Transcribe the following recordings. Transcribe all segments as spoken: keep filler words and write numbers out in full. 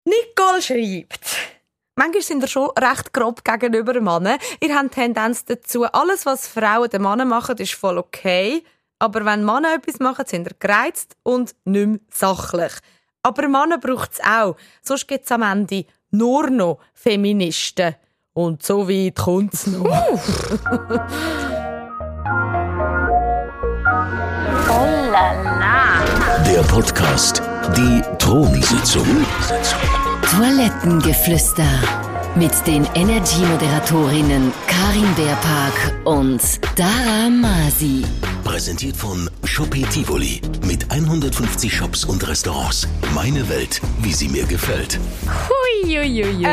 Nicole schreibt: Manchmal sind ihr schon recht grob gegenüber Männern. Ihr habt Tendenz dazu, alles, was Frauen den Männern machen, ist voll okay. Aber wenn Männer etwas machen, sind ihr gereizt und nicht mehr sachlich. Aber Männer braucht es auch. Sonst gibt es am Ende nur noch Feministen. Und so weit kommt es noch. Oh la la. Der Podcast Die Thronsitzung. Toilettengeflüster mit den Energy-Moderatorinnen Karin Beerpark und Dara Masi. Präsentiert von Shoppe Tivoli mit hundertfünfzig Shops und Restaurants. Meine Welt, wie sie mir gefällt. Hui, hui, hui, hui.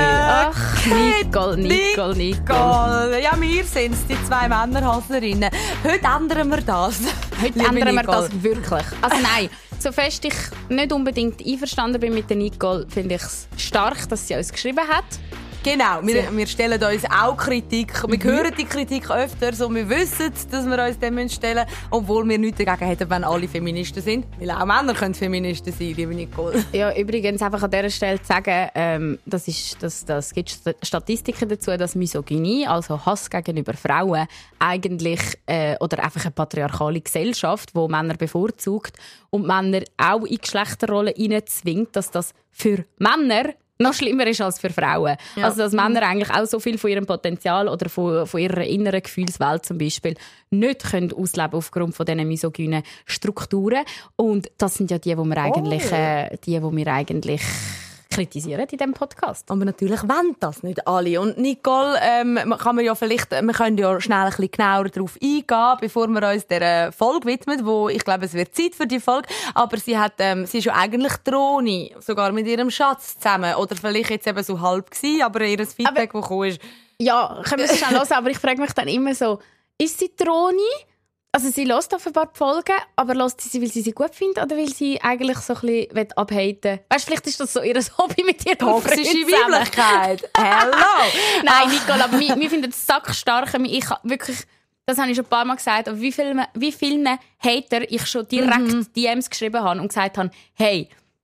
Ach, Nicole, Nicole, Nicole. Ja, wir sind es, die zwei Männerhasserinnen. Heute ändern wir das. Heute Liebe ändern wir Nicole. das wirklich. Also nein, so fest ich nicht unbedingt einverstanden bin mit der Nicole, finde ich es stark, dass sie uns geschrieben hat. Genau, wir, wir stellen uns auch Kritik. Wir mhm. hören die Kritik öfter, so wir wissen, dass wir uns dem stellen müssen, obwohl wir nichts dagegen hätten, wenn alle Feministen sind. Weil auch Männer können Feministen sein, liebe Nicole. Ja, übrigens einfach an dieser Stelle zu sagen, ähm, das, ist, das, das gibt Statistiken dazu, dass Misogynie, also Hass gegenüber Frauen, eigentlich äh, oder einfach eine patriarchale Gesellschaft, die Männer bevorzugt und Männer auch in Geschlechterrollen hineinzwingt, dass das für Männer noch schlimmer ist als für Frauen. Ja. Also dass Männer eigentlich auch so viel von ihrem Potenzial oder von, von ihrer inneren Gefühlswelt zum Beispiel nicht können ausleben aufgrund von diesen misogynen Strukturen. Und das sind ja die, die wir eigentlich, oh. äh, die, die wir eigentlich kritisieren in diesem Podcast. Aber natürlich wollen das nicht alle. Und Nicole, ähm, kann man ja vielleicht, wir können ja schnell ein bisschen genauer darauf eingehen, bevor wir uns dieser Folge widmen, wo ich glaube, es wird Zeit für die Folge. Aber sie hat, ähm, sie ist ja eigentlich Troni, sogar mit ihrem Schatz zusammen. Oder vielleicht jetzt eben so halb gewesen, aber ihr Feedback, das gekommen ist. Ja, können wir es schnell hören, aber ich frage mich dann immer so, ist sie Troni? Also sie hört offenbar die Folgen, aber hört sie, weil sie sie gut findet oder weil sie eigentlich so ein bisschen abhaten will? Weißt du, vielleicht ist das so ihr Hobby mit ihrem toxische Weiblichkeit. Hello! Nein, Nicole, aber wir, wir finden es sackstark. Ich wirklich, das habe ich schon ein paar Mal gesagt, aber wie vielen, wie vielen Hater ich schon direkt mhm. D Ms geschrieben habe und gesagt habe, hey,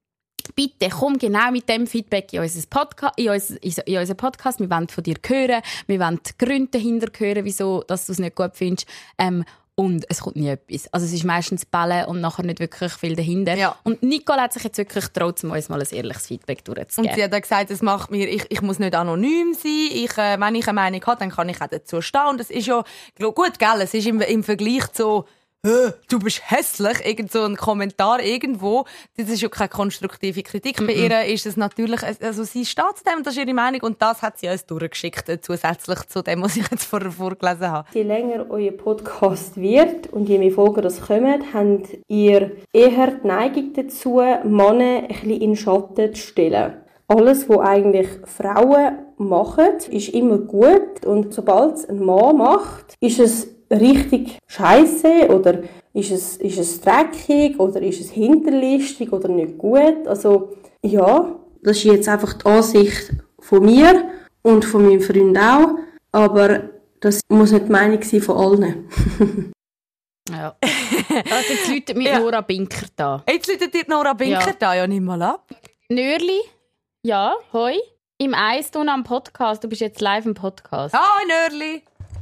bitte komm genau mit dem Feedback in, unser Podca- in, unser, in unseren Podcast. Wir wollen von dir hören. Wir wollen die Gründe dahinter hören, wieso dass du es nicht gut findest. Ähm, Und es kommt nie etwas. Also es ist meistens Bälle und nachher nicht wirklich viel dahinter. Ja. Und Nicole hat sich jetzt wirklich getraut, um uns mal ein ehrliches Feedback durchzugeben. Und sie hat dann gesagt, es macht mir, ich, ich muss nicht anonym sein. Ich, äh, wenn ich eine Meinung habe, dann kann ich auch dazu stehen. Und das ist ja gut, gell? Es ist im, im Vergleich zu «Du bist hässlich», irgend so ein Kommentar irgendwo. Das ist ja keine konstruktive Kritik. Mm-mm. Bei ihr ist es natürlich, also sie steht zu dem, das ist ihre Meinung und das hat sie uns durchgeschickt, zusätzlich zu dem, was ich jetzt vorher vorgelesen habe. Je länger euer Podcast wird und je mehr Folgen das kommen, habt ihr eher die Neigung dazu, Männer ein bisschen in den Schatten zu stellen. Alles, was eigentlich Frauen machen, ist immer gut und sobald es ein Mann macht, ist es richtig scheisse oder ist es, ist es dreckig oder ist es hinterlistig oder nicht gut. Also ja, das ist jetzt einfach die Ansicht von mir und von meinem Freund auch, aber das muss nicht die Meinung sein von allen. Ja. Also jetzt läutet mir ja. Nora Binker da. Jetzt läutet dir Nora Binker ja. da, ja, nimm mal ab. Nörli, ja, hoi. Im Eis tun am Podcast, du bist jetzt live im Podcast. Hoi Nörli.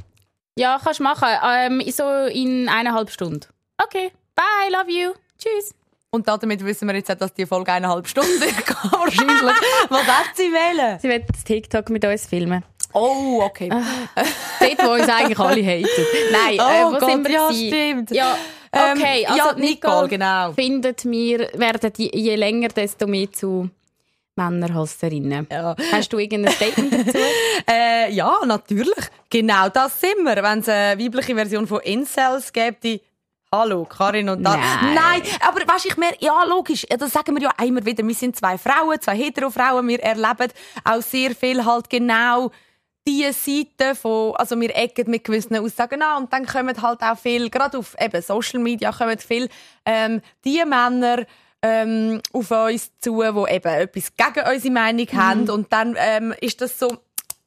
Ja, kannst du machen. Ähm, so in eineinhalb Stunden. Okay, bye, love you. Tschüss. Und damit wissen wir jetzt auch, dass die Folge eineinhalb Stunden geht. Wahrscheinlich. Was hat sie wollen? Sie will das TikTok mit uns filmen. Oh, okay. Dort, wo uns eigentlich alle haten. Nein, oh äh, wo Gott, sind wir ja, gewesen? stimmt. Ja, okay. Also ja, Nicole, Nicole, genau. Findet wir, werden je länger, desto mehr zu Männerhasserinnen. Ja. Hast du irgendein Statement dazu? äh, ja, natürlich. Genau das sind wir. Wenn es eine weibliche Version von Incels gäbe, die Hallo, Karin und da. Nein. Nein, aber weißt, ich merke, ja, logisch, das sagen wir ja immer wieder. Wir sind zwei Frauen, zwei Hetero-Frauen. Wir erleben auch sehr viel halt genau diese Seite von, also wir ecken mit gewissen Aussagen an und dann kommen halt auch viel, gerade auf eben Social Media kommen viel ähm, die Männer ähm, auf uns zu, die eben etwas gegen unsere Meinung mhm. haben und dann ähm, ist das so,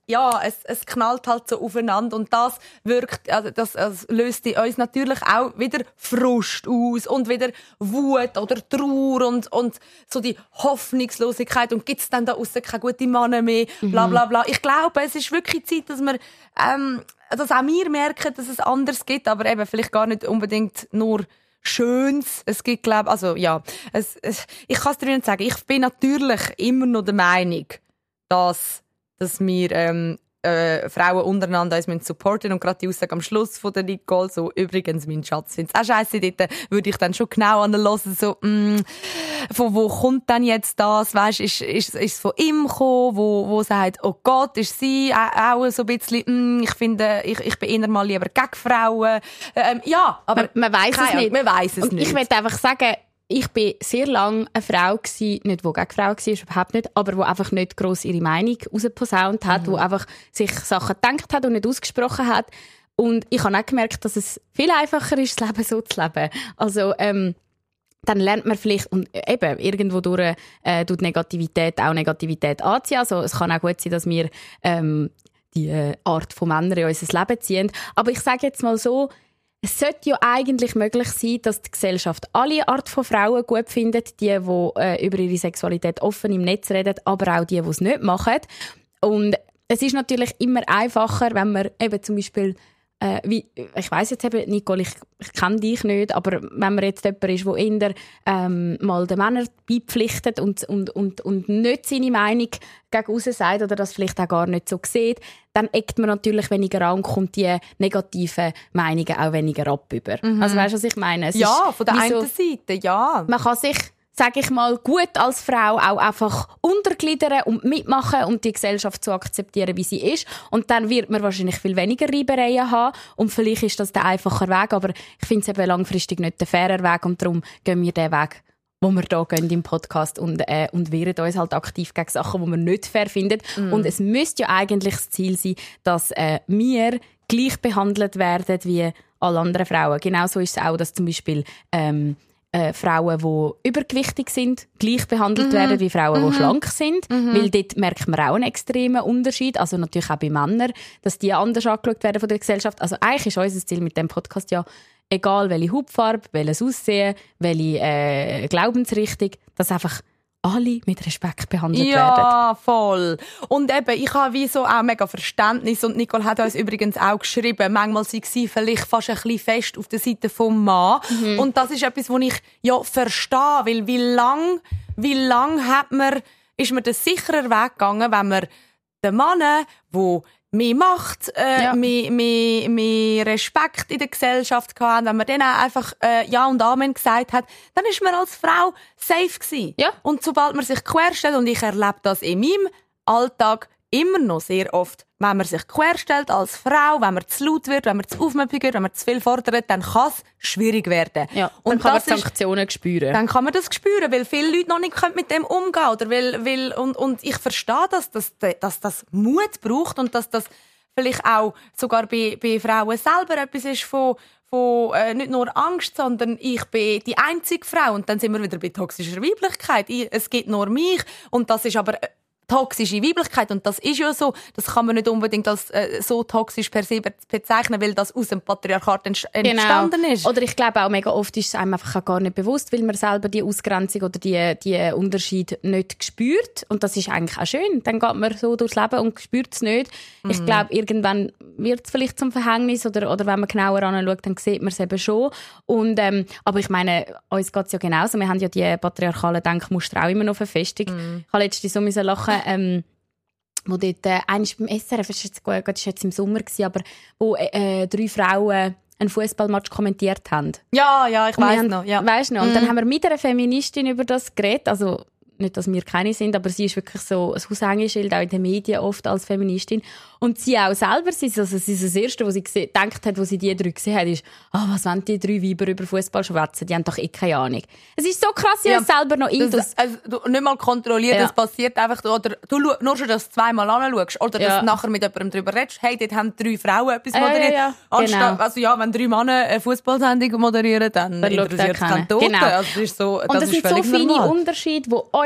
ja, es, es knallt halt so aufeinander und das wirkt, also das, das löst in uns natürlich auch wieder Frust aus und wieder Wut oder Trauer und, und so die Hoffnungslosigkeit und gibt's dann da aussen keine guten Männer mehr, bla bla bla. Ich glaube, es ist wirklich Zeit, dass wir, ähm, dass auch wir merken, dass es anders gibt, aber eben vielleicht gar nicht unbedingt nur Schönes. Es gibt, glaube also ja, es, es, ich kann es dir nicht sagen. Ich bin natürlich immer noch der Meinung, dass, dass wir ähm, äh, Frauen untereinander uns supporten und gerade die Aussage am Schluss von der Nicole so, übrigens, mein Schatz, find's auch scheisse, dort würde ich dann schon genau hören, so, mh, von wo kommt denn jetzt das, weisst, ist, ist, ist es von ihm gekommen, wo, wo sagt, oh Gott, ist sie auch, auch so ein bisschen, mh, ich finde, ich, ich bin eher mal lieber gegen Frauen, ähm, ja, aber man, man weiss es nicht. Man weiss es und nicht. Ich möchte einfach sagen, ich war sehr lange eine Frau gewesen, nicht wo gegen Frau war, überhaupt nicht, aber wo einfach nicht gross ihre Meinung rausposaunt hat, mhm. wo einfach sich Sachen gedacht hat und nicht ausgesprochen hat. Und ich habe auch gemerkt, dass es viel einfacher ist, das Leben so zu leben. Also, ähm, dann lernt man vielleicht, und eben, irgendwo durch, äh, tut Negativität auch Negativität anziehen. Also, es kann auch gut sein, dass wir, ähm, die äh, Art von Männern in unser Leben ziehen. Aber ich sage jetzt mal so, es sollte ja eigentlich möglich sein, dass die Gesellschaft alle Art von Frauen gut findet, die, die äh, über ihre Sexualität offen im Netz reden, aber auch die, die es nicht machen. Und es ist natürlich immer einfacher, wenn man eben zum Beispiel Äh, wie, ich weiss jetzt eben, Nicole, ich, ich kenne dich nicht, aber wenn man jetzt jemand ist, der eher ähm, mal den Männern beipflichtet und, und, und, und nicht seine Meinung gegen aussen sagt oder das vielleicht auch gar nicht so sieht, dann eckt man natürlich weniger an und kommt die negativen Meinungen auch weniger ab über. Mhm. Also weißt du, was ich meine? Es ja, von der so, einen Seite, ja. Man kann sich, sage ich mal, gut als Frau auch einfach untergliedern und mitmachen und die Gesellschaft so akzeptieren, wie sie ist. Und dann wird man wahrscheinlich viel weniger Reibereien haben. Und vielleicht ist das der einfache Weg, aber ich finde es eben langfristig nicht der fairer Weg und darum gehen wir den Weg, wo wir hier gehen im Podcast und, äh, und wehren uns halt aktiv gegen Sachen, die wir nicht fair finden. Mm. Und es müsste ja eigentlich das Ziel sein, dass äh, wir gleich behandelt werden wie alle anderen Frauen. Genauso ist es auch, dass zum Beispiel ähm, Äh, Frauen, die übergewichtig sind, gleich behandelt mhm. werden wie Frauen, mhm. die schlank sind. Mhm. Weil dort merkt man auch einen extremen Unterschied. Also natürlich auch bei Männern, dass die anders angeschaut werden von der Gesellschaft. Also eigentlich ist unser Ziel mit dem Podcast ja, egal welche Hautfarbe, welches Aussehen, welche äh, Glaubensrichtung, dass einfach alle mit Respekt behandelt ja, werden. Ja, voll. Und eben, ich habe wie so auch mega Verständnis und Nicole hat uns übrigens auch geschrieben, manchmal sei sie vielleicht fast ein bisschen fest auf der Seite vom Mann. Mhm. Und das ist etwas, was ich ja verstehe, weil wie lang, wie lang hat man, ist man den sicheren Weg gegangen, wenn man den Mann, der mehr Macht, äh, ja. mehr, mehr, mehr Respekt in der Gesellschaft gehabt, wenn man denen einfach äh, Ja und Amen gesagt hat, dann ist man als Frau safe gewesen. Ja. Und sobald man sich querstellt, und ich erlebe das in meinem Alltag immer noch sehr oft, wenn man sich querstellt als Frau, wenn man zu laut wird, wenn man zu aufmüpfig wird, wenn man zu viel fordert, dann kann es schwierig werden. Ja, und dann kann man Sanktionen ist, spüren. Dann kann man das spüren, weil viele Leute noch nicht mit dem umgehen können. Oder weil, weil, und, und ich verstehe, dass, dass, dass das Mut braucht und dass das vielleicht auch sogar bei, bei Frauen selber etwas ist von, von äh, nicht nur Angst, sondern ich bin die einzige Frau. Und dann sind wir wieder bei toxischer Weiblichkeit. Ich, es gibt nur mich und das ist aber toxische Weiblichkeit. Und das ist ja so, das kann man nicht unbedingt als äh, so toxisch per se bezeichnen, weil das aus dem Patriarchat entstanden genau. ist. Oder ich glaube auch mega oft ist es einem einfach gar nicht bewusst, weil man selber die Ausgrenzung oder die, die Unterschied nicht spürt. Und das ist eigentlich auch schön. Dann geht man so durchs Leben und spürt es nicht. Mhm. Ich glaube, irgendwann wird es vielleicht zum Verhängnis oder, oder wenn man genauer anschaut, dann sieht man es eben schon. Und, ähm, aber ich meine, uns geht es ja genauso. Wir haben ja die patriarchalen Denkmuster auch immer noch verfestigt. Mhm. Ich habe letztens so müssen lachen, ähm, wo dort, äh, eines beim S R F, das war jetzt, das war jetzt im Sommer, gewesen, aber wo äh, drei Frauen einen Fußballmatch kommentiert haben. Ja, ja, ich weiss noch. Ja. Weißt noch? Und mm. dann haben wir mit einer Feministin über das geredet, also nicht, dass wir keine sind, aber sie ist wirklich so ein Aushängeschild, auch in den Medien oft als Feministin. Und sie auch selber, sie, also sie ist das Erste, was sie gedacht hat, als sie die drei gesehen hat, ist, oh, was wollen die drei Weiber über Fußball schwätzen? Die haben doch eh keine Ahnung. Es ist so krass, sie ja, selber noch in das, also, du nicht mal kontrolliert, ja. Das passiert einfach, oder du nur schon das zweimal anschaust, oder ja. Dass du nachher mit jemandem darüber redest, hey, dort haben drei Frauen etwas moderiert. Ja, ja, ja. Anstatt, genau. Also ja, wenn drei Männer eine Fußballsendung moderieren, dann, dann interessiert es keinen Toten. Genau. Also, das ist so, das und das ist sind so viele normal. Unterschiede, die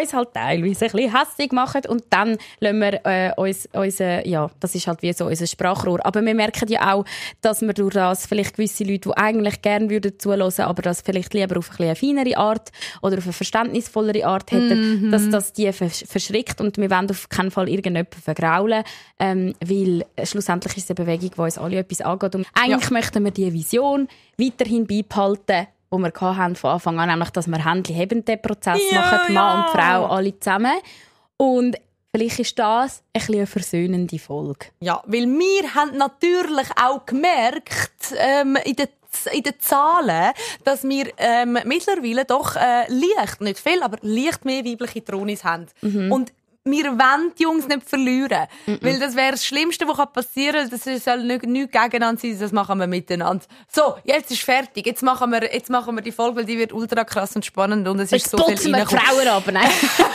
uns halt teilweise ein bisschen hässig machen und dann lassen wir äh, uns, unser, ja, das ist halt wie so unser Sprachrohr. Aber wir merken ja auch, dass wir durch das vielleicht gewisse Leute, die eigentlich gerne würden zuhören, aber das vielleicht lieber auf eine feinere Art oder auf eine verständnisvollere Art hätten, mm-hmm. dass das die versch- verschrickt und wir wollen auf keinen Fall irgendjemanden vergraulen, ähm, weil schlussendlich ist es eine Bewegung, die uns alle etwas angeht. Und eigentlich ja. möchten wir diese Vision weiterhin beibehalten, die wir hatten von Anfang an, nämlich, dass wir händchen-hebenden Prozess ja, machen, Mann ja. und Frau, alle zusammen. Und vielleicht ist das ein bisschen eine versöhnende Folge. Ja, weil wir haben natürlich auch gemerkt, ähm, in der in den Zahlen, dass wir ähm, mittlerweile doch äh, leicht, nicht viel, aber leicht mehr weibliche Tronis haben. Mhm. Und wir wollen die Jungs nicht verlieren. Mm-mm. Weil das wäre das Schlimmste, was passieren kann. Das soll nicht, nicht gegeneinander sein, das machen wir miteinander. So, jetzt ist fertig. Jetzt machen wir, jetzt machen wir die Folge, weil die wird ultra krass und spannend und es ist so viel reingekommen. Jetzt putzen wir Frauen ab, nein?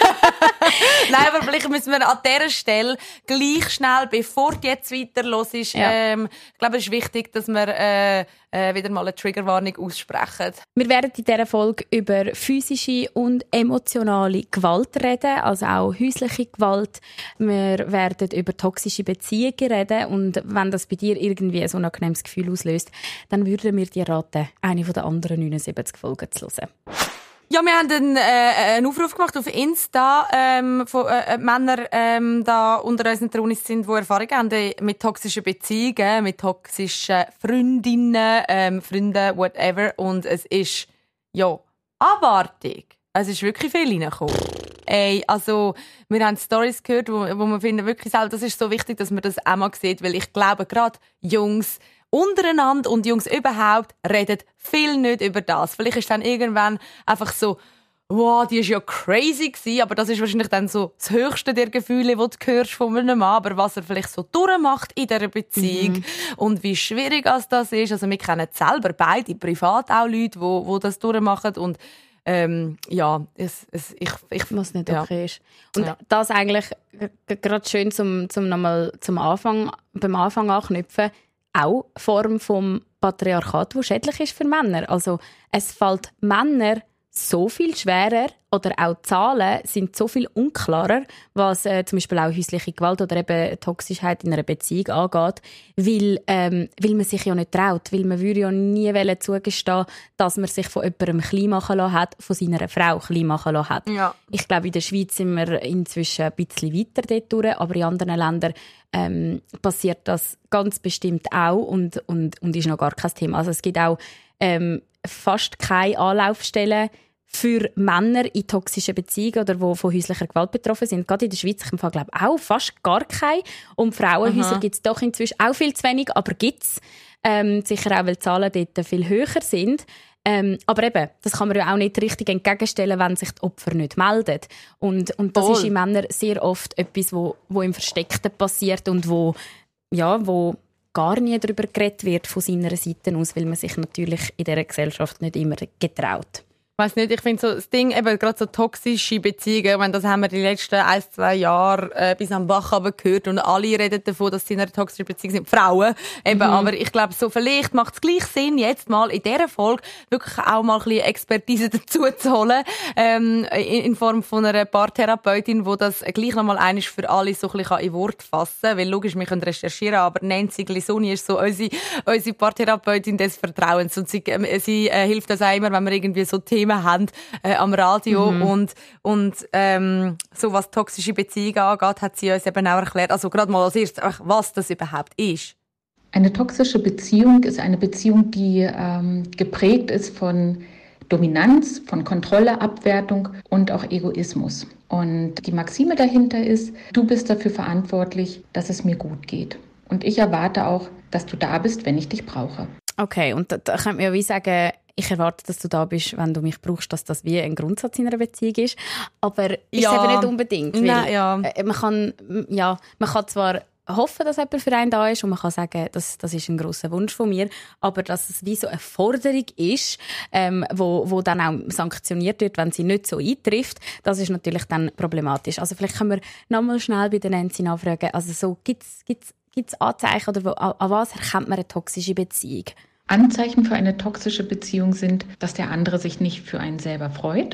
Nein, aber vielleicht müssen wir an dieser Stelle gleich schnell, bevor die jetzt weiter los ist, ja. ähm, ich glaube, es ist wichtig, dass wir äh, äh, wieder mal eine Triggerwarnung aussprechen. Wir werden in dieser Folge über physische und emotionale Gewalt reden, also auch häusliche Gewalt. Wir werden über toxische Beziehungen reden und wenn das bei dir irgendwie ein unangenehmes Gefühl auslöst, dann würden wir dir raten, eine von den anderen neunundsiebzig Folgen zu hören. Ja, wir haben einen, äh, einen Aufruf gemacht auf Insta ähm, von äh, Männern ähm, da unter unseren Tronis sind, die Erfahrung haben mit toxischen Beziehungen, mit toxischen Freundinnen, ähm, Freunden, whatever. Und es ist, ja, abartig. Es ist wirklich viel reingekommen. Ey, also, wir haben Storys gehört, wo, wo wir finden, wirklich, das ist so wichtig, dass man das auch mal sieht, weil ich glaube, gerade Jungs untereinander und Jungs überhaupt reden viel nicht über das. Vielleicht ist dann irgendwann einfach so, wow, die ist ja crazy gewesen, aber das ist wahrscheinlich dann so das höchste der Gefühle, die du hörst von einem Mann, aber was er vielleicht so durchmacht in dieser Beziehung mhm. und wie schwierig das ist. Also wir kennen selber beide privat auch Leute, die, die das durchmachen und Ähm, ja, es, es, ich, ich was nicht ja. okay ist. Und ja. das eigentlich gerade schön zum, zum nochmal zum Anfang, beim Anfang anknüpfen, auch eine Form vom Patriarchat, die schädlich ist für Männer. Also es fällt Männern so viel schwerer oder auch die Zahlen sind so viel unklarer, was äh, zum Beispiel auch häusliche Gewalt oder eben Toxischheit in einer Beziehung angeht, weil, ähm, weil man sich ja nicht traut, weil man würde ja nie zugestehen, dass man sich von jemandem klein machen lassen hat, von seiner Frau klein machen lassen hat. Ja. Ich glaube, in der Schweiz sind wir inzwischen ein bisschen weiter dort durch, aber in anderen Ländern ähm, passiert das ganz bestimmt auch und, und, und ist noch gar kein Thema. Also es gibt auch ähm, fast keine Anlaufstellen für Männer in toxischen Beziehungen oder die von häuslicher Gewalt betroffen sind. Gerade in der Schweiz, ich glaube auch fast gar keine. Und Frauenhäuser gibt es doch inzwischen auch viel zu wenig, aber gibt es. Ähm, sicher auch, weil die Zahlen dort viel höher sind. Ähm, aber eben, das kann man ja auch nicht richtig entgegenstellen, wenn sich die Opfer nicht melden. Und, und das oh. ist in Männern sehr oft etwas, wo, wo im Versteckten passiert und wo, ja, wo gar nie darüber geredet wird von seiner Seite aus, weil man sich natürlich in dieser Gesellschaft nicht immer getraut. Ich weiss nicht, ich finde so das Ding, eben gerade so toxische Beziehungen, ich meine, das haben wir die letzten ein, zwei Jahre äh, bis am Bach gehört und alle reden davon, dass sie in einer toxischen Beziehung sind. Frauen eben, mhm. aber ich glaube, so vielleicht macht es gleich Sinn, jetzt mal in dieser Folge wirklich auch mal ein bisschen Expertise dazu zu holen, ähm, in, in Form von einer Paartherapeutin, die das gleich nochmal einmal für alle so ein bisschen in Wort fassen kann, weil logisch, wir können recherchieren, aber Nancy Glisoni ist so unsere, unsere Paartherapeutin des Vertrauens und sie, äh, sie äh, hilft uns auch immer, wenn wir irgendwie so Themen haben äh, am Radio mhm. und, und ähm, so was toxische Beziehungen angeht, hat sie uns eben auch erklärt, also gerade mal als erstes, was das überhaupt ist. Eine toxische Beziehung ist eine Beziehung, die ähm, geprägt ist von Dominanz, von Kontrolle, Abwertung und auch Egoismus. Und die Maxime dahinter ist, du bist dafür verantwortlich, dass es mir gut geht. Und ich erwarte auch, dass du da bist, wenn ich dich brauche. Okay, und da, da könnte man ja wie sagen, ich erwarte, dass du da bist, wenn du mich brauchst, dass das wie ein Grundsatz in einer Beziehung ist. Aber ist ja. es eben nicht unbedingt. Weil, Nein, ja. äh, man, kann, ja, man kann zwar hoffen, dass jemand für einen da ist und man kann sagen, das, das ist ein grosser Wunsch von mir, aber dass es wie so eine Forderung ist, ähm, wo, wo dann auch sanktioniert wird, wenn sie nicht so eintrifft, das ist natürlich dann problematisch. Also vielleicht können wir nochmal schnell bei der Nancy nachfragen, also so, gibt's, gibt's, gibt's Anzeichen oder wo, an, an was erkennt man eine toxische Beziehung? Anzeichen für eine toxische Beziehung sind, dass der andere sich nicht für einen selber freut,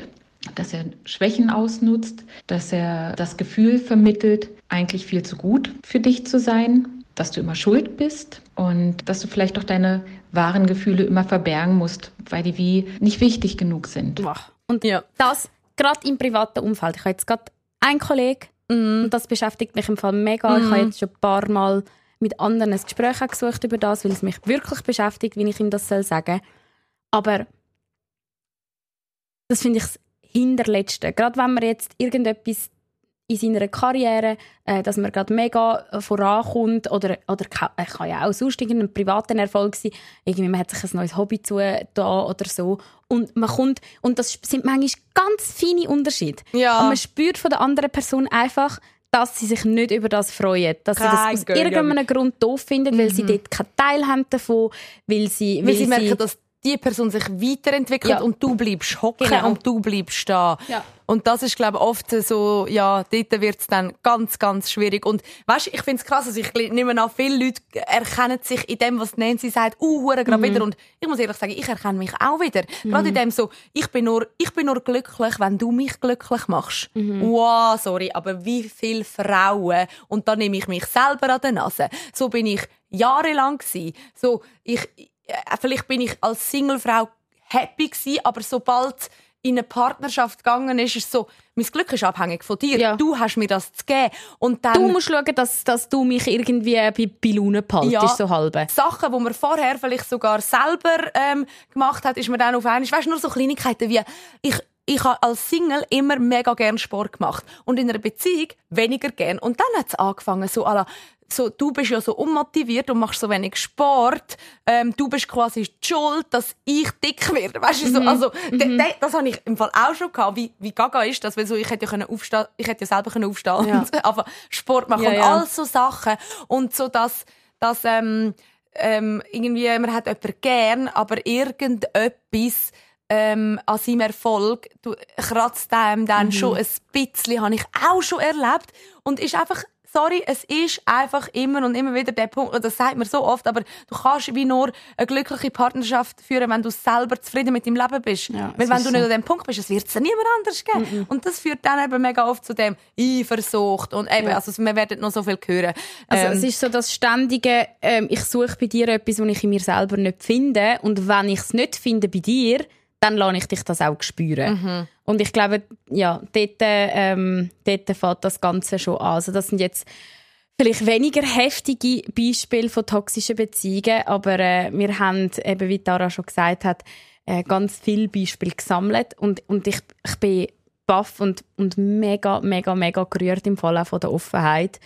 dass er Schwächen ausnutzt, dass er das Gefühl vermittelt, eigentlich viel zu gut für dich zu sein, dass du immer schuld bist und dass du vielleicht auch deine wahren Gefühle immer verbergen musst, weil die wie nicht wichtig genug sind. Und ja. das gerade im privaten Umfeld. Ich habe jetzt gerade einen Kollegen, mm. und das beschäftigt mich im Fall mega. Mm. Ich habe jetzt schon ein paar Mal mit anderen ein Gespräch gesucht über das, weil es mich wirklich beschäftigt, wie ich ihm das sagen soll. Aber das finde ich das Hinterletzte. Gerade wenn man jetzt irgendetwas in seiner Karriere, äh, dass man gerade mega vorankommt oder, oder kann, äh, kann ja auch sonst irgendein privater Erfolg sein. Irgendwie, man hat sich ein neues Hobby zugetan oder so. Und man kommt, und das sind manchmal ganz feine Unterschiede. Ja. Und man spürt von der anderen Person einfach, dass sie sich nicht über das freuen. Dass sie das aus irgendeinem Grund doof finden, weil mhm. sie dort keinen Teil haben davon, weil sie... Weil, weil sie merken, dass die Person sich weiterentwickelt ja. und du bleibst hocken genau. und du bleibst da. Ja. Und das ist, glaube ich, oft so, ja, dort wird es dann ganz, ganz schwierig. Und weißt, ich finde es krass, also ich nehme an, viele Leute erkennen sich in dem, was Nancy sagt, uh, gerade mhm. wieder. Und ich muss ehrlich sagen, ich erkenne mich auch wieder. Mhm. Gerade in dem so, ich bin, nur, ich bin nur glücklich, wenn du mich glücklich machst. Mhm. Wow, sorry, aber wie viele Frauen, und da nehme ich mich selber an der Nase, so bin ich jahrelang gewesen. So, ich, vielleicht bin ich als Singlefrau happy gewesen, aber sobald in eine Partnerschaft gegangen ist, ist es so, mein Glück ist abhängig von dir. Ja. Du hast mir das zu geben. Und dann, du musst schauen, dass, dass du mich irgendwie bei, bei Laune behaltest, ja, so halbe. Sachen, die man vorher vielleicht sogar selber ähm, gemacht hat, ist mir dann auf einmal, weißt du, nur so Kleinigkeiten wie, ich, ich habe als Single immer mega gern Sport gemacht. Und in einer Beziehung weniger gern. Und dann hat es angefangen, so à la, so, du bist ja so unmotiviert und machst so wenig Sport. Ähm, du bist quasi die Schuld, dass ich dick werde. Weißt du, so, Mhm. also, Mhm. de, de, das habe ich im Fall auch schon gehabt. Wie, wie gaga ist das? Weil so, ich hätte ja können aufstehen, ich hätte ja selber können aufstehen Ja. und einfach Sport machen Ja, und ja. all so Sachen. Und so, dass, dass ähm, ähm, irgendwie, man hat jemanden gern, aber irgendetwas ähm, an seinem Erfolg du, kratzt einem dann Mhm. schon ein bisschen, habe ich auch schon erlebt. Und ist einfach, sorry, es ist einfach immer und immer wieder der Punkt, und das sagt man so oft, aber du kannst wie nur eine glückliche Partnerschaft führen, wenn du selber zufrieden mit deinem Leben bist. Ja, Weil wenn du so. nicht an dem Punkt bist, es wird es niemand anders geben. Mhm. Und das führt dann eben mega oft zu dem Eifersucht und eben, Ja. also wir werden noch so viel hören. Also Ähm, es ist so das ständige, ähm, ich suche bei dir etwas, was ich in mir selber nicht finde, und wenn ich es nicht finde bei dir, dann lasse ich dich das auch spüren. Mhm. Und ich glaube, ja, dort, ähm, dort fängt das Ganze schon an. Also das sind jetzt vielleicht weniger heftige Beispiele von toxischen Beziehungen, aber äh, wir haben, eben wie Tara schon gesagt hat, äh, ganz viele Beispiele gesammelt, und, und ich, ich bin baff und, und mega, mega, mega gerührt im Fall auch von der Offenheit,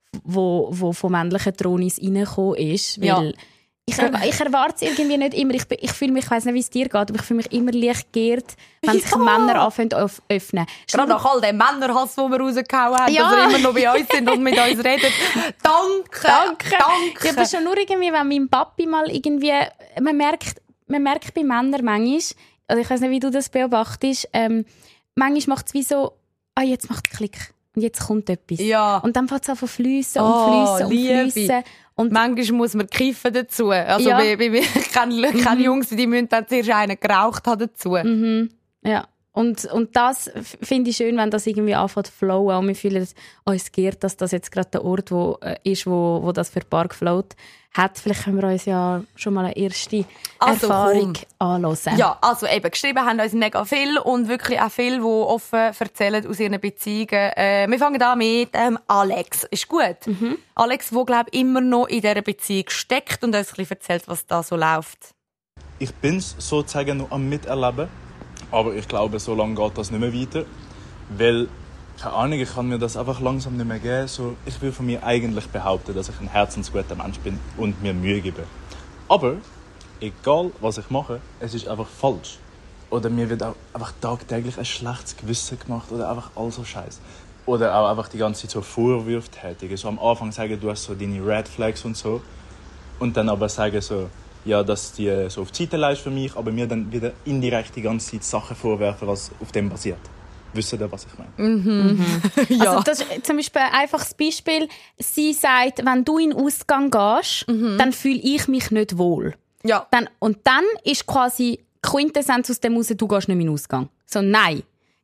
wo, wo von männlichen Tronis reingekommen ist, weil Ja. Ich, er, ich erwarte es irgendwie nicht immer. Ich, bin- ich fühle mich, ich weiss nicht, wie es dir geht, aber ich fühle mich immer leicht geehrt, wenn sich Ja. Männer anfangen zu öff- öffnen. Gerade nach all dem Männerhass, den wir rausgehauen haben, Ja. dass sie immer noch bei uns sind und mit uns reden. Danke! Danke. Danke! Ja, aber schon nur irgendwie, wenn mein Papi mal irgendwie, man merkt, man merkt bei Männern manchmal, also ich weiss nicht, wie du das beobachtest, ähm, manchmal macht es wie so, ah, jetzt macht es Klick. Und jetzt kommt etwas. Ja. Und dann fängt es an zu fliessen Oh, und fliessen und Liebe. fliessen. Und Manchmal muss man kiffen dazu. Also Ja. bei, bei, bei, ich kenne keine Jungs, die müssen dann zuerst einen geraucht haben dazu. Mhm. Ja. Und, und das f- finde ich schön, wenn das irgendwie anfängt zu flowen und wir fühlen uns geehrt, dass das jetzt gerade der Ort wo, äh, ist, wo, wo das für ein Paar gefloat hat. Vielleicht können wir uns ja schon mal eine erste Also, Erfahrung komm. anhören. Ja, also eben, geschrieben haben uns mega viel und wirklich auch viel, die offen erzählen aus ihren Beziehungen. Äh, wir fangen an mit ähm, Alex. Ist gut. Alex, der, glaube ich, immer noch in dieser Beziehung steckt und uns ein bisschen erzählt, was da so läuft. Ich bin es sozusagen noch am Miterleben, aber ich glaube, so lange geht das nicht mehr weiter, weil, keine Ahnung, ich kann mir das einfach langsam nicht mehr geben. So, ich will von mir eigentlich behaupten, dass ich ein herzensguter Mensch bin und mir Mühe gebe. Aber, egal was ich mache, es ist einfach falsch. Oder mir wird auch einfach tagtäglich ein schlechtes Gewissen gemacht oder einfach all so Scheiß. Oder auch einfach die ganze Zeit so Vorwürfe tätigen. So am Anfang sagen, du hast so deine Red Flags und so. Und dann aber sagen so, ja, dass die so auf die Seite leist für mich, aber mir dann wieder indirekt die ganze Zeit Sachen vorwerfen, was auf dem basiert. Wisst ihr, was ich meine? Ja. Also das ist zum Beispiel ein einfaches Beispiel. Sie sagt, wenn du in den Ausgang gehst, dann fühle ich mich nicht wohl. ja. Dann, und dann ist quasi Quintessenz aus dem raus, du gehst nicht mehr in den Ausgang. So, nein.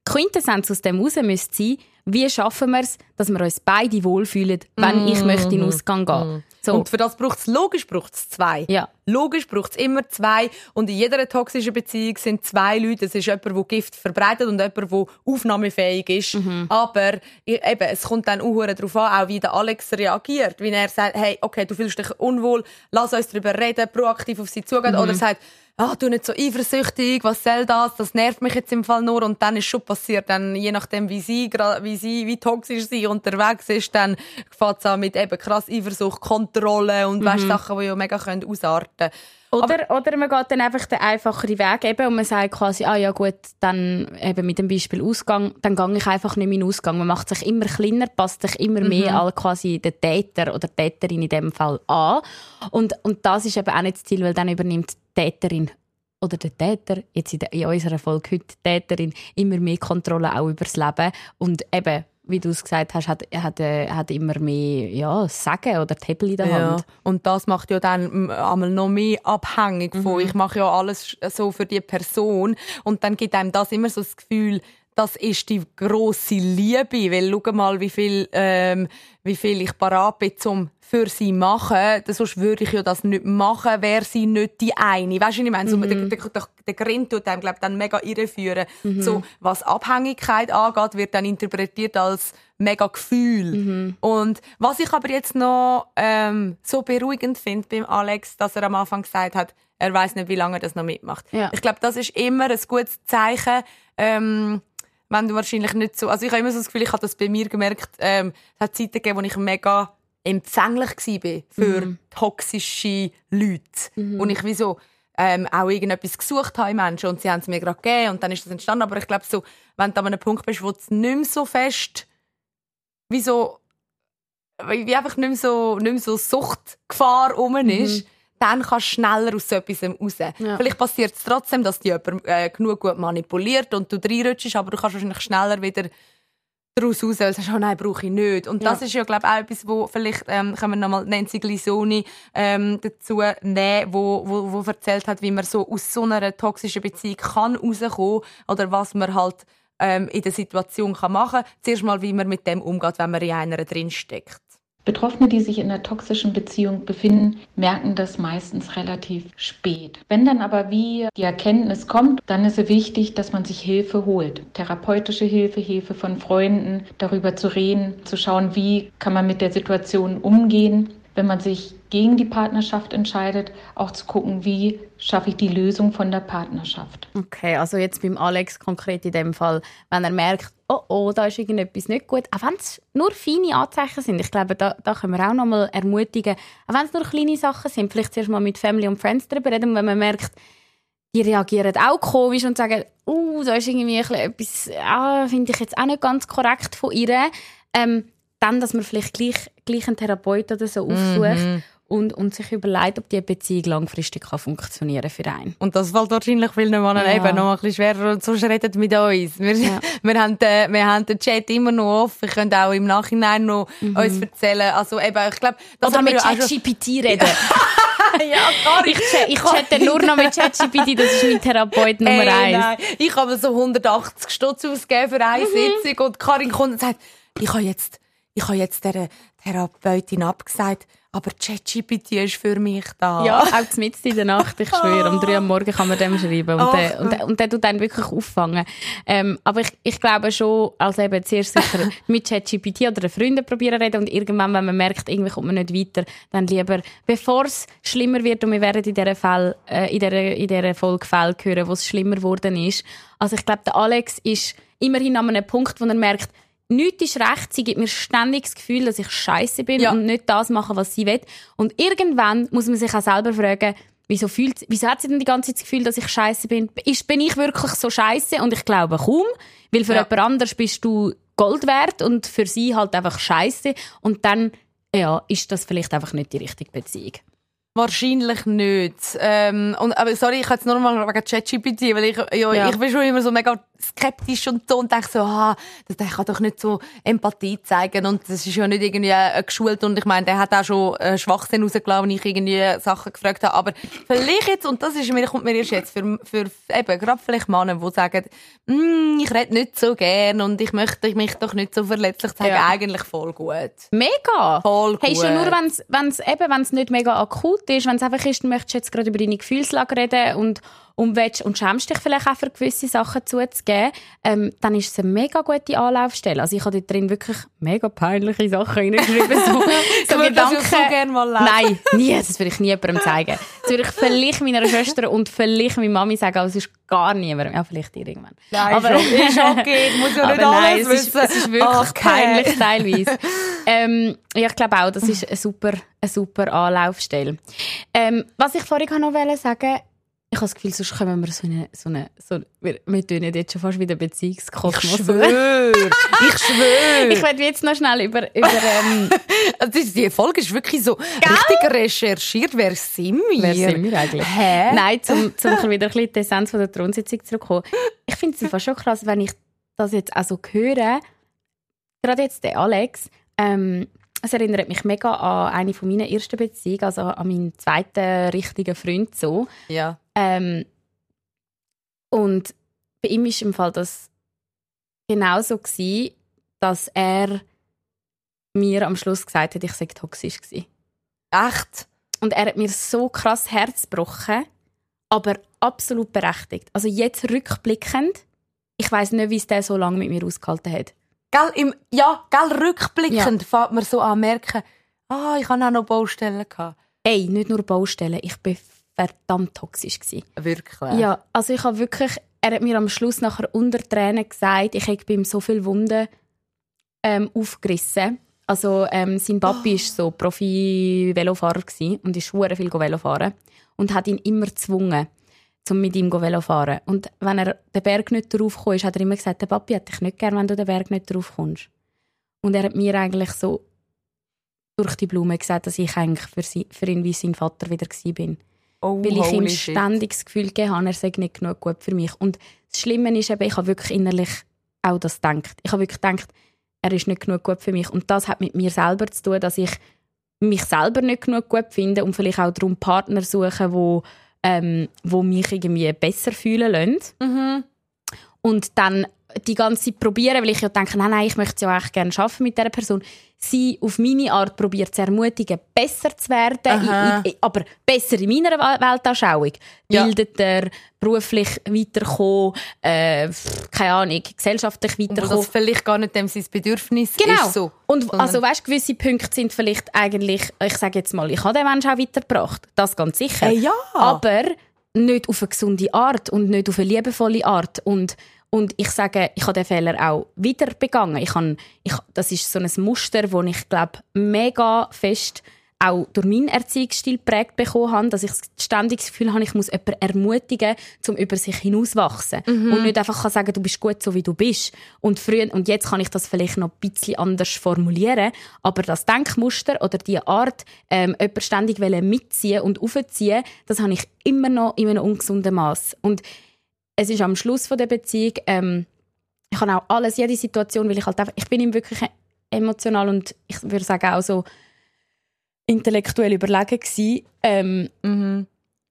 Quintessenz aus dem raus müsste sein, wie schaffen wir es, dass wir uns beide wohlfühlen, wenn mm. ich möchte in den Ausgang gehen. Mm. So. Und für das braucht es, logisch braucht es zwei. Ja. Logisch braucht es immer zwei. Und in jeder toxischen Beziehung sind zwei Leute. Es ist jemand, der Gift verbreitet und jemand, der aufnahmefähig ist. Mhm. Aber eben, es kommt dann auch darauf an, auch wie der Alex reagiert. Wenn er sagt, hey, okay, du fühlst dich unwohl, lass uns darüber reden, proaktiv auf sie zugehen. Mhm. Oder sagt, ah, du nicht so eifersüchtig, was soll das? Das nervt mich jetzt im Fall nur. Und dann ist schon passiert, dann, je nachdem, wie sie, wie sie, wie toxisch sie unterwegs ist, dann fängt es an mit eben krass Eifersucht, Kontrolle und mhm. weißt, Sachen, die ja mega können ausarten können. Oder, oder man geht dann einfach den einfacheren Weg eben und man sagt quasi, ah ja gut, dann eben mit dem Beispiel Ausgang, dann gehe ich einfach nicht mehr in den Ausgang. Man macht sich immer kleiner, passt sich immer mehr mhm. an quasi den Täter oder die Täterin in dem Fall an. Und, und das ist eben auch nicht das Ziel, weil dann übernimmt die Täterin oder der Täter, jetzt in, der, in unserer Folge heute, die Täterin, immer mehr Kontrolle auch über das Leben. Und eben, wie du es gesagt hast, hat, hat, hat immer mehr ja, Sagen oder die Hebel in der Hand. Ja. Und das macht ja dann einmal noch mehr abhängig von, mhm. ich mache ja alles so für die Person. Und dann gibt einem das immer so das Gefühl, das ist die grosse Liebe. Weil schau mal, wie viel, ähm, wie viel ich parat bin, um für sie machen. Sonst würde ich ja das nicht machen, wäre sie nicht die eine. Weißt du, ich meine, so, mhm. der, der, der, der Grind tut einem, glaube ich, dann mega irreführen. Mhm. So, was Abhängigkeit angeht, wird dann interpretiert als mega Gefühl. Mhm. Und was ich aber jetzt noch ähm, so beruhigend finde beim Alex, dass er am Anfang gesagt hat, er weiss nicht, wie lange er das noch mitmacht. Ja. Ich glaube, das ist immer ein gutes Zeichen, ähm, wenn du wahrscheinlich nicht so... Also ich habe immer so das Gefühl, ich habe das bei mir gemerkt, ähm, es hat Zeiten gegeben, wo ich mega empfänglich war für mhm. toxische Leute. Mhm. Und ich wie so ähm, auch irgendetwas gesucht habe in Menschen und sie haben es mir gerade gegeben und dann ist das entstanden. Aber ich glaube, so, wenn du an einem Punkt bist, wo es nicht mehr so fest wie so wie einfach nicht mehr so, nicht mehr so Suchtgefahr rum ist, mhm. dann kannst du schneller aus so etwas raus. Ja. Vielleicht passiert es trotzdem, dass dich jemand äh, genug gut manipuliert und du reinrutschst, aber du kannst wahrscheinlich schneller wieder daraus raus, weil du sagst, oh nein, brauche ich nicht. Und ja. das ist ja, glaube ich, auch etwas, wo vielleicht, ähm, können wir nochmal Nancy Glisoni ähm, dazu nehmen, wo, wo, wo erzählt hat, wie man so aus so einer toxischen Beziehung kann rauskommen oder was man halt ähm, in der Situation kann machen kann. Zuerst mal, wie man mit dem umgeht, wenn man in einer drinsteckt. Betroffene, die sich in einer toxischen Beziehung befinden, merken das meistens relativ spät. Wenn dann aber wie die Erkenntnis kommt, dann ist es wichtig, dass man sich Hilfe holt. Therapeutische Hilfe, Hilfe von Freunden, darüber zu reden, zu schauen, wie kann man mit der Situation umgehen. Wenn man sich gegen die Partnerschaft entscheidet, auch zu gucken, wie schaffe ich die Lösung von der Partnerschaft. Okay, also jetzt beim Alex konkret in dem Fall, wenn er merkt, oh, oh, da ist irgendetwas nicht gut, auch wenn es nur feine Anzeichen sind, ich glaube, da, da können wir auch noch mal ermutigen, auch wenn es nur kleine Sachen sind, vielleicht zuerst mal mit Family und Friends darüber reden, und wenn man merkt, die reagieren auch komisch und sagen, oh, da ist irgendwie etwas, ah, finde ich jetzt auch nicht ganz korrekt von ihr, ähm, dann, dass man vielleicht gleich, gleich einen Therapeut oder so aufsucht mhm. und, und sich überlegt, ob die Beziehung langfristig kann funktionieren für einen. Und das fällt wahrscheinlich vielen Männern ja. eben noch ein bisschen schwerer, und sonst redet mit uns. Wir, ja. wir, haben den, wir haben den Chat immer noch offen, wir können auch im Nachhinein noch mhm. uns erzählen. Also eben, ich glaube, das oder mit ChatGPT reden. Ja, gar nicht. Ich, ich chatte nur noch mit ChatGPT, das ist mein Therapeut Nummer hey, eins. Nein. Ich habe so hundertachtzig Stutz ausgegeben für eine mhm. Sitzung und Karin kommt und sagt, ich habe jetzt Ich habe jetzt der Therapeutin abgesagt, aber ChatGPT ist für mich da. Ja, auch mitten in der Nacht, ich schwöre. Um drei Uhr morgens kann man dem schreiben. Und, der, und, der, und der tut dann wirklich auffangen. Ähm, aber ich, ich glaube schon, also eben zuerst sicher mit ChatGPT oder den Freunden probieren reden und irgendwann, wenn man merkt, irgendwie kommt man nicht weiter, dann lieber, bevor es schlimmer wird, und wir werden in dieser, Fall, äh, in dieser, in dieser Folge Fälle hören, wo es schlimmer geworden ist. Also ich glaube, der Alex ist immerhin an einem Punkt, wo er merkt, nichts ist recht, sie gibt mir ständig das Gefühl, dass ich scheisse bin ja. und nicht das mache, was sie will. Und irgendwann muss man sich auch selber fragen, wieso, fühlt, wieso hat sie denn die ganze Zeit das Gefühl, dass ich scheisse bin? Ist, bin ich wirklich so scheisse? Und ich glaube kaum, weil für ja. jemand anderes bist du Gold wert und für sie halt einfach scheisse. Und dann ja, ist das vielleicht einfach nicht die richtige Beziehung. Wahrscheinlich nicht. Ähm, und, aber sorry, ich habe jetzt nur mal wegen ChatGPT, weil ich, ja, ja. ich bin schon immer so mega skeptisch und so und denke so, ah, der kann doch nicht so Empathie zeigen und das ist ja nicht irgendwie äh, geschult und ich meine, der hat auch schon äh, Schwachsinn rausgelassen, wenn ich irgendwie Sachen gefragt habe, aber vielleicht jetzt, und das ist mir, kommt mir erst jetzt, für, für eben, gerade vielleicht Männer, die sagen, mm, ich rede nicht so gern und ich möchte mich doch nicht so verletzlich zeigen, ja. Eigentlich voll gut. Mega! Voll gut. Hey, schon nur, wenn es eben, wenn es nicht mega akut ist, wenn es einfach ist, du möchtest jetzt gerade über deine Gefühlslage reden und und, willst, und schämst dich vielleicht auch für gewisse Sachen zuzugeben, ähm, dann ist es eine mega gute Anlaufstelle. Also ich habe dort drin wirklich mega peinliche Sachen reingeschrieben. So, so Gedanken. Das so gerne mal lesen. Nein, nie, das würde ich nie jemandem zeigen. Das würde ich vielleicht meiner Schwester und vielleicht meiner Mami sagen, aber es ist gar niemandem. Ja, vielleicht dir irgendwann. Nein, aber, ist okay, ich muss ja nicht aber alles nein, wissen. Es ist, es ist wirklich okay. Peinlich teilweise. ähm, ja, ich glaube auch, das ist eine super, eine super Anlaufstelle. Ähm, was ich vorhin noch sagen wollte, ich habe das Gefühl, sonst kommen wir so eine... So eine so, wir, wir tun jetzt schon fast wieder Beziehungskosmos. Ich schwöre! Ich schwöre! Ich werde jetzt noch schnell über... über ähm, also die Folge ist wirklich so Gell? richtig recherchiert. Wer sind wir? Wer sind wir eigentlich? Hä? Nein, zum, zum wieder ein bisschen die Essenz von der Thronsitzung zurückkommen. Ich finde es einfach schon krass, wenn ich das jetzt auch so höre, gerade jetzt der Alex, ähm, es erinnert mich mega an eine von meinen ersten Beziehungen, also an meinen zweiten richtigen Freund so. Ja. Ähm, und bei ihm war im Fall das genauso gewesen, dass er mir am Schluss gesagt hat, ich sei toxisch gewesen. Echt? Und er hat mir so krass Herz gebrochen, aber absolut berechtigt. Also jetzt rückblickend, ich weiss nicht, wie es der so lange mit mir ausgehalten hat. Gell, im, ja, gell, rückblickend ja. fängt man so an merken, ah, ich hatte auch noch Baustellen gehabt. Ey, nicht nur Baustellen, ich war verdammt toxisch gewesen. Wirklich? Ja, also ich habe wirklich, er hat mir am Schluss nachher unter Tränen gesagt, ich habe bei ihm so viele Wunden ähm, aufgerissen. Also ähm, sein Papi war oh. so Profi-Velofahrer und ist sehr viel Velofahren und hat ihn immer gezwungen, um mit ihm Velo fahren. Und wenn er den Berg nicht drauf kam, hat er immer gesagt, der Papi hat dich nicht gern, wenn du den Berg nicht drauf kommst. Und er hat mir eigentlich so durch die Blume gesagt, dass ich eigentlich für, sie, für ihn wie sein Vater wieder war. Oh, weil ich ihm ständig das Gefühl gegeben habe, er sei nicht genug gut für mich. Und das Schlimme ist eben, ich habe wirklich innerlich auch das gedacht. Ich habe wirklich gedacht, er ist nicht genug gut für mich. Und das hat mit mir selber zu tun, dass ich mich selber nicht genug gut finde und vielleicht auch darum Partner suchen, die Ähm, wo mich irgendwie besser fühlen lassen. Mhm. Und dann die ganze Zeit probieren, weil ich ja denke, nein, nein, ich möchte ja eigentlich gerne arbeiten mit dieser Person. Sie auf meine Art probiert zu ermutigen, besser zu werden, in, in, aber besser in meiner Weltanschauung. Ja. Bildeter, beruflich weiterkommen, äh, keine Ahnung, gesellschaftlich weiterkommen. Und das vielleicht gar nicht dem sein Bedürfnis genau. ist. So. Und also, weißt, gewisse Punkte sind vielleicht eigentlich, ich sage jetzt mal, ich habe den Menschen auch weitergebracht. Das ganz sicher. Äh, ja. Aber nicht auf eine gesunde Art und nicht auf eine liebevolle Art. Und Und ich sage, ich habe den Fehler auch wieder begangen. Ich habe, ich, das ist so ein Muster, das ich glaube mega fest auch durch meinen Erziehungsstil geprägt bekommen habe, dass ich ständig das Gefühl habe, ich muss jemanden ermutigen, um über sich hinauszuwachsen. Mhm. Und nicht einfach kann sagen, du bist gut, so wie du bist. Und, früher, und jetzt kann ich das vielleicht noch ein bisschen anders formulieren, aber das Denkmuster oder die Art, ähm, jemanden ständig mitziehen und aufziehen, das habe ich immer noch in einem ungesunden Maß. Und es ist am Schluss der Beziehung, ähm, ich habe auch alles, jede Situation, weil ich halt einfach, ich bin ihm wirklich emotional und ich würde sagen auch so intellektuell überlegen gewesen. Ähm, mhm.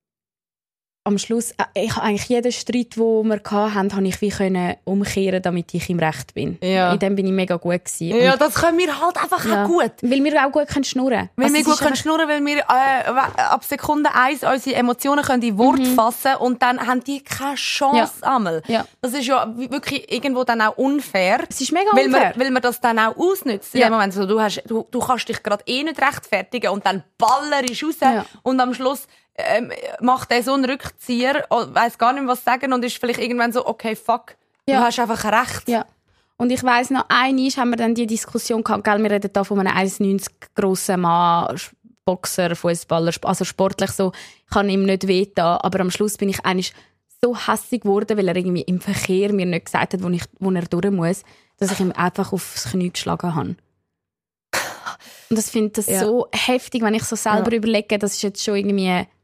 Am Schluss, äh, ich habe eigentlich jeden Streit, den wir hatten, habe ich wie können umkehren, damit ich im Recht bin. Ja. In dem bin ich mega gut gewesen. Ja, und das können wir halt einfach ja, auch gut. Weil wir auch gut können schnurren. Weil also wir gut können schnurren, weil wir äh, ab Sekunde eins unsere Emotionen können in Wort mhm. fassen und dann haben die keine Chance ja. einmal. Ja. Das ist ja wirklich irgendwo dann auch unfair. Es ist mega weil unfair. Man, weil man das dann auch ausnutzt. Ja. In dem Moment so, du, hast, du, du kannst dich gerade eh nicht rechtfertigen und dann ballerst raus ja. und am Schluss ähm, macht er so einen Rückzieher, weiss gar nicht mehr, was sagen und ist vielleicht irgendwann so, okay, fuck, ja. du hast einfach recht. Ja. Und ich weiss noch, einmal haben wir dann die Diskussion gehabt, gell, wir reden da von einem eins neunzig grossen Mann, Boxer, Fußballer, also sportlich so, ich kann ihm nicht wehtun, aber am Schluss bin ich eigentlich so hässig geworden, weil er irgendwie im Verkehr mir nicht gesagt hat, wo, ich, wo er durch muss, dass ich ihm einfach aufs Knie geschlagen habe. Und das finde ich ja. so heftig, wenn ich so selber ja. überlege, das ist jetzt schon irgendwie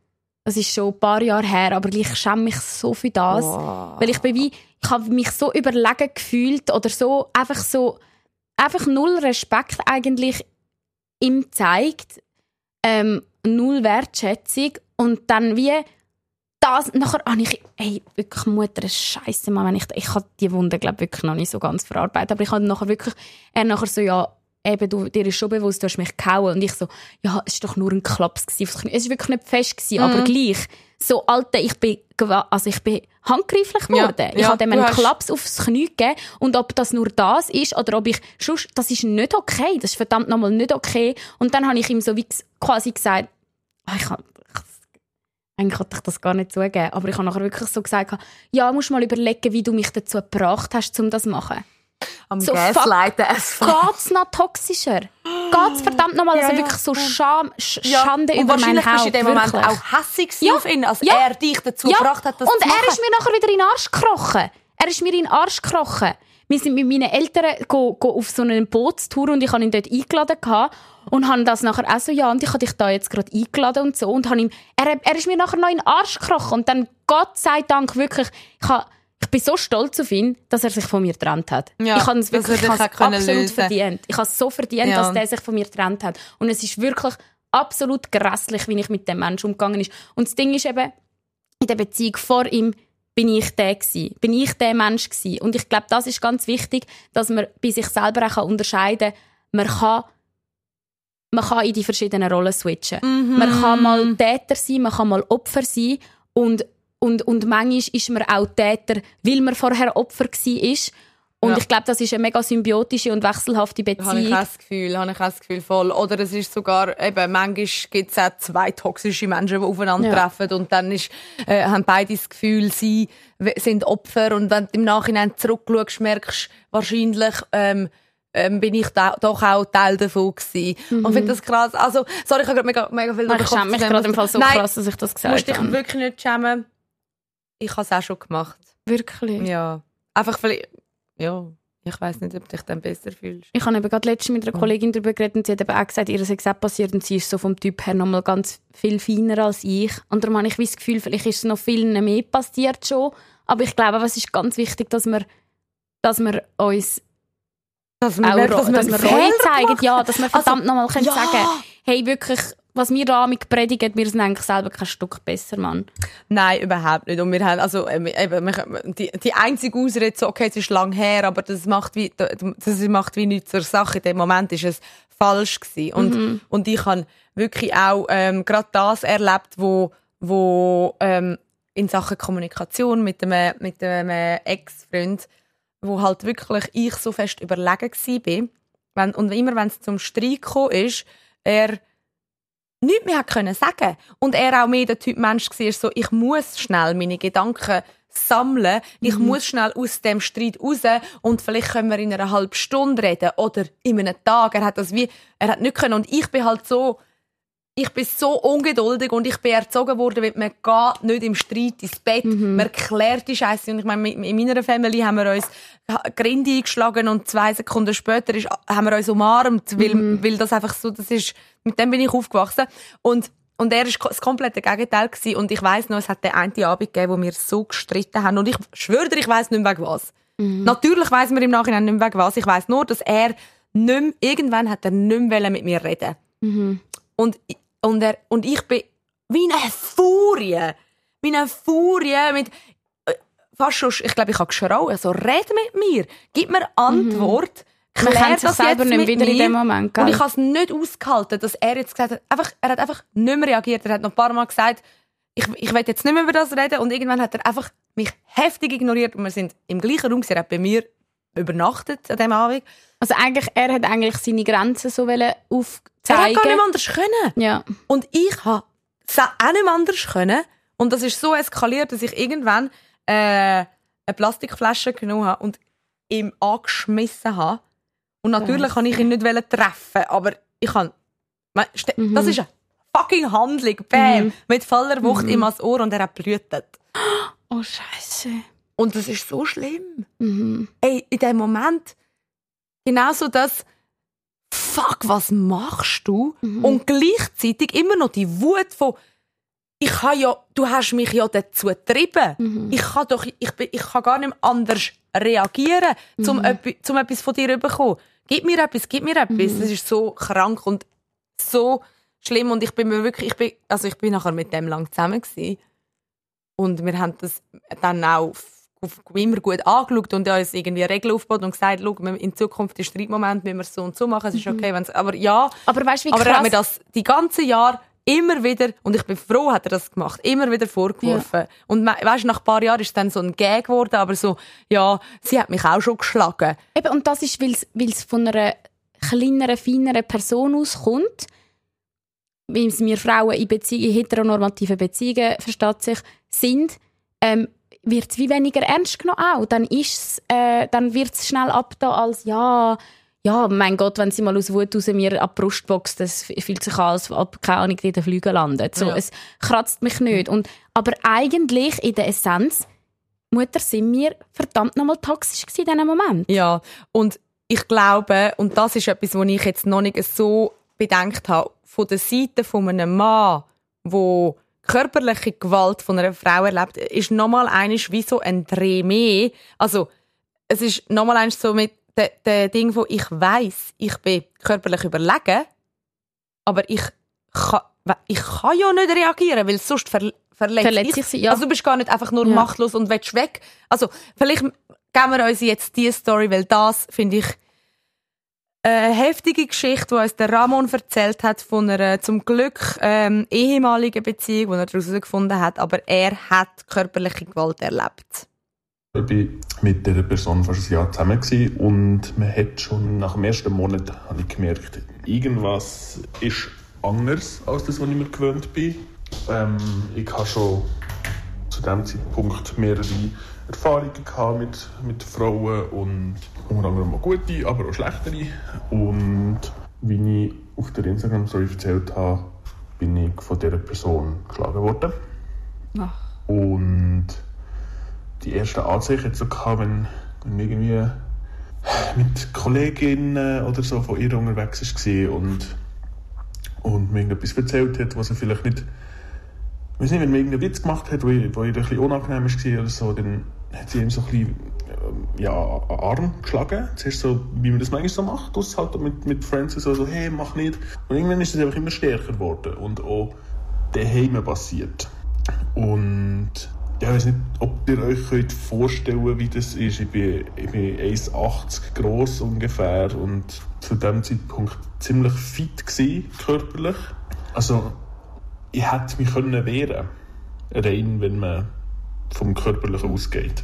Das ist schon ein paar Jahre her, aber ich schäme mich so für das. Wow. Weil ich bin wie, ich habe mich so überlegen gefühlt oder so, einfach so, einfach null Respekt eigentlich ihm gezeigt, ähm, null Wertschätzung und dann wie das, nachher habe ich, ey, wirklich Mutter, Scheiße, Mann, wenn ich, ich habe die Wunde, glaube wirklich noch nicht so ganz verarbeitet, aber ich habe nachher wirklich, er nachher so, ja, eben, du, dir ist schon bewusst, du hast mich gehauen. Und ich so, ja, es war doch nur ein Klaps gewesen. Es war wirklich nicht fest gewesen, mm. aber gleich. So, Alter, ich bin, also ich bin handgreiflich geworden. Ja, ich ja, habe dem einen Klaps aufs Knie gegeben. Und ob das nur das ist, oder ob ich, sonst, das ist nicht okay. Das ist verdammt nochmal nicht okay. Und dann habe ich ihm so wie quasi gesagt, ich kann, eigentlich wollte ich das gar nicht zugeben, aber ich habe nachher wirklich so gesagt, ja, musst mal überlegen, wie du mich dazu gebracht hast, um das zu machen. Am so Gaslighten es geht's noch toxischer? Geht's verdammt nochmal, also ja, wirklich so Scham, Sch ja. Schande und über mein Haupt. Und wahrscheinlich bist du in dem Moment wirklich. auch hässig ja. auf ihn, als ja. er dich dazu ja. gebracht hat, das und zu machen. Und er ist mir nachher wieder in den Arsch gekrochen. Er ist mir in den Arsch gekrochen. Wir sind mit meinen Eltern go, go auf so eine Bootstour und ich habe ihn dort eingeladen gehabt und habe das nachher auch so, ja, und ich habe dich da jetzt gerade eingeladen und so und habe ihm, er, er ist mir nachher noch in den Arsch gekrochen und dann, Gott sei Dank, wirklich, ich habe Ich bin so stolz auf ihn, dass er sich von mir getrennt hat. Ja, ich habe es wirklich ich absolut lösen. verdient. Ich habe es so verdient, ja. dass der sich von mir getrennt hat. Und es ist wirklich absolut grässlich, wie ich mit dem Menschen umgegangen bin. Und das Ding ist eben, in der Beziehung vor ihm bin ich der gewesen. Bin ich der Mensch gewesen. Und ich glaube, das ist ganz wichtig, dass man bei sich selber auch unterscheiden kann. Man kann, man kann in die verschiedenen Rollen switchen. Mhm. Man kann mal Täter sein, man kann mal Opfer sein. Und Und, und manchmal ist man auch Täter, weil man vorher Opfer war. Und ja. ich glaube, das ist eine mega symbiotische und wechselhafte Beziehung. Habe ich auch das Gefühl, habe ich auch das Gefühl voll. Oder es ist sogar, eben, manchmal gibt es auch zwei toxische Menschen, die aufeinandertreffen. Ja. Und dann ist, äh, haben beide das Gefühl, sie sind Opfer. Und wenn du im Nachhinein zurückschaust, merkst du wahrscheinlich, ähm, ähm, bin ich da, doch auch Teil davon gewesen. Mhm. Und finde das krass. Also, sorry, ich habe gerade mega, mega viel... Ich schäme mich gerade im Fall so Nein, krass, dass ich das gesagt habe. Du musst dich wirklich nicht schämen. Ich habe es auch schon gemacht. Wirklich? Ja. Einfach vielleicht... Ja, ich weiss nicht, ob du dich dann besser fühlst. Ich habe eben gerade letztens mit einer Kollegin darüber geredet und sie hat eben auch gesagt, ihr ist auch passiert und sie ist so vom Typ her nochmal ganz viel feiner als ich. Und darum habe ich das Gefühl, vielleicht ist es noch viel mehr passiert schon. Aber ich glaube, es ist ganz wichtig, dass wir, dass wir uns dass wir, auch, merkt, dass dass wir wir Reue zeigen. Ja, dass wir verdammt also, nochmal ja. sagen können, hey, wirklich... Was wir da mit predigen, wir sind eigentlich selber kein Stück besser, Mann. Nein, überhaupt nicht. Und wir haben, also, eben, die, die einzige Ausrede, so, okay, es ist lang her, aber das macht wie, das macht wie nichts zur Sache. In dem Moment ist es falsch gewesen. Und, mhm. und ich habe wirklich auch, ähm, gerade das erlebt, wo, wo, ähm, in Sachen Kommunikation mit einem, mit einem Ex-Freund, wo halt wirklich ich so fest überlegen war. Wenn, und immer wenn es zum Streit gekommen ist, er, nichts mehr können sagen. Und er auch mehr der Typ Mensch war, so, ich muss schnell meine Gedanken sammeln, ich mhm. muss schnell aus dem Streit raus und vielleicht können wir in einer halben Stunde reden oder in einem Tag. Er hat das wie, er hat nicht können. Und ich bin halt so, ich bin so ungeduldig und ich bin erzogen worden, weil man geht nicht im Streit ins Bett, mhm. man klärt die Scheiße. Und ich meine, in meiner Familie haben wir uns Grinde eingeschlagen und zwei Sekunden später ist, haben wir uns umarmt, weil, mhm. weil das einfach so, das ist, mit dem bin ich aufgewachsen. Und, und er war das komplette Gegenteil gewesen. Und ich weiss noch, es hat den einen Abend gegeben, wo wir so gestritten haben. Und ich schwöre dir, ich weiss nicht mehr wegen was. Mhm. Natürlich weiss man im Nachhinein nicht mehr wegen was. Ich weiss nur, dass er nicht mehr, irgendwann hat er nicht mehr mit mir reden. Mhm. Und, und, er, und ich bin wie eine Furie. Wie eine Furie mit, fast schon, ich glaube, ich habe geschrauen. So, red mit mir. Gib mir Antwort. Mhm. Klär das selber jetzt nicht wieder in dem Moment. Gell? Und ich habe es nicht ausgehalten, dass er jetzt gesagt hat, einfach, er hat einfach nicht mehr reagiert. Er hat noch ein paar Mal gesagt, ich, ich will jetzt nicht mehr über das reden. Und irgendwann hat er einfach mich heftig ignoriert. Und wir sind im gleichen Raum, er hat bei mir übernachtet an diesem Abend. Also eigentlich, er hat eigentlich seine Grenzen so aufzeigen. Er hat gar nicht anders können. Ja. Und ich habe es auch nicht anders können. Und das ist so eskaliert, dass ich irgendwann äh, eine Plastikflasche genommen habe und ihm angeschmissen habe. Und natürlich kann ich ihn nicht treffen, aber ich kann, mhm. das ist eine fucking Handlung, bam, mhm. mit voller Wucht mhm. ihm ans Ohr und er hat blühtet. Oh Scheiße. Und das ist so schlimm. Mhm. Ey, in dem Moment, genauso das, fuck, was machst du? Mhm. Und gleichzeitig immer noch die Wut von, ich habe ja, du hast mich ja dazu getrieben. Mhm. Ich kann doch, ich, bin, ich kann gar nicht mehr anders reagieren, mhm. um, epi, um etwas von dir zu bekommen. Gib mir etwas, gib mir etwas. Mhm. Das ist so krank und so schlimm. Und ich bin mir wirklich, ich bin, also ich bin nachher mit dem lang zusammen gewesen. Und wir haben das dann auch immer gut angeschaut und uns irgendwie Regeln aufgebaut und gesagt, schau, in Zukunft ist Streitmoment, müssen wir es so und so machen, es ist okay, wenn's, aber ja, aber, weißt, wie aber krass? er hat mir das die ganzen Jahre immer wieder, und ich bin froh, hat er das gemacht, immer wieder vorgeworfen. Ja. Und weißt, nach ein paar Jahren ist es dann so ein Gag geworden, aber so, ja, sie hat mich auch schon geschlagen. Eben, und das ist, weil es von einer kleineren, feineren Person auskommt, wie wir Frauen in, Beziehungen, in heteronormativen Beziehungen, versteht sich, sind, ähm, wird es wie weniger ernst genommen auch. Dann, äh, dann wird es schnell abgetan als, ja, ja, mein Gott, wenn sie mal aus Wut raus mir an die Brust boxt, das fühlt sich an, als ob, keine Ahnung, die in den Flügeln landet. So, ja. Es kratzt mich nicht. Und, aber eigentlich, in der Essenz, Mutter, sind wir verdammt nochmal toxisch gewesen in diesem Moment. Ja, und ich glaube, und das ist etwas, was ich jetzt noch nicht so bedenkt habe, von der Seite von einem Mann, der körperliche Gewalt von einer Frau erlebt, ist nochmal einisch wie so ein Dreh mehr. Also, es ist nochmal eins so mit dem de Ding, wo ich weiss, ich bin körperlich überlegen, aber ich kann, ich kann ja nicht reagieren, weil sonst ver verletzt, verletzt ich. Sie, ja. Also, du bist gar nicht einfach nur ja. machtlos und willst weg. Also, vielleicht geben wir uns jetzt diese Story, weil das, finde ich, eine heftige Geschichte, die uns der Ramon erzählt hat von einer zum Glück ähm, ehemaligen Beziehung, die er daraus herausgefunden hat, aber er hat körperliche Gewalt erlebt. Ich war mit dieser Person fast ein Jahr zusammen gewesen und man hat schon nach dem ersten Monat habe ich gemerkt, irgendwas ist anders als das, was ich mir gewöhnt bin. Ähm, ich habe schon zu diesem Zeitpunkt mehrere Erfahrungen gehabt mit, mit Frauen und unter anderem mal gute, aber auch schlechtere. Und wie ich auf der Instagram-Story erzählt habe, bin ich von dieser Person geschlagen worden. Ach. Und die ersten Anzeichen so gehabt, wenn, wenn irgendwie mit Kolleginnen oder so von ihr unterwegs war und, und mir irgendetwas erzählt hat, was er vielleicht nicht... Ich weiß nicht, wenn man irgendeinen Witz gemacht hat, wo ihr ein bisschen unangenehm war oder so, dann hat sie ihm so ein bisschen ja, an den Arm geschlagen. Zuerst so, wie man das manchmal so macht, das halt mit, mit Friends so, so, hey, mach nicht. Und irgendwann ist es einfach immer stärker geworden und auch daheim passiert. Und ja, ich weiß nicht, ob ihr euch könnt vorstellen, wie das ist. Ich bin, ich bin eins Komma achtzig gross ungefähr und zu diesem Zeitpunkt ziemlich fit gewesen, körperlich. Also, ich hätte mich können wehren, rein, wenn man vom Körperlichen ausgeht.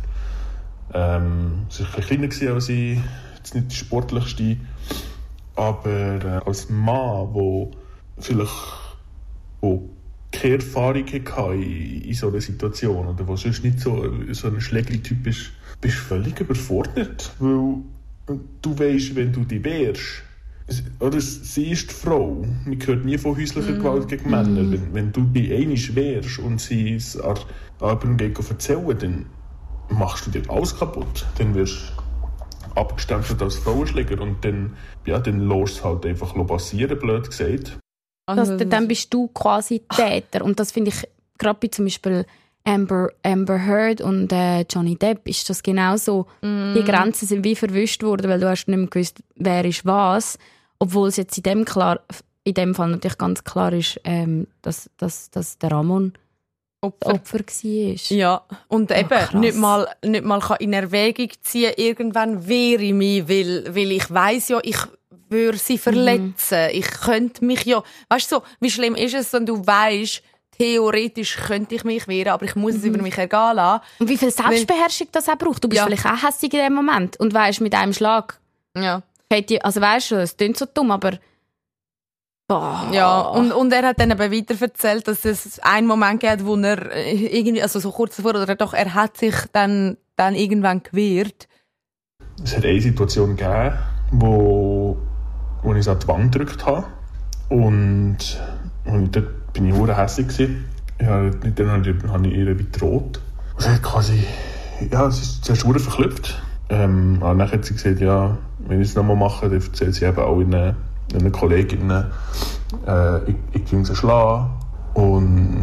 Ähm, es war ein bisschen kleiner als ich, jetzt nicht die sportlichste, aber äh, als Mann, der vielleicht wo keine Erfahrung hatte in, in so einer Situation oder der sonst nicht so, so ein Schlägli-Typ ist, bist du völlig überfordert, weil du weisst, wenn du dich wehrst, oder sie ist die Frau. Man hört nie von häuslicher Gewalt gegen Männer. Mm. Wenn, wenn du bei einer wehrst und sie es an jemandem erzählen, dann machst du dir alles kaputt. Dann wirst du abgestempelt als Frauenschläger und dann, ja, dann lässt es halt einfach passieren, blöd gesagt. Also, dann bist du quasi Täter. Und das finde ich, gerade bei zum Beispiel Amber, Amber Heard und äh, Johnny Depp, ist das genau so. Mm. Die Grenzen sind wie verwischt worden, weil du hast nicht mehr gewusst, wer ist was. Obwohl es jetzt in dem, klar, in dem Fall natürlich ganz klar ist, ähm, dass, dass, dass der Ramon Opfer, Opfer war. Ja, und eben oh, nicht mal, nicht mal kann in Erwägung ziehen, irgendwann wehre ich mich, weil, weil ich weiss ja, ich würde sie verletzen. Mhm. Ich könnte mich ja... Weißt du, so, wie schlimm ist es, wenn du weisst, theoretisch könnte ich mich wehren, aber ich muss mhm. es über mich ergehen lassen. Und wie viel Selbstbeherrschung das auch braucht. Du bist ja. vielleicht auch hässig in dem Moment und weisst, mit einem Schlag... Ja. Also weißt du, es klingt so dumm, aber... Boah. Ja, und, und er hat dann eben weiter erzählt, dass es einen Moment gab, wo er irgendwie, also so kurz davor, oder doch, er hat sich dann, dann irgendwann gewehrt. Es hat eine Situation gegeben, wo, wo ich es an die Wand gedrückt habe. Und, und dort bin ich sehr hässlich gewesen. Ja, dann habe ich ihr bedroht. Sie hat quasi, ja, sie ist zuerst sehr verklüpft. Ähm, aber dann hat sie gesagt, ja, wenn ich es nochmal mache, dann erzählt sie eben auch ihren, ihren Kolleginnen, äh, ich, ich will sie schlagen. Und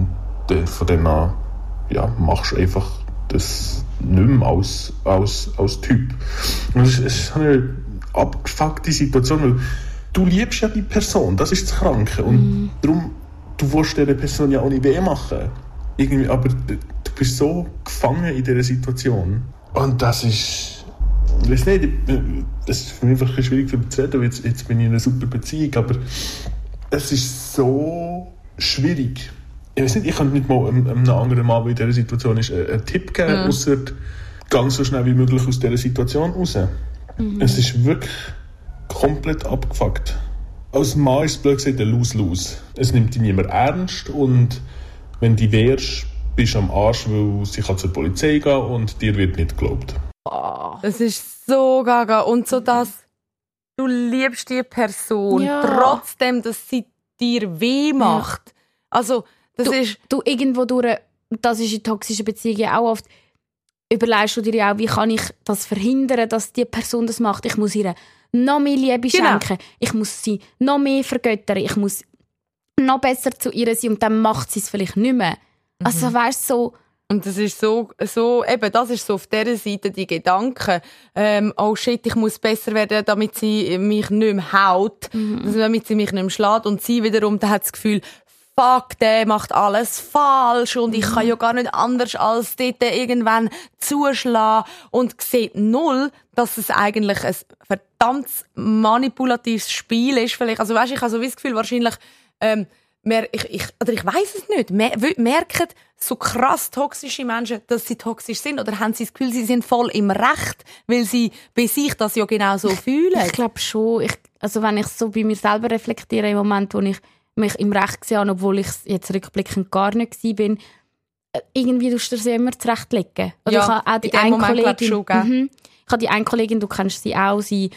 von dann an ja, machst du einfach das nicht mehr als, als, als Typ. Und es, es ist eine abgefuckte Situation, weil du liebst ja die Person, das ist das Kranke. Und mm. darum, du willst dieser Person ja auch nicht weh machen. Irgendwie, aber du bist so gefangen in dieser Situation. Und das ist, ich weiß nicht, das ist für mich einfach schwierig zu reden, weil jetzt, jetzt bin ich in einer super Beziehung, aber es ist so schwierig. Ich weiß nicht, ich kann nicht mal einem, einem anderen Mann, der in dieser Situation ist, einen, einen Tipp geben, mhm. außer ganz so schnell wie möglich aus dieser Situation raus. Mhm. Es ist wirklich komplett abgefuckt. Als Mann ist es blöd gesagt ein Lose-Lose. Es nimmt dich niemand ernst und wenn du wehrst, bist du am Arsch, weil sie kann zur Polizei gehen und dir wird nicht geglaubt. Oh, das ist so gaga. Und so, dass du liebst die Person, ja. trotzdem, dass sie dir weh macht. Ja. Also, das du, ist... Du irgendwo durch, das ist in toxischen Beziehungen auch oft, überlegst du dir ja auch, wie kann ich das verhindern, dass die Person das macht. Ich muss ihr noch mehr Liebe genau. schenken. Ich muss sie noch mehr vergöttern. Ich muss noch besser zu ihr sein und dann macht sie es vielleicht nicht mehr. Mhm. Also weißt du, so... Und das ist so, so, eben, das ist so auf dieser Seite die Gedanken. Ähm, oh shit, ich muss besser werden, damit sie mich nicht mehr haut, mhm. also damit sie mich nicht mehr schlägt. Und sie wiederum, da hat das Gefühl, fuck, der macht alles falsch und ich kann ja gar nicht anders als dort irgendwann zuschlagen und sieht null, dass es eigentlich ein verdammt manipulatives Spiel ist. Vielleicht. Also weißt, ich habe so das Gefühl, wahrscheinlich, ähm, mehr, ich, ich, oder ich weiss es nicht, mer- merken so krass toxische Menschen, dass sie toxisch sind, oder haben sie das Gefühl, sie sind voll im Recht, weil sie bei sich das ja genau so fühlen? Ich glaube schon. Ich, also wenn ich so bei mir selber reflektiere, im Moment, wo ich mich im Recht gesehen habe, obwohl ich jetzt rückblickend gar nicht war, bin, irgendwie tust du dir sie immer zurechtlegen. Oder ja, ich habe auch die eine Kollegin, schon, mhm, ich habe die eine Kollegin, du kennst sie auch, sie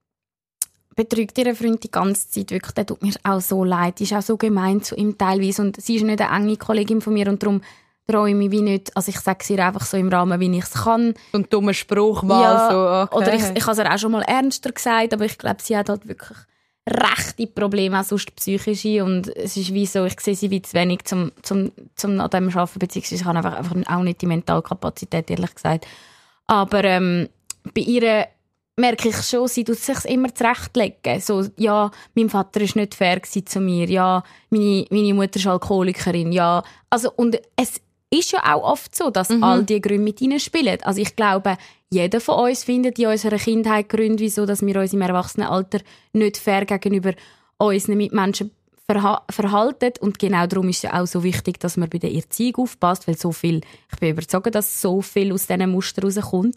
betrügt ihren Freund die ganze Zeit, wirklich, der tut mir auch so leid, die ist auch so gemein zu ihm teilweise und sie ist nicht eine enge Kollegin von mir und darum traue ich mich wie nicht, also ich sage es ihr einfach so im Rahmen, wie ich es kann. So ein dummer Spruch mal. Ja, so, okay. Oder ich, ich habe es ihr auch schon mal ernster gesagt, aber ich glaube, sie hat halt wirklich rechte Probleme, auch sonst psychische, und es ist wie so, ich sehe sie wie zu wenig zum, zum, zum an dem arbeiten, beziehungsweise ich habe einfach, einfach auch nicht die Mentalkapazität, ehrlich gesagt. Aber ähm, bei ihr merke ich schon, sie tut sich immer zurechtlegen. So, ja, mein Vater war nicht fair zu mir, ja, meine, meine Mutter ist Alkoholikerin, ja. Also, und es ist ja auch oft so, dass mhm. all diese Gründe mit ihnen spielen. Also ich glaube, jeder von uns findet in unserer Kindheit Gründe, wieso dass wir uns im Erwachsenenalter nicht fair gegenüber unseren Mitmenschen verha- verhalten. Und genau darum ist es ja auch so wichtig, dass man bei der Erziehung aufpasst, weil so viel, ich bin überzeugt, dass so viel aus diesen Mustern rauskommt.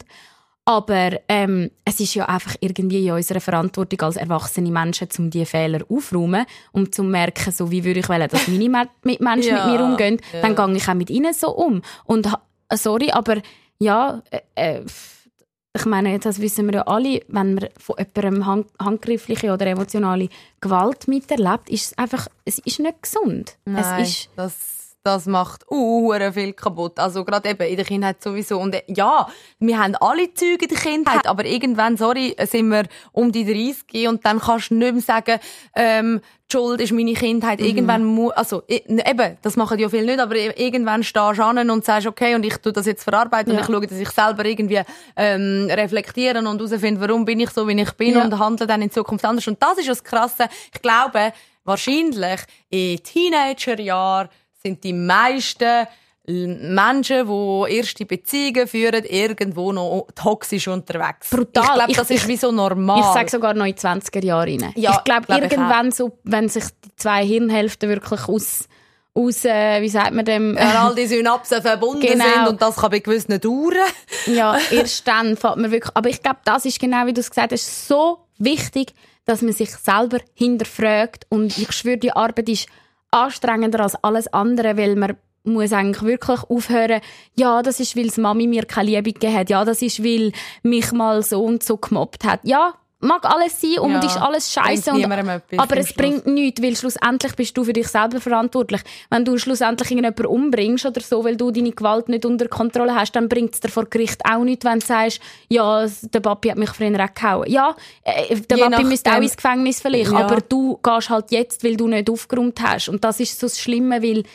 Aber ähm, es ist ja einfach irgendwie in unserer Verantwortung als erwachsene Menschen, um diese Fehler aufzuräumen und zu merken, so wie würde ich wollen, dass meine Mitmenschen ja, mit mir umgehen, ja. dann gehe ich auch mit ihnen so um. Und äh, sorry, aber ja, äh, ich meine, das wissen wir ja alle, wenn man von jemandem hand- handgreifliche oder emotionale Gewalt miterlebt, ist es einfach, es ist nicht gesund. Nein, es ist, das Das macht uh, viel kaputt. Also gerade eben in der Kindheit sowieso. Und ja, wir haben alle Züge in der Kindheit, aber irgendwann, sorry, sind wir um die dreißig und dann kannst du nicht mehr sagen, ähm, die Schuld ist meine Kindheit. Mhm. Irgendwann mu- also eben, das machen ja viele nicht, aber irgendwann stehst du an und sagst, okay, und ich tue das jetzt verarbeiten ja. und ich schaue, dass ich selber irgendwie ähm, reflektieren und herausfinde, warum bin ich so, wie ich bin ja. und handle dann in Zukunft anders. Und das ist das Krasse. Ich glaube, wahrscheinlich in Teenagerjahren sind die meisten Menschen, die erste Beziehungen führen, irgendwo noch toxisch unterwegs. Brutal. Ich glaube, das ich, ist wie so normal. Ich sage sogar noch in zwanziger Jahren rein. Ja, ich glaube, glaub irgendwann, ich so, wenn sich die zwei Hirnhälften wirklich aus, aus äh, wie sagt man dem? Ja, all die Synapsen verbunden genau. sind und das kann bei gewissen dauern. Ja, erst dann fällt man wirklich... Aber ich glaube, das ist genau, wie du es gesagt hast, so wichtig, dass man sich selber hinterfragt. Und ich schwöre, die Arbeit ist anstrengender als alles andere, weil man muss eigentlich wirklich aufhören, ja, das ist, weil Mami mir keine Liebe gegeben hat, ja, das ist, weil mich mal so und so gemobbt hat. Ja, mag alles sein und ja, ist alles scheiße, aber es bringt nichts, weil schlussendlich bist du für dich selber verantwortlich. Wenn du schlussendlich irgendjemanden umbringst oder so, weil du deine Gewalt nicht unter Kontrolle hast, dann bringt es dir vor Gericht auch nichts, wenn du sagst, ja, der Papi hat mich früher auch gehauen. Ja, äh, der Je Papi müsste auch ins Gefängnis vielleicht, ja. aber du gehst halt jetzt, weil du nicht aufgeräumt hast. Und das ist so das Schlimme, weil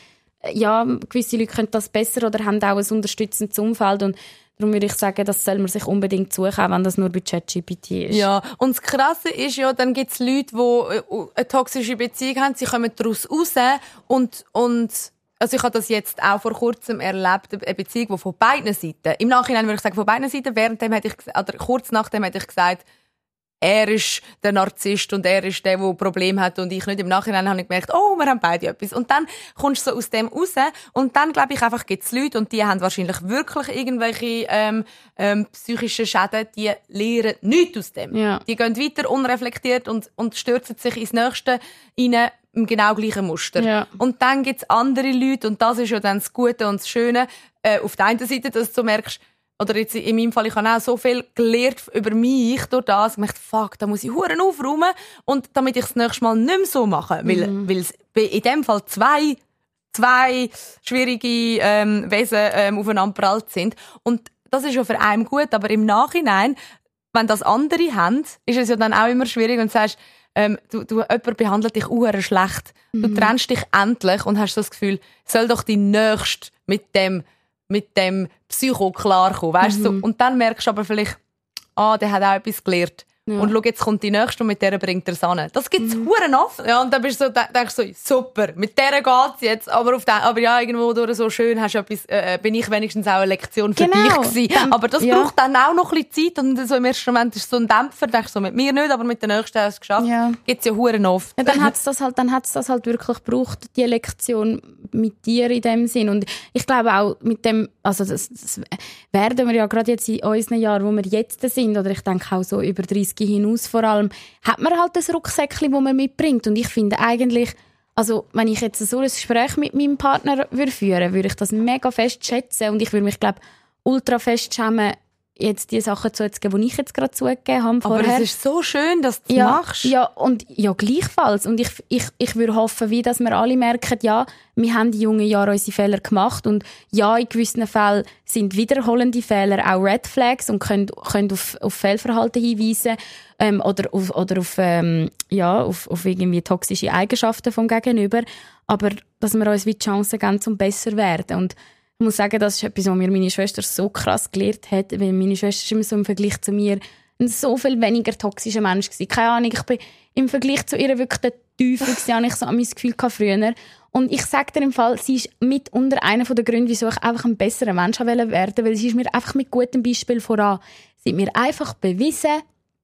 ja, gewisse Leute können das besser oder haben auch ein unterstützendes Umfeld und darum würde ich sagen, das soll man sich unbedingt suchen, wenn das nur bei ChatGPT ist. Ja, und das Krasse ist ja, dann gibt es Leute, die eine toxische Beziehung haben, sie kommen daraus raus und, und also ich habe das jetzt auch vor kurzem erlebt, eine Beziehung, die von beiden Seiten, im Nachhinein würde ich sagen, von beiden Seiten, währenddem hätte ich, oder kurz nachdem hätte ich gesagt, er ist der Narzisst und er ist der, der ein Problem hat und ich nicht. Im Nachhinein habe ich gemerkt, oh, wir haben beide etwas. Und dann kommst du so aus dem raus und dann, glaube ich, einfach gibt es Leute und die haben wahrscheinlich wirklich irgendwelche ähm, ähm, psychischen Schäden, die lernen nichts aus dem. Ja. Die gehen weiter unreflektiert und, und stürzen sich ins Nächste rein im genau gleichen Muster. Ja. Und dann gibt es andere Leute und das ist ja dann das Gute und das Schöne. Äh, auf der einen Seite, dass du merkst, oder jetzt in meinem Fall, ich habe auch so viel gelernt über mich durch das. Ich dachte, fuck, da muss ich Huren aufräumen. Und damit ich es nächstes Mal nicht mehr so mache. Weil, Mhm. weil es in dem Fall zwei, zwei schwierige ähm, Wesen ähm, aufeinander prallt sind. Und das ist ja für einen gut. Aber im Nachhinein, wenn das andere haben, ist es ja dann auch immer schwierig. Und du sagst, ähm, du, du, jemand behandelt dich uhren schlecht. Du Mhm. trennst dich endlich und hast das Gefühl, soll doch die Nächste mit dem mit dem Psycho klarkommen, weißt du? Mhm. So. Und dann merkst du aber vielleicht, ah, der hat auch etwas gelernt. Ja. Und schau, jetzt kommt die Nächste und mit der bringt er es an. Das gibt's Mhm. huren oft. Ja, und dann bist du so, denkst du so, super, mit der geht's jetzt. Aber auf den, aber ja, irgendwo durch so schön hast du etwas, äh, bin ich wenigstens auch eine Lektion für Genau. dich gewesen. Dann- aber das ja. braucht dann auch noch ein bisschen Zeit. Und so im ersten Moment ist so ein Dämpfer, denkst du so, mit mir nicht, aber mit der Nächsten hast du es geschafft. Ja. Gibt's ja huren oft. Ja, dann hat's das halt, dann hat's das halt wirklich gebraucht, die Lektion mit dir in dem Sinn. Und ich glaube auch mit dem, also das, das werden wir ja gerade jetzt in unseren Jahren, wo wir jetzt sind, oder ich denke auch so über dreißig hinaus vor allem, hat man halt das Rucksäckchen, das man mitbringt. Und ich finde eigentlich, also wenn ich jetzt so ein Gespräch mit meinem Partner würde führen, würde ich das mega fest schätzen und ich würde mich, glaube ultra fest schämen, jetzt die Sachen zuzugeben, die ich jetzt gerade zugegeben habe vorher. Aber es ist so schön, dass du es ja, machst. Ja, und ja, gleichfalls. Und ich, ich, ich würde hoffen, wie, dass wir alle merken, ja, wir haben in jungen Jahren unsere Fehler gemacht und ja, in gewissen Fällen sind wiederholende Fehler auch Red Flags und können, können auf, auf Fehlverhalten hinweisen ähm, oder auf, oder auf, ähm, ja, auf, auf irgendwie toxische Eigenschaften vom Gegenüber. Aber dass wir uns wie die Chance geben, zum besser zu werden. Und ich muss sagen, das ist etwas, was mir meine Schwester so krass gelehrt hat, weil meine Schwester ist immer so im Vergleich zu mir ein so viel weniger toxischer Mensch gewesen. Keine Ahnung, ich bin im Vergleich zu ihr wirklich der Teufel gewesen, habe ich so an mein Gefühl gehabt früher. Und ich sage dir im Fall, sie ist mitunter einer der Gründe, wieso ich einfach ein besserer Mensch werden wollte, weil sie ist mir einfach mit gutem Beispiel voran. Sie hat mir einfach bewiesen,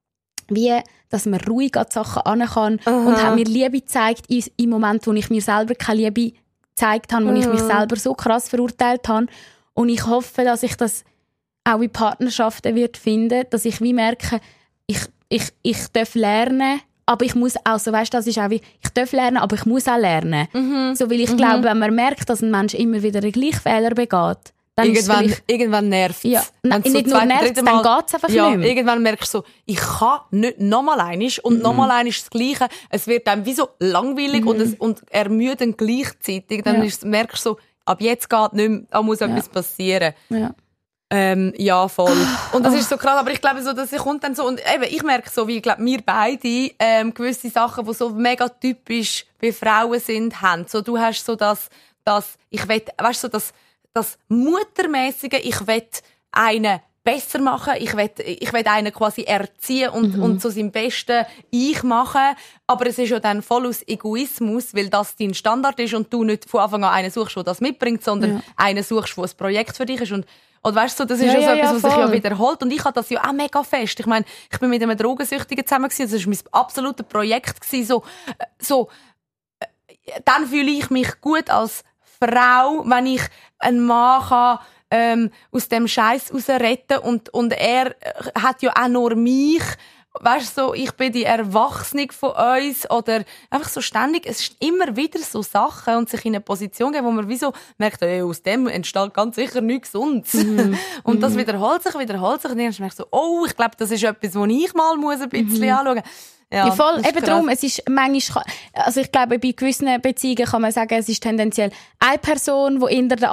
wie dass man ruhig an die Sachen heran kann. Aha. Und hat mir Liebe gezeigt in, in Momenten, wo ich mir selber keine Liebe gezeigt habe, wo ich mich selber so krass verurteilt habe. Und ich hoffe, dass ich das auch in Partnerschaften wird finden, dass ich wie merke, ich, ich, ich darf lernen, aber ich muss auch, so weißt, das ist auch wie, ich darf lernen, aber ich muss auch lernen. Mhm. So, weil ich Mhm. glaube, wenn man merkt, dass ein Mensch immer wieder den gleichen Fehler begeht, dann ist es Irgendwann, vielleicht- irgendwann nervt es. Ja. Nein, nicht nur nervt's, dann geht's einfach ja, nicht mehr. Irgendwann merkst du so, ich kann nicht nochmal einisch und Mhm. nochmal einisch das Gleiche. Es wird dann wie so langweilig und, es, und ermüdend gleichzeitig. Dann Ja. ist, merkst du so, ab jetzt geht nicht mehr, da muss etwas passieren. Ja. Ähm, ja, voll. Und das ist so krass, aber ich glaube so, dass ich kommt dann so, und eben, ich merke so, wie, ich glaube, wir beide, ähm, gewisse Sachen, die so mega typisch bei Frauen sind, haben. So, du hast so das, das, ich will, weißt du, so das, das Muttermäßige, ich will einen besser machen, ich will, ich will einen quasi erziehen und, Mhm. und so sein Bestes ich machen. Aber es ist ja dann voll aus Egoismus, weil das dein Standard ist und du nicht von Anfang an einen suchst, der das mitbringt, sondern Ja. einen suchst, der ein Projekt für dich ist. Und, und weißt du, das ist Ja, ja, so ja, etwas, ja, was sich ja voll. wiederholt. Und ich hatte das ja auch mega fest. Ich meine, ich bin mit einem Drogensüchtigen zusammen gewesen. Das war mein absolutes Projekt gewesen. So, äh, so, äh, dann fühle ich mich gut als Frau, wenn ich einen Mann kann, ähm, aus dem Scheiß raus retten und, und er äh, hat ja auch nur mich. Weißt du, so, ich bin die Erwachsene von uns oder einfach so ständig. Es ist immer wieder so Sachen und sich in eine Position geben, wo man wie so merkt, ey, aus dem entsteht ganz sicher nichts Gesundes. Und das wiederholt sich, wiederholt sich und dann merkst du so, oh, ich glaube, das ist etwas, wo ich mal muss ein bisschen anschauen muss. Ja, voll. das ist Eben krass. darum, es ist manchmal, also ich glaube, bei gewissen Beziehungen kann man sagen, es ist tendenziell eine Person, die eher der An-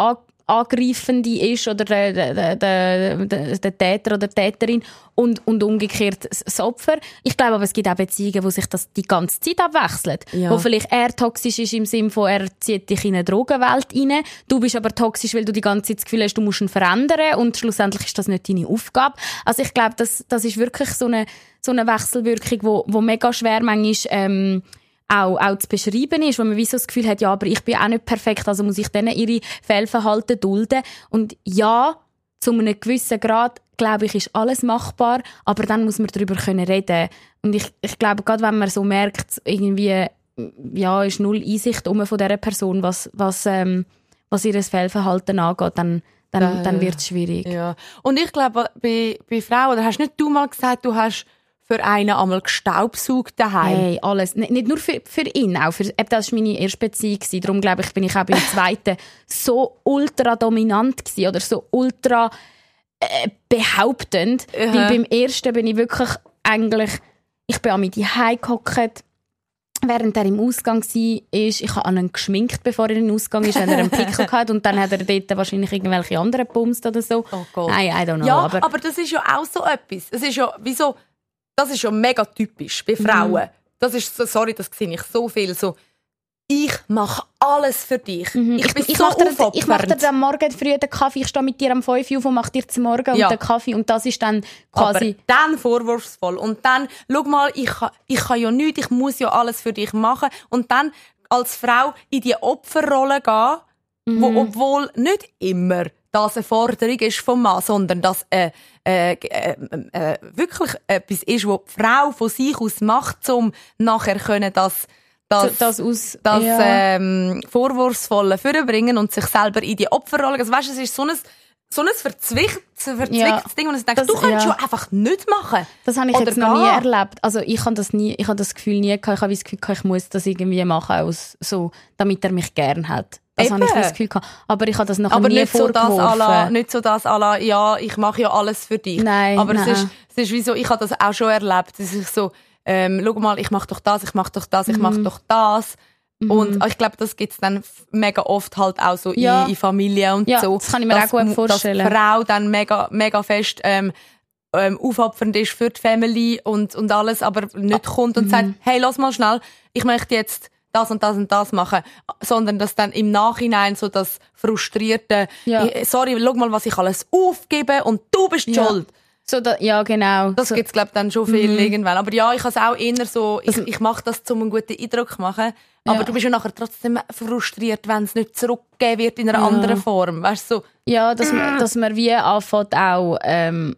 Angreifende ist oder der, der, der, der, der Täter oder Täterin und, und umgekehrt das Opfer. Ich glaube aber, es gibt auch Beziehungen, wo sich das die ganze Zeit abwechselt. Ja. Wo vielleicht er toxisch ist im Sinne von, er zieht dich in eine Drogenwelt rein. Du bist aber toxisch, weil du die ganze Zeit das Gefühl hast, du musst ihn verändern und schlussendlich ist das nicht deine Aufgabe. Also ich glaube, das, das ist wirklich so eine, so eine Wechselwirkung, wo, wo mega schwer manchmal ähm, auch, auch zu beschreiben ist, wo man wie so das Gefühl hat, ja, aber ich bin auch nicht perfekt, also muss ich denen ihre Fehlverhalten dulden. Und ja, zu einem gewissen Grad, glaube ich, ist alles machbar, aber dann muss man darüber können reden. Und ich, ich glaube, gerade wenn man so merkt, irgendwie, ja, ist null Einsicht um von dieser Person, was, was, ähm, was ihr Fehlverhalten angeht, dann, dann, äh, dann wird es schwierig. Ja. Und ich glaube, bei, bei Frauen, da hast nicht du mal gesagt, du hast für einen einmal gestaubsaugt daheim. Hey, alles. N- nicht nur für, für ihn, auch für, eben, das war meine erste Beziehung. Darum glaube ich, bin ich auch beim zweiten so ultra dominant gewesen, oder so ultra äh, behauptend. Uh-huh. Weil beim ersten bin ich wirklich eigentlich, ich bin an mich daheim gehockt, während er im Ausgang war. Ich habe an ihn geschminkt, bevor er in den Ausgang ist, wenn er einen Pickel hatte. Und dann hat er dort wahrscheinlich irgendwelche anderen bumst oder so. Oh Gott. Nein, I don't know. Ja, aber, aber das ist ja auch so etwas. Es ist ja, wieso, das ist ja mega typisch bei Frauen. Mhm. Das ist so, sorry, das sehe ich so viel. So, ich mache alles für dich. Mhm. Ich bin ich, so aufopfernd. Ich mache dir am Morgen früh den Kaffee. Ich stehe mit dir am fünf Uhr auf und mache dir zum Morgen ja. und den Kaffee. Und das ist dann quasi... Aber dann vorwurfsvoll. Und dann, schau mal, ich kann, ich kann ja nichts, ich muss ja alles für dich machen. Und dann als Frau in die Opferrolle gehen, mhm. wo, obwohl nicht immer das eine Forderung ist vom Mann, sondern dass äh, äh, äh, äh, wirklich etwas ist, was die Frau von sich aus macht, um nachher können das das, das, aus, das ja. ähm, Vorwurfsvolle vorbringen und sich selber in die Opferrolle. Also, weißt, es ist so ein so ein verzwicktes, verzwicktes ja. Ding, und ich denke, das, du könntest ja. schon einfach nicht machen. Das habe ich Oder jetzt noch nie erlebt. Also ich habe das nie, ich habe das Gefühl nie gehabt. Ich habe das Gefühl gehabt, ich muss das irgendwie machen, aus, so, damit er mich gern hat. Das habe ich das Gefühl gehabt. Aber ich habe das noch aber nie nicht so das vorgeworfen. la, nicht so das à la, ja, ich mache ja alles für dich. Nein, aber nein. es ist, es ist wie so, ich habe das auch schon erlebt, dass ich so, ähm, schau mal, ich mache doch das, ich mache doch das, ich mache doch das. Mhm. Und ich glaube, das gibt's dann mega oft halt auch so ja. in, in Familien und ja, so. Das kann ich mir dass, auch gut vorstellen. Dass die Frau dann mega, mega fest ähm, ähm, aufopfernd ist für die Family und, und alles, aber nicht kommt und mhm. sagt, hey, lass mal schnell, ich möchte jetzt das und das und das machen, sondern dass dann im Nachhinein so das frustrierte, ja. sorry, schau mal, was ich alles aufgebe und du bist ja. schuld. So da, ja, genau. Das so. gibt's glaub dann schon viel mhm. irgendwann. Aber ja, ich habe es auch eher so, ich, ich mache das, um einen guten Eindruck zu machen. Aber ja. du bist ja nachher trotzdem frustriert, wenn es nicht zurückgegeben wird in einer ja. anderen Form. Weißt du, so. Ja, dass man, dass man wie anfängt auch, ähm,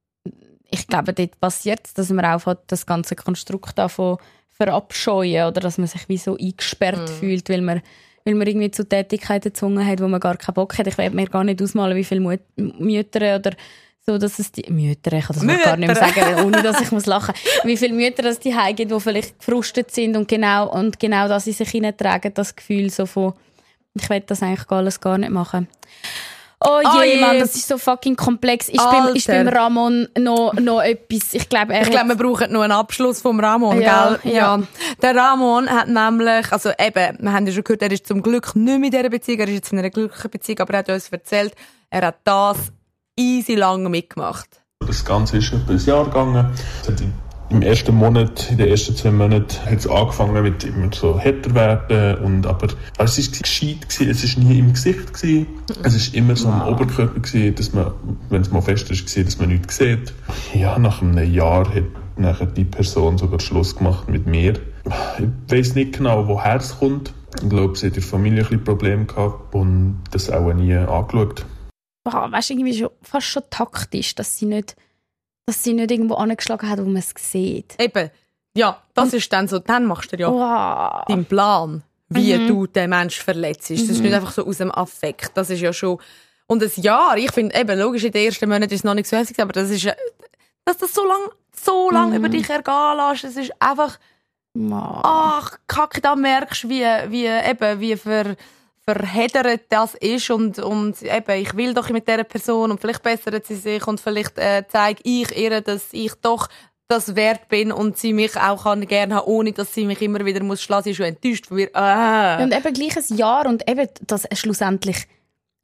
ich glaube, dort passiert es, dass man auch das ganze Konstrukt davon verabscheuen oder dass man sich wie so eingesperrt mhm. fühlt, weil man, weil man irgendwie zu Tätigkeiten gezwungen hat, wo man gar keinen Bock hat. Ich will mir gar nicht ausmalen, wie viele Mut- Mütter oder so, dass es die Mütter, ich kann das Mütter. gar nicht mehr sagen, ohne dass ich muss lachen. Wie viele Mütter es die heimgehen, die vielleicht gefrustet sind und genau und genau das in sich hineintragen, das Gefühl so von, ich will das eigentlich alles gar nicht machen. Oh je, oh je. Mann, das ist so fucking komplex. Ist beim, ist beim Ramon noch, noch etwas? Ich glaube, er Ich glaube, wir brauchen noch einen Abschluss vom Ramon, ja, gell? Ja. ja. Der Ramon hat nämlich, also eben, wir haben ja schon gehört, er ist zum Glück nicht mehr in dieser Beziehung, er ist jetzt in einer glücklichen Beziehung, aber er hat uns erzählt, er hat das easy lang mitgemacht. Das Ganze ist etwa ein Jahr gegangen. Im ersten Monat, in den ersten zwei Monaten, hat es angefangen mit immer so härter werden. Und, aber es war gescheit, es war nie im Gesicht. Gewesen. Es war immer so am Oberkörper, gewesen, dass man, wenn es mal fest ist, dass man nichts sieht. Ja, nach einem Jahr hat nachher die Person sogar Schluss gemacht mit mir. Ich weiss nicht genau, woher es kommt. Ich glaube, sie hat in der Familie ein bisschen Probleme gehabt und das auch nie angeschaut. Wow, weißt du, irgendwie schon, fast schon taktisch, dass sie nicht, dass sie nicht irgendwo angeschlagen hat, wo man es sieht. Eben, ja, das und, ist dann so, dann machst du ja wow. deinen Plan, wie mhm. du den Menschen verletzt. Das mhm. ist nicht einfach so aus dem Affekt, das ist ja schon, und ein Jahr, ich finde, eben, logisch, in den ersten Monaten ist es noch nicht so hässlich, aber das ist, dass das so lang, so lang mhm. über dich ergehen lässt, es ist einfach, wow. ach, Kacke, da merkst du, wie, wie, eben, wie für, verheddert das ist und, und eben, ich will doch mit dieser Person und vielleicht bessert sie sich und vielleicht äh, zeige ich ihr, dass ich doch das wert bin und sie mich auch kann gerne haben, ohne dass sie mich immer wieder muss schlagen. Sie ist schon enttäuscht von mir. Ah. Und eben gleich ein Jahr und eben das schlussendlich,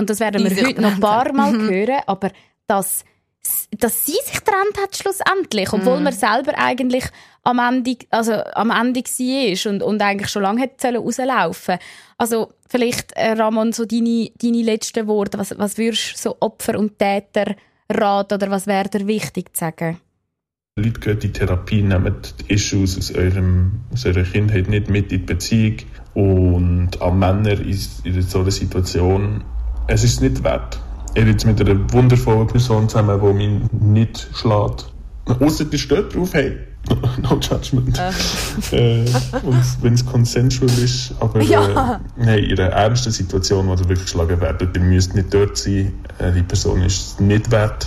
und das werden wir heute noch ein paar Mal hören, aber dass, dass sie sich getrennt hat schlussendlich, obwohl mm. man selber eigentlich am Ende, also am Ende war und, und eigentlich schon lange hätte rauslaufen. Also vielleicht, äh, Ramon, so deine, deine letzten Worte, was, was würdest du so Opfer und Täter raten oder was wäre dir wichtig zu sagen? Leute gehen in die Therapie, nehmen die Issues aus, eurem, aus eurer Kindheit nicht mit in die Beziehung und an Männer in, in so einer Situation, es ist es nicht wert. Er ist jetzt mit einer wundervollen Person zusammen, die mich nicht schlägt. Ausser die steht drauf, hey, no judgment. Äh. äh, und wenn es consensual ist, aber ja. äh, hey, in einer ernsten Situation, wo ihr wirklich geschlagen werdet, ihr müsst nicht dort sein, äh, die Person ist es nicht wert.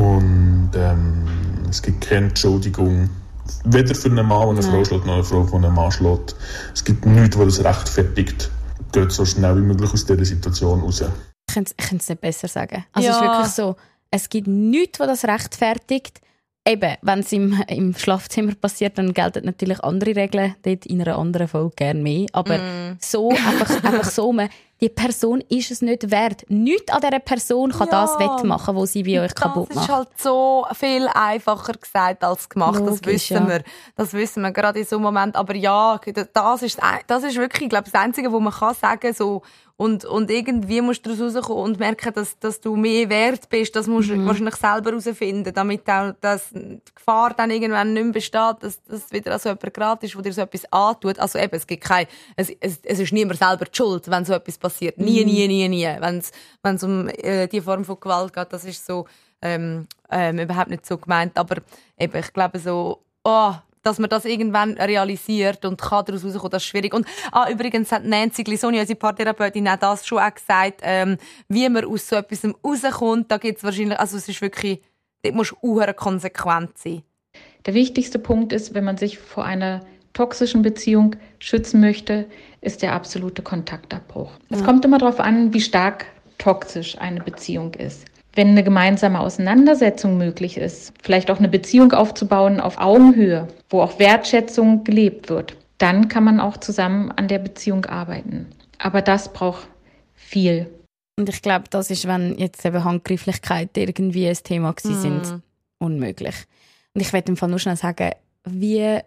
Und ähm, es gibt keine Entschuldigung, weder für einen Mann, der eine Frau schlägt, noch eine Frau, die einen Mann schlägt. Es gibt nichts, was das rechtfertigt. Geht so schnell wie möglich aus dieser Situation raus. Ich könnte es nicht besser sagen. Also ja. Es ist wirklich so, es gibt nichts, was das rechtfertigt. Eben, wenn es im, im Schlafzimmer passiert, dann gelten natürlich andere Regeln, dort in einer anderen Folge gerne mehr. Aber mm. so, einfach, einfach so, man, die Person ist es nicht wert. Nichts an dieser Person kann ja. das wettmachen, was sie bei euch das kaputt macht. Das ist halt so viel einfacher gesagt als gemacht. Logisch, das wissen ja. wir. Das wissen wir gerade in so einem Moment. Aber ja, das ist, das ist wirklich, glaube ich, das Einzige, was man kann sagen so. Und, und irgendwie musst du daraus rauskommen und merken, dass, dass du mehr wert bist. Das musst du mhm. wahrscheinlich selber herausfinden, damit auch dass die Gefahr dann irgendwann nicht mehr besteht, dass, dass wieder also jemand gratis ist, der dir so etwas antut. Also eben, es gibt kein, es, es, es ist niemand selber die Schuld, wenn so etwas passiert. Nie, nie, nie, nie. Wenn es um äh, die Form von Gewalt geht, das ist so ähm, ähm, überhaupt nicht so gemeint. Aber eben, ich glaube so, oh, dass man das irgendwann realisiert und kann daraus rauskommen, das ist schwierig. Und ah, übrigens hat Nancy Glisoni, unsere Paartherapeutin, auch das schon auch gesagt, ähm, wie man aus so etwas rauskommt. Da gibt's wahrscheinlich, also es ist wirklich, dort musst du auch konsequent sein. Der wichtigste Punkt ist, wenn man sich vor einer toxischen Beziehung schützen möchte, ist der absolute Kontaktabbruch. Ja. Es kommt immer darauf an, wie stark toxisch eine Beziehung ist. Wenn eine gemeinsame Auseinandersetzung möglich ist, vielleicht auch eine Beziehung aufzubauen auf Augenhöhe, wo auch Wertschätzung gelebt wird, dann kann man auch zusammen an der Beziehung arbeiten. Aber das braucht viel. Und ich glaube, das ist, wenn jetzt eben Handgreiflichkeiten irgendwie ein Thema gewesen sind, mm. unmöglich. Und ich möchte im Fall nur schnell sagen, wie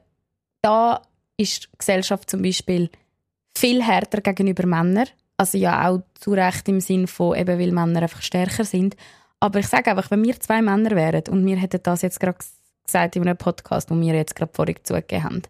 da ist die Gesellschaft zum Beispiel viel härter gegenüber Männern. Also ja auch zu Recht im Sinn von, eben weil Männer einfach stärker sind. Aber ich sage einfach, wenn wir zwei Männer wären und wir hätten das jetzt gerade gesagt in einem Podcast, wo wir jetzt gerade vorhin zugegeben haben.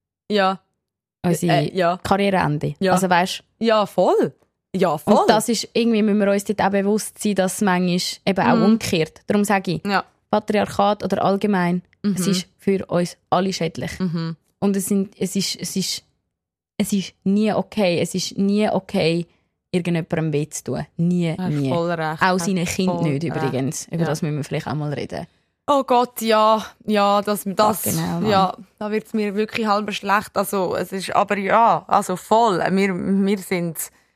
Ja. Unsere äh, ja. Karriereende. Ja. Also weißt, ja, voll. Ja, voll. Und das ist, irgendwie müssen wir uns dort auch bewusst sein, dass es manchmal eben auch mhm. umgekehrt. Darum sage ich, ja. Patriarchat oder allgemein, mhm. es ist für uns alle schädlich. Mhm. Und es, sind, es, ist, es, ist, es ist nie okay. Es ist nie okay, irgendjemandem weh zu tun. Nie, Hast nie. Voll recht. Auch seinen Kindern nicht übrigens. Recht. Über ja. das müssen wir vielleicht auch mal reden. Oh Gott, ja. Ja, das, das, ja, genau, ja, da wird es mir wirklich halb schlecht. Also, es ist, aber ja, also voll. Wir, wir sind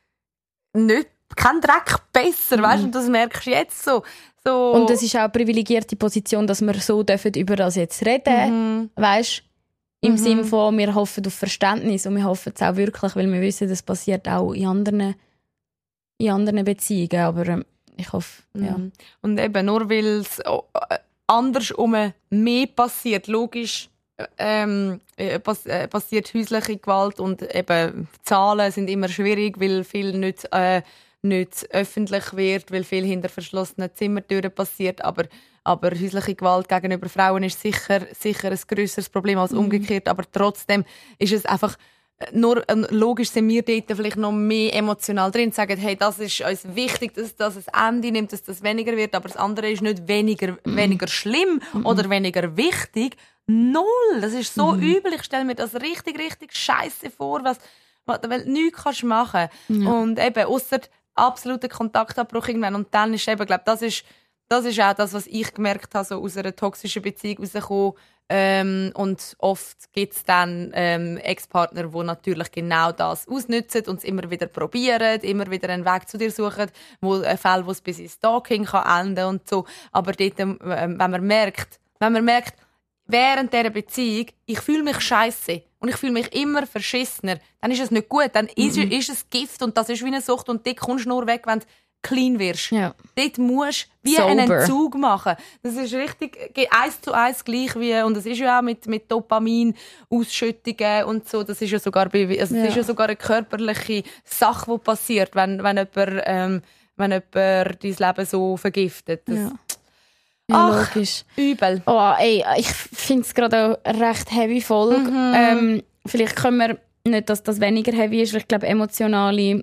nicht, kein Dreck besser, mhm. weißt du, das merkst du jetzt so. so. Und es ist auch eine privilegierte Position, dass wir so dürfen über das jetzt reden, mhm. weißt du? Im mhm. Sinne von, wir hoffen auf Verständnis und wir hoffen es auch wirklich, weil wir wissen, das passiert auch in anderen, in anderen Beziehungen, aber ähm, ich hoffe, mhm. ja. Und eben, nur weil es äh, andersrum mehr passiert, logisch ähm, äh, pass- äh, passiert häusliche Gewalt und eben Zahlen sind immer schwierig, weil viel nicht, äh, nicht öffentlich wird, weil viel hinter verschlossenen Zimmertüren passiert, aber Aber häusliche Gewalt gegenüber Frauen ist sicher, sicher ein grösseres Problem als umgekehrt. Aber trotzdem ist es einfach, nur logisch sind wir dort vielleicht noch mehr emotional drin, sagen, hey, das ist uns wichtig, dass das ein Ende nimmt, dass das weniger wird, aber das andere ist nicht weniger, mm. weniger schlimm mm. oder weniger wichtig. Null! Das ist so mm. übel. Ich stelle mir das richtig, richtig scheiße vor, was, was du nichts kannst machen. Ja. Und eben, ausser absoluter Kontaktabbruch irgendwann. Und dann ist eben, glaube das ist, Das ist auch das, was ich gemerkt habe, so aus einer toxischen Beziehung rauszukommen. Ähm, und oft gibt es dann ähm, Ex-Partner, die natürlich genau das ausnutzen und es immer wieder probieren, immer wieder einen Weg zu dir suchen, wo ein Fall, wo es bis ins Stalking kann enden und so. Aber dort, ähm, wenn man merkt, wenn man merkt, während dieser Beziehung, ich fühle mich scheiße und ich fühle mich immer verschissener, dann ist es nicht gut. Dann ist, mhm. ist es Gift und das ist wie eine Sucht und dort kommst du nur weg, wenn du clean wirst. Ja. Dort musst du wie Sober. einen Entzug machen. Das ist richtig eins zu eins gleich wie, und das ist ja auch mit, mit Dopamin-Ausschüttungen und so, das ist ja sogar, bei, also Ja. das ist ja sogar eine körperliche Sache, die passiert, wenn, wenn jemand, ähm, wenn jemand dein Leben so vergiftet. Das, Ja. Ja, Ach, logisch. übel. Oh, ey, ich finde es gerade auch eine recht heavy Folge. Mhm. Ähm, vielleicht können wir nicht, dass das weniger heavy ist, weil ich glaube, emotionale,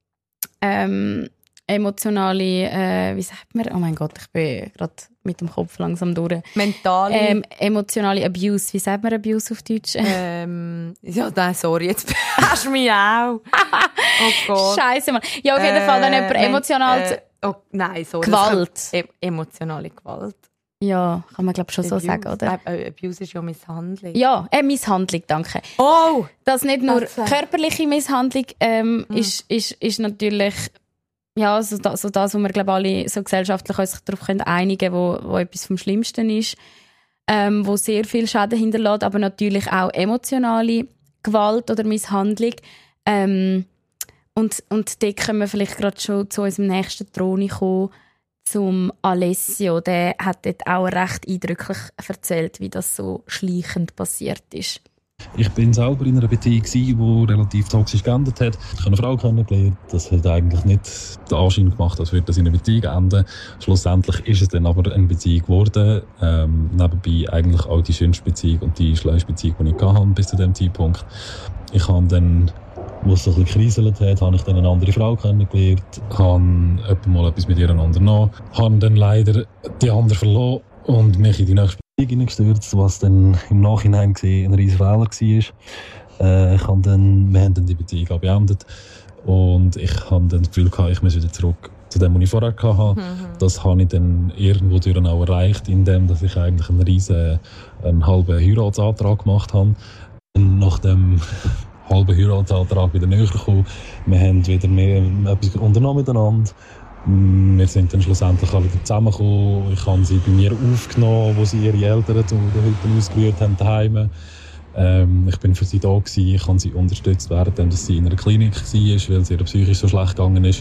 ähm, emotionale, äh, wie sagt man? Oh mein Gott, ich bin gerade mit dem Kopf langsam durch. Mentale. Ähm, emotionale Abuse, wie sagt man Abuse auf Deutsch? Ähm, ja, nein, sorry, jetzt hast du mich auch. Oh Gott. Scheiße, Mann. Ja, auf jeden Fall, wenn jemand men- emotional... äh, oh, nein, sorry. Gewalt. Das kann- e- emotionale Gewalt. Ja, kann man glaube schon so Abuse. sagen, oder? Äh, Abuse ist ja Misshandlung. Ja, äh, Misshandlung, danke. Oh! Dass nicht nur Also. körperliche Misshandlung ähm, Mhm. ist, ist, ist natürlich ja, so, da, so das, wo wir glaube alle so gesellschaftlich uns darauf können einigen, wo, wo etwas vom Schlimmsten ist, ähm, wo sehr viel Schaden hinterlässt, aber natürlich auch emotionale Gewalt oder Misshandlung. Ähm, und, und dort können wir vielleicht gerade schon zu unserem nächsten Drohne kommen, zum Alessio. Der hat dort auch recht eindrücklich erzählt, wie das so schleichend passiert ist. Ich bin selber in einer Beziehung, die relativ toxisch geendet hat. Ich habe eine Frau kennengelernt. Das hat eigentlich nicht den Anschein gemacht, als würde das in einer Beziehung enden. Schlussendlich ist es dann aber eine Beziehung geworden. Ähm, nebenbei eigentlich auch die schönste Beziehung und die schlimmste Beziehung, die ich hatte bis zu diesem Zeitpunkt. Ich habe dann, wo es so ein bisschen gekriselt hat, habe ich dann eine andere Frau kennengelernt, habe etwa mal etwas mit ihr unternommen, habe dann leider die andere verloren und mich in die nächste hineingestürzt, was dann im Nachhinein gesehen ein riesen Fehler war. Äh, ich habe dann, wir haben dann die Beziehung auch beendet und ich habe dann das Gefühl gehabt, ich muss wieder zurück zu dem, was ich vorher hatte. Mhm. Das habe ich dann irgendwo durch auch erreicht, indem dass ich eigentlich einen riesen, einen halben Heiratsantrag gemacht habe. Und nach dem halben Heiratsantrag wieder näher gekommen. Wir haben wieder mehr etwas unternommen miteinander. Wir sind dann schlussendlich alle wieder zusammengekommen. Ich habe sie bei mir aufgenommen, wo sie ihre Eltern zu den Hütten ausgerührt haben daheim. Ähm, ich bin für sie da gewesen. Ich habe sie unterstützt, während sie in einer Klinik war, weil es ihr psychisch so schlecht gegangen ist.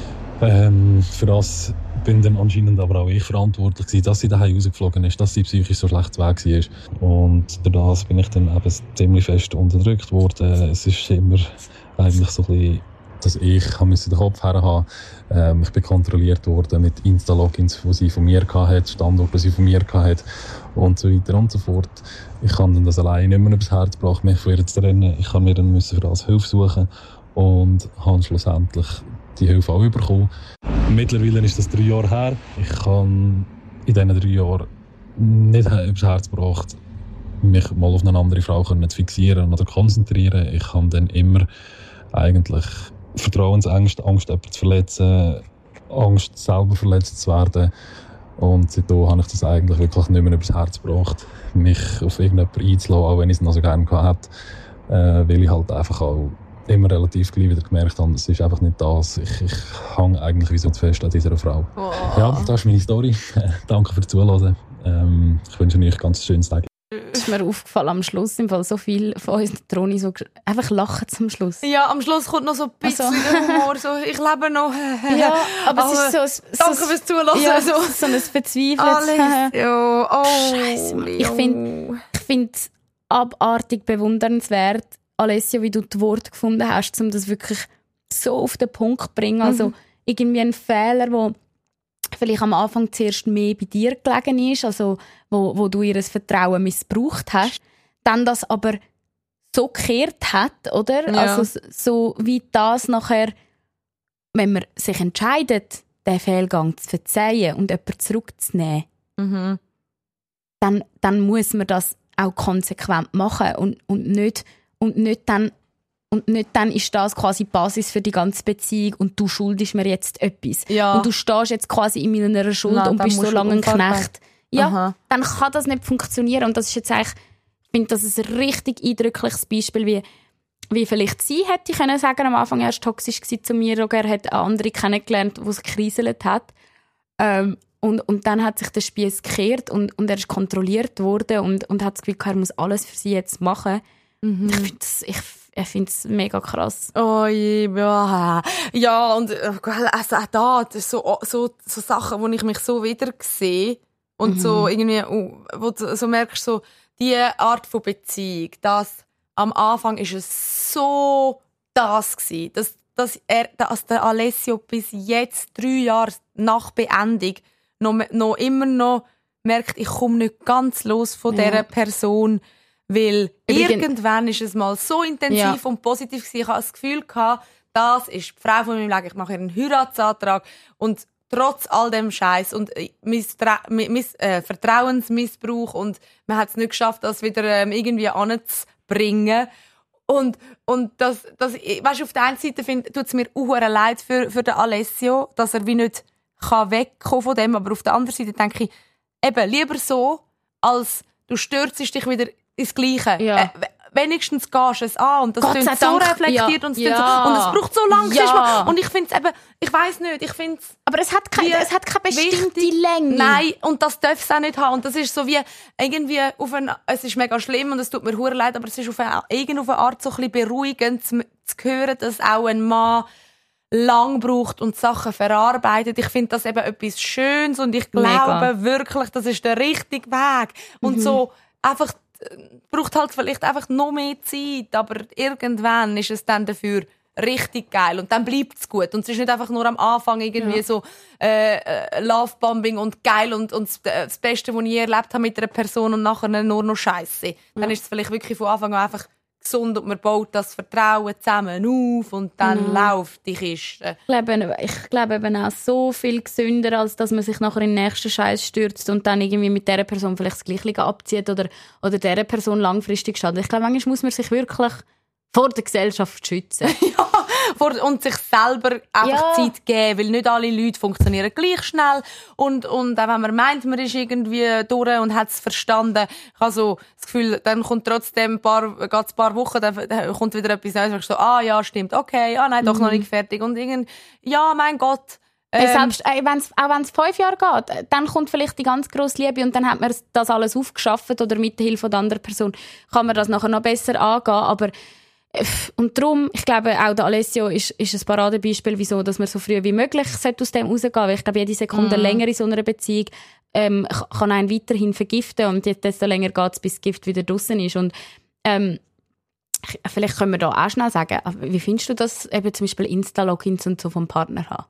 Ähm, für das bin dann anscheinend aber auch ich verantwortlich gewesen, dass sie daheim rausgeflogen ist, dass sie psychisch so schlecht weg war. Und durch das bin ich dann eben ziemlich fest unterdrückt worden. Es ist immer eigentlich so ein bisschen, dass ich den Kopf her haben. Ähm, ich bin kontrolliert worden mit Insta-Logins, die sie von mir hatte, Standorte, die sie von mir hatte und so weiter und so fort. Ich kann dann das allein nicht mehr übers Herz gebracht, mich von ihr zu trennen. Ich kann mir dann müssen für das Hilfe suchen und habe schlussendlich die Hilfe auch bekommen. Mittlerweile ist das drei Jahre her. Ich kann in diesen drei Jahren nicht übers Herz gebracht, mich mal auf eine andere Frau zu fixieren oder konzentrieren. Ich kann dann immer eigentlich Vertrauensängste, Angst, jemanden zu verletzen, Angst, selber verletzt zu werden. Und seitdem habe ich das eigentlich wirklich nicht mehr übers Herz gebracht, mich auf irgendjemanden einzulassen, auch wenn ich es noch so gerne hatte. Äh, weil ich halt einfach auch immer relativ gleich wieder gemerkt habe, es ist einfach nicht das. Ich, ich hänge eigentlich wie so fest an dieser Frau. Oh. Ja, das ist meine Story. Danke fürs Zuhören. Ähm, ich wünsche euch ein ganz schönes Tag. Es ist mir aufgefallen am Schluss, im Fall so viel von uns Drohne so einfach lachen zum Schluss. Ja, am Schluss kommt noch so ein bisschen also. Humor, so ich lebe noch. Ja, aber, aber es ist so... so danke fürs Zuhören. Ja, so, so ein verzweifeltes... Alles, ja, oh. Scheiße, Mann. Ich finde ich find es abartig bewundernswert, Alessio, wie du die Worte gefunden hast, um das wirklich so auf den Punkt zu bringen. Also mhm. irgendwie ein Fehler, der vielleicht am Anfang zuerst mehr bei dir gelegen ist, also wo, wo du ihr Vertrauen missbraucht hast, dann das aber so gekehrt hat, oder? Ja. Also so wie das nachher, wenn man sich entscheidet, den Fehlgang zu verzeihen und jemanden zurückzunehmen, mhm. dann, dann muss man das auch konsequent machen und, und nicht und nicht dann Und nicht dann ist das quasi die Basis für die ganze Beziehung und du schuldest mir jetzt etwas. Ja. Und du stehst jetzt quasi in meiner Schuld Na, und bist so lange ein Knecht. Ja, Aha. dann kann das nicht funktionieren. Und das ist jetzt eigentlich, ich finde, das ist ein richtig eindrückliches Beispiel, wie, wie vielleicht sie hätte ich können sagen, am Anfang erst toxisch gewesen zu mir, oder er hat eine andere kennengelernt, die es gekriselt hat. Ähm, und, und dann hat sich der Spieß gekehrt und, und er ist kontrolliert worden und, und hat das Gefühl, er muss alles für sie jetzt machen. Mhm. Ich finde das... Ich, ich finde es mega krass. Oh ja, ja und also auch da, das ist so, so, so Sachen, wo ich mich so wieder sehe und mhm. so irgendwie, wo du so merkst, so diese Art von Beziehung, das am Anfang ist es so das gewesen, dass, dass, er, dass der Alessio bis jetzt, drei Jahre nach Beendung, noch, noch immer noch merkt, ich komme nicht ganz los von ja. dieser Person, weil Übrigens, irgendwann ist es mal so intensiv ja. und positiv gewesen. Ich hatte das Gefühl, das ist die Frau von meinem Leben. Ich mache einen Heiratsantrag und trotz all dem Scheiß und Misstra- Miss- äh, Vertrauensmissbrauch und man hat es nicht geschafft, das wieder ähm, irgendwie anzubringen. Und, und das, das, weißt, auf der einen Seite tut es mir auch leid für, für den Alessio, dass er wie nicht kann wegkommen von dem, aber auf der anderen Seite denke ich, eben, lieber so, als du stürzt dich wieder ins Gleiche. Ja. Äh, wenigstens gehst du es an und das Gott klingt sei so Dank. reflektiert Ja. und es Ja. so, und es braucht so lange. Ja. Und ich finde es eben, ich weiss nicht, ich finde es... Aber es hat keine, es hat keine bestimmte wichtig. Länge. Nein, und das darf es auch nicht haben. Und das ist so wie, irgendwie auf eine, es ist mega schlimm und es tut mir hure leid, aber es ist auf eine, irgendwie auf eine Art so ein bisschen beruhigend zu, zu hören, dass auch ein Mann lang braucht und Sachen verarbeitet. Ich finde das eben etwas Schönes und ich glaube mega. wirklich, das ist der richtige Weg. Und mhm. so einfach braucht halt vielleicht einfach noch mehr Zeit, aber irgendwann ist es dann dafür richtig geil und dann bleibt es gut und es ist nicht einfach nur am Anfang irgendwie ja. so äh, Lovebombing und geil und, und das Beste, was ich je erlebt habe mit einer Person und nachher nur noch Scheiße. Dann ja. ist es vielleicht wirklich von Anfang an einfach gesund und man baut das Vertrauen zusammen auf und dann mhm. läuft die Kiste. Ich glaube, ich glaube eben auch so viel gesünder, als dass man sich nachher in den nächsten Scheiß stürzt und dann irgendwie mit dieser Person vielleicht das Gleiche abzieht oder, oder dieser Person langfristig schadet. Ich glaube, manchmal muss man sich wirklich vor der Gesellschaft schützen. ja, vor, und sich selber einfach ja. Zeit geben, weil nicht alle Leute funktionieren gleich schnell. Und, und auch wenn man meint, man ist irgendwie durch und hat es verstanden, ich habe so das Gefühl, dann kommt trotzdem ein paar, geht's ein paar Wochen, dann, dann kommt wieder etwas Neues, und so, ah ja, stimmt, okay, ah nein, doch mhm. noch nicht fertig. Und irgend, ja, mein Gott. Ähm, Selbst, äh, wenn's, auch wenn es fünf Jahre geht, dann kommt vielleicht die ganz grosse Liebe und dann hat man das alles aufgeschafft oder mit der Hilfe der anderen Person kann man das nachher noch besser angehen, aber und darum, ich glaube, auch der Alessio ist, ist ein Paradebeispiel, wieso, dass man so früh wie möglich aus dem rausgehen sollte. Weil ich glaube, jede Sekunde mm. länger in so einer Beziehung ähm, kann einen weiterhin vergiften und desto länger geht es, bis das Gift wieder draussen ist. Und ähm, vielleicht können wir da auch schnell sagen, wie findest du das, eben zum Beispiel Insta-Logins und so vom Partner haben?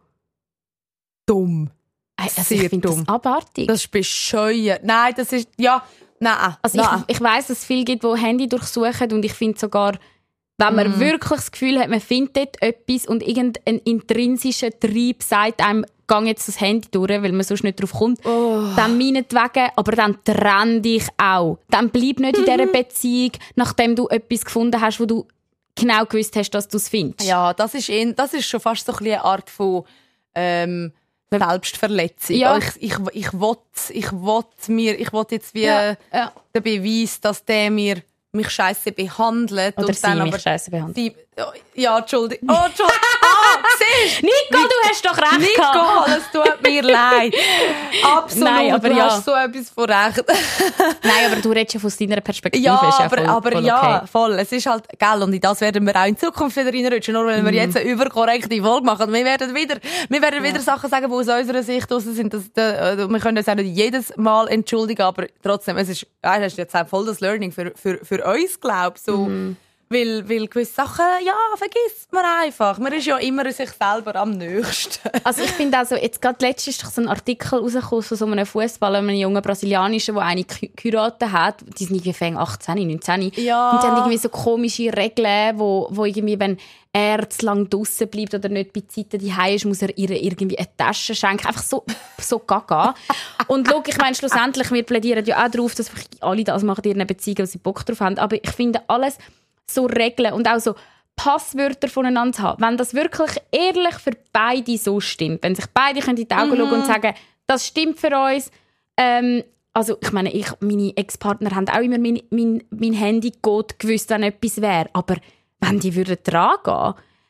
Dumm. Also Sehr ich finde das abartig. Das ist bescheuert. Nein, das ist, ja, nein. Also nein. ich, ich weiss, dass es viele gibt, die Handy durchsuchen und ich finde sogar, wenn man mm. wirklich das Gefühl hat, man findet etwas und irgendein intrinsischer Trieb sagt einem, geh jetzt das Handy durch, weil man sonst nicht drauf kommt, oh. dann meinetwegen, aber dann trenn dich auch. Dann bleib nicht in dieser Beziehung, nachdem du etwas gefunden hast, wo du genau gewusst hast, dass du es findest. Ja, das ist, in, das ist schon fast so ein eine Art von ähm, Selbstverletzung. Ja. Ich, ich, ich will, ich will mir, ich will jetzt wie ja. Ja. den Beweis, dass der mir mich scheiße behandelt. Oder und sie dann mich aber scheiße behandelt. Die, ja, Entschuldigung. Oh, Entschuldigung. Ah, siehst du? Nico, du hast doch recht Nico, gehabt. es tut mir leid. Absolut, Nein, aber du ja. hast so etwas von Recht. Nein, aber du redest ja von deiner Perspektive. Ja, ist ja aber, voll, aber voll ja, okay. voll. Es ist halt, gell, und in das werden wir auch in Zukunft wieder reinrutschen, nur weil mm. wir jetzt eine überkorrekte Folge machen. Wir werden wieder, wir werden wieder ja. Sachen sagen, die aus unserer Sicht raus sind. Das, das, wir können uns auch nicht jedes Mal entschuldigen, aber trotzdem, es ist, das ist jetzt auch voll das Learning für, für, für uns, glaube ich. So, mm. Weil, weil gewisse Sachen, ja, vergisst man einfach. Man ist ja immer sich selber am nächsten. Also ich finde also, jetzt gerade letztens ist doch so ein Artikel rausgekommen von so einem Fußballer, einem jungen Brasilianischen, der eine geheiratet hat. Die sind irgendwie achtzehn, neunzehn. Ja. Und die haben irgendwie so komische Regeln, wo, wo irgendwie, wenn er zu lange draussen bleibt oder nicht bei Zeiten die ist, muss er ihr irgendwie eine Tasche schenken. Einfach so, so gaga. Und schau, ich meine, schlussendlich, wir plädieren ja auch darauf, dass alle das machen, in ihren Beziehungen, weil sie Bock drauf haben. Aber ich finde alles so Regeln und auch so Passwörter voneinander haben. Wenn das wirklich ehrlich für beide so stimmt, wenn sich beide in die Augen mhm. schauen und sagen, das stimmt für uns. Ähm, also ich meine, ich, meine Ex-Partner haben auch immer mein, mein, mein Handy-Code gewusst, wenn etwas wäre. Aber wenn die würden dran gehen,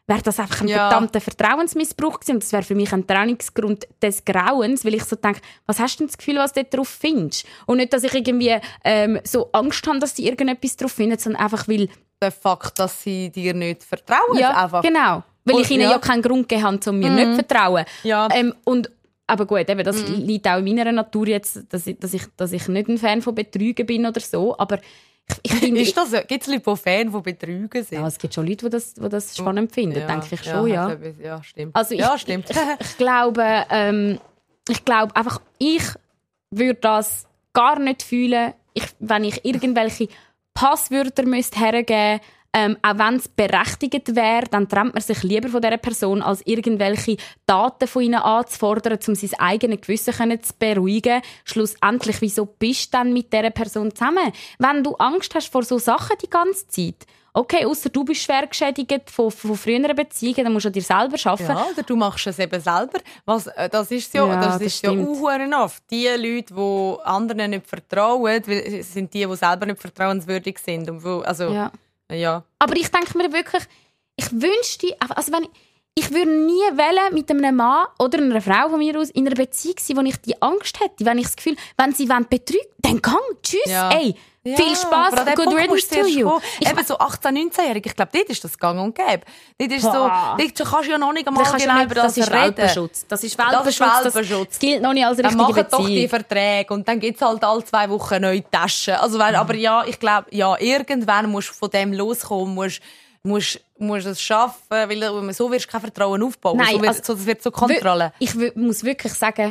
wäre das einfach ein Ja. verdammter Vertrauensmissbrauch gewesen. Und das wäre für mich ein Trennungsgrund des Grauens, weil ich so denke, was hast du denn das Gefühl, was du darauf findest? Und nicht, dass ich irgendwie ähm, so Angst habe, dass sie irgendetwas darauf finden, sondern einfach, weil... Der Fakt, dass sie dir nicht vertrauen. Ja, einfach. genau. Weil Und- ich ihnen ja, ja. keinen Grund gegeben habe, um mir nicht zu vertrauen. Ja. Ähm, und, aber gut, eben, das Mhm. liegt auch in meiner Natur jetzt, dass ich, dass, ich, dass ich nicht ein Fan von Betrügen bin oder so. Aber ich, ich finde... Ist das so? Gibt es Leute, die Fan von Betrügen sind? Ja, es gibt schon Leute, die das, die das spannend finden, Ja, denke ich schon, ja. hat etwas- Ja, stimmt. Also ich, ja, stimmt. Ich, ich glaube, ähm, ich glaube einfach, ich würde das gar nicht fühlen, ich, wenn ich irgendwelche Passwörter müsste hergeben, ähm, auch wenn es berechtigt wäre, dann trennt man sich lieber von dieser Person, als irgendwelche Daten von ihnen anzufordern, um sein eigenes Gewissen zu beruhigen. Schlussendlich, wieso bist du dann mit dieser Person zusammen? Wenn du Angst hast vor so Sachen die ganze Zeit, okay, ausser du bist schwer geschädigt von, von früheren Beziehungen, dann musst du an dir selber arbeiten. Ja, oder du machst es eben selber. Was, äh, das ist ja, Ja, das das ist ja stimmt. auch oft. Die Leute, die anderen nicht vertrauen, weil- sind die, die selber nicht vertrauenswürdig sind. Und wo, also, Ja. ja. Aber ich denke mir wirklich, ich wünschte, also wenn ich, ich würde nie wählen mit einem Mann oder einer Frau von mir aus in einer Beziehung sein, wo ich die Angst hätte, wenn ich das Gefühl, wenn sie betrügen wollen, dann gang, tschüss, Ja. ey, Ja, viel Spass, aber an den good Punkt riddance musst du to erst you. kommen. Ich, Eben so achtzehn-, neunzehnjährige, ich glaube, dort ist das gang und gäbe. Dort ist so, Boah. dort kannst du ja noch nicht einmal das, kannst du genau nicht, über das, das ist reden. Welpenschutz. Das ist Das Welpenschutz. ist Das, Welpenschutz. das gilt noch nicht als Dann richtige machen doch die Beziehung. Verträge und dann gibt es halt alle zwei Wochen neue Taschen. Also, weil, aber ja, ich glaube, ja, irgendwann musst du von dem loskommen, musst musst musst es schaffen, weil so wirst du kein Vertrauen aufbauen. Nein, so wird, also, so, das wird so Kontrolle. Ich w- muss wirklich sagen,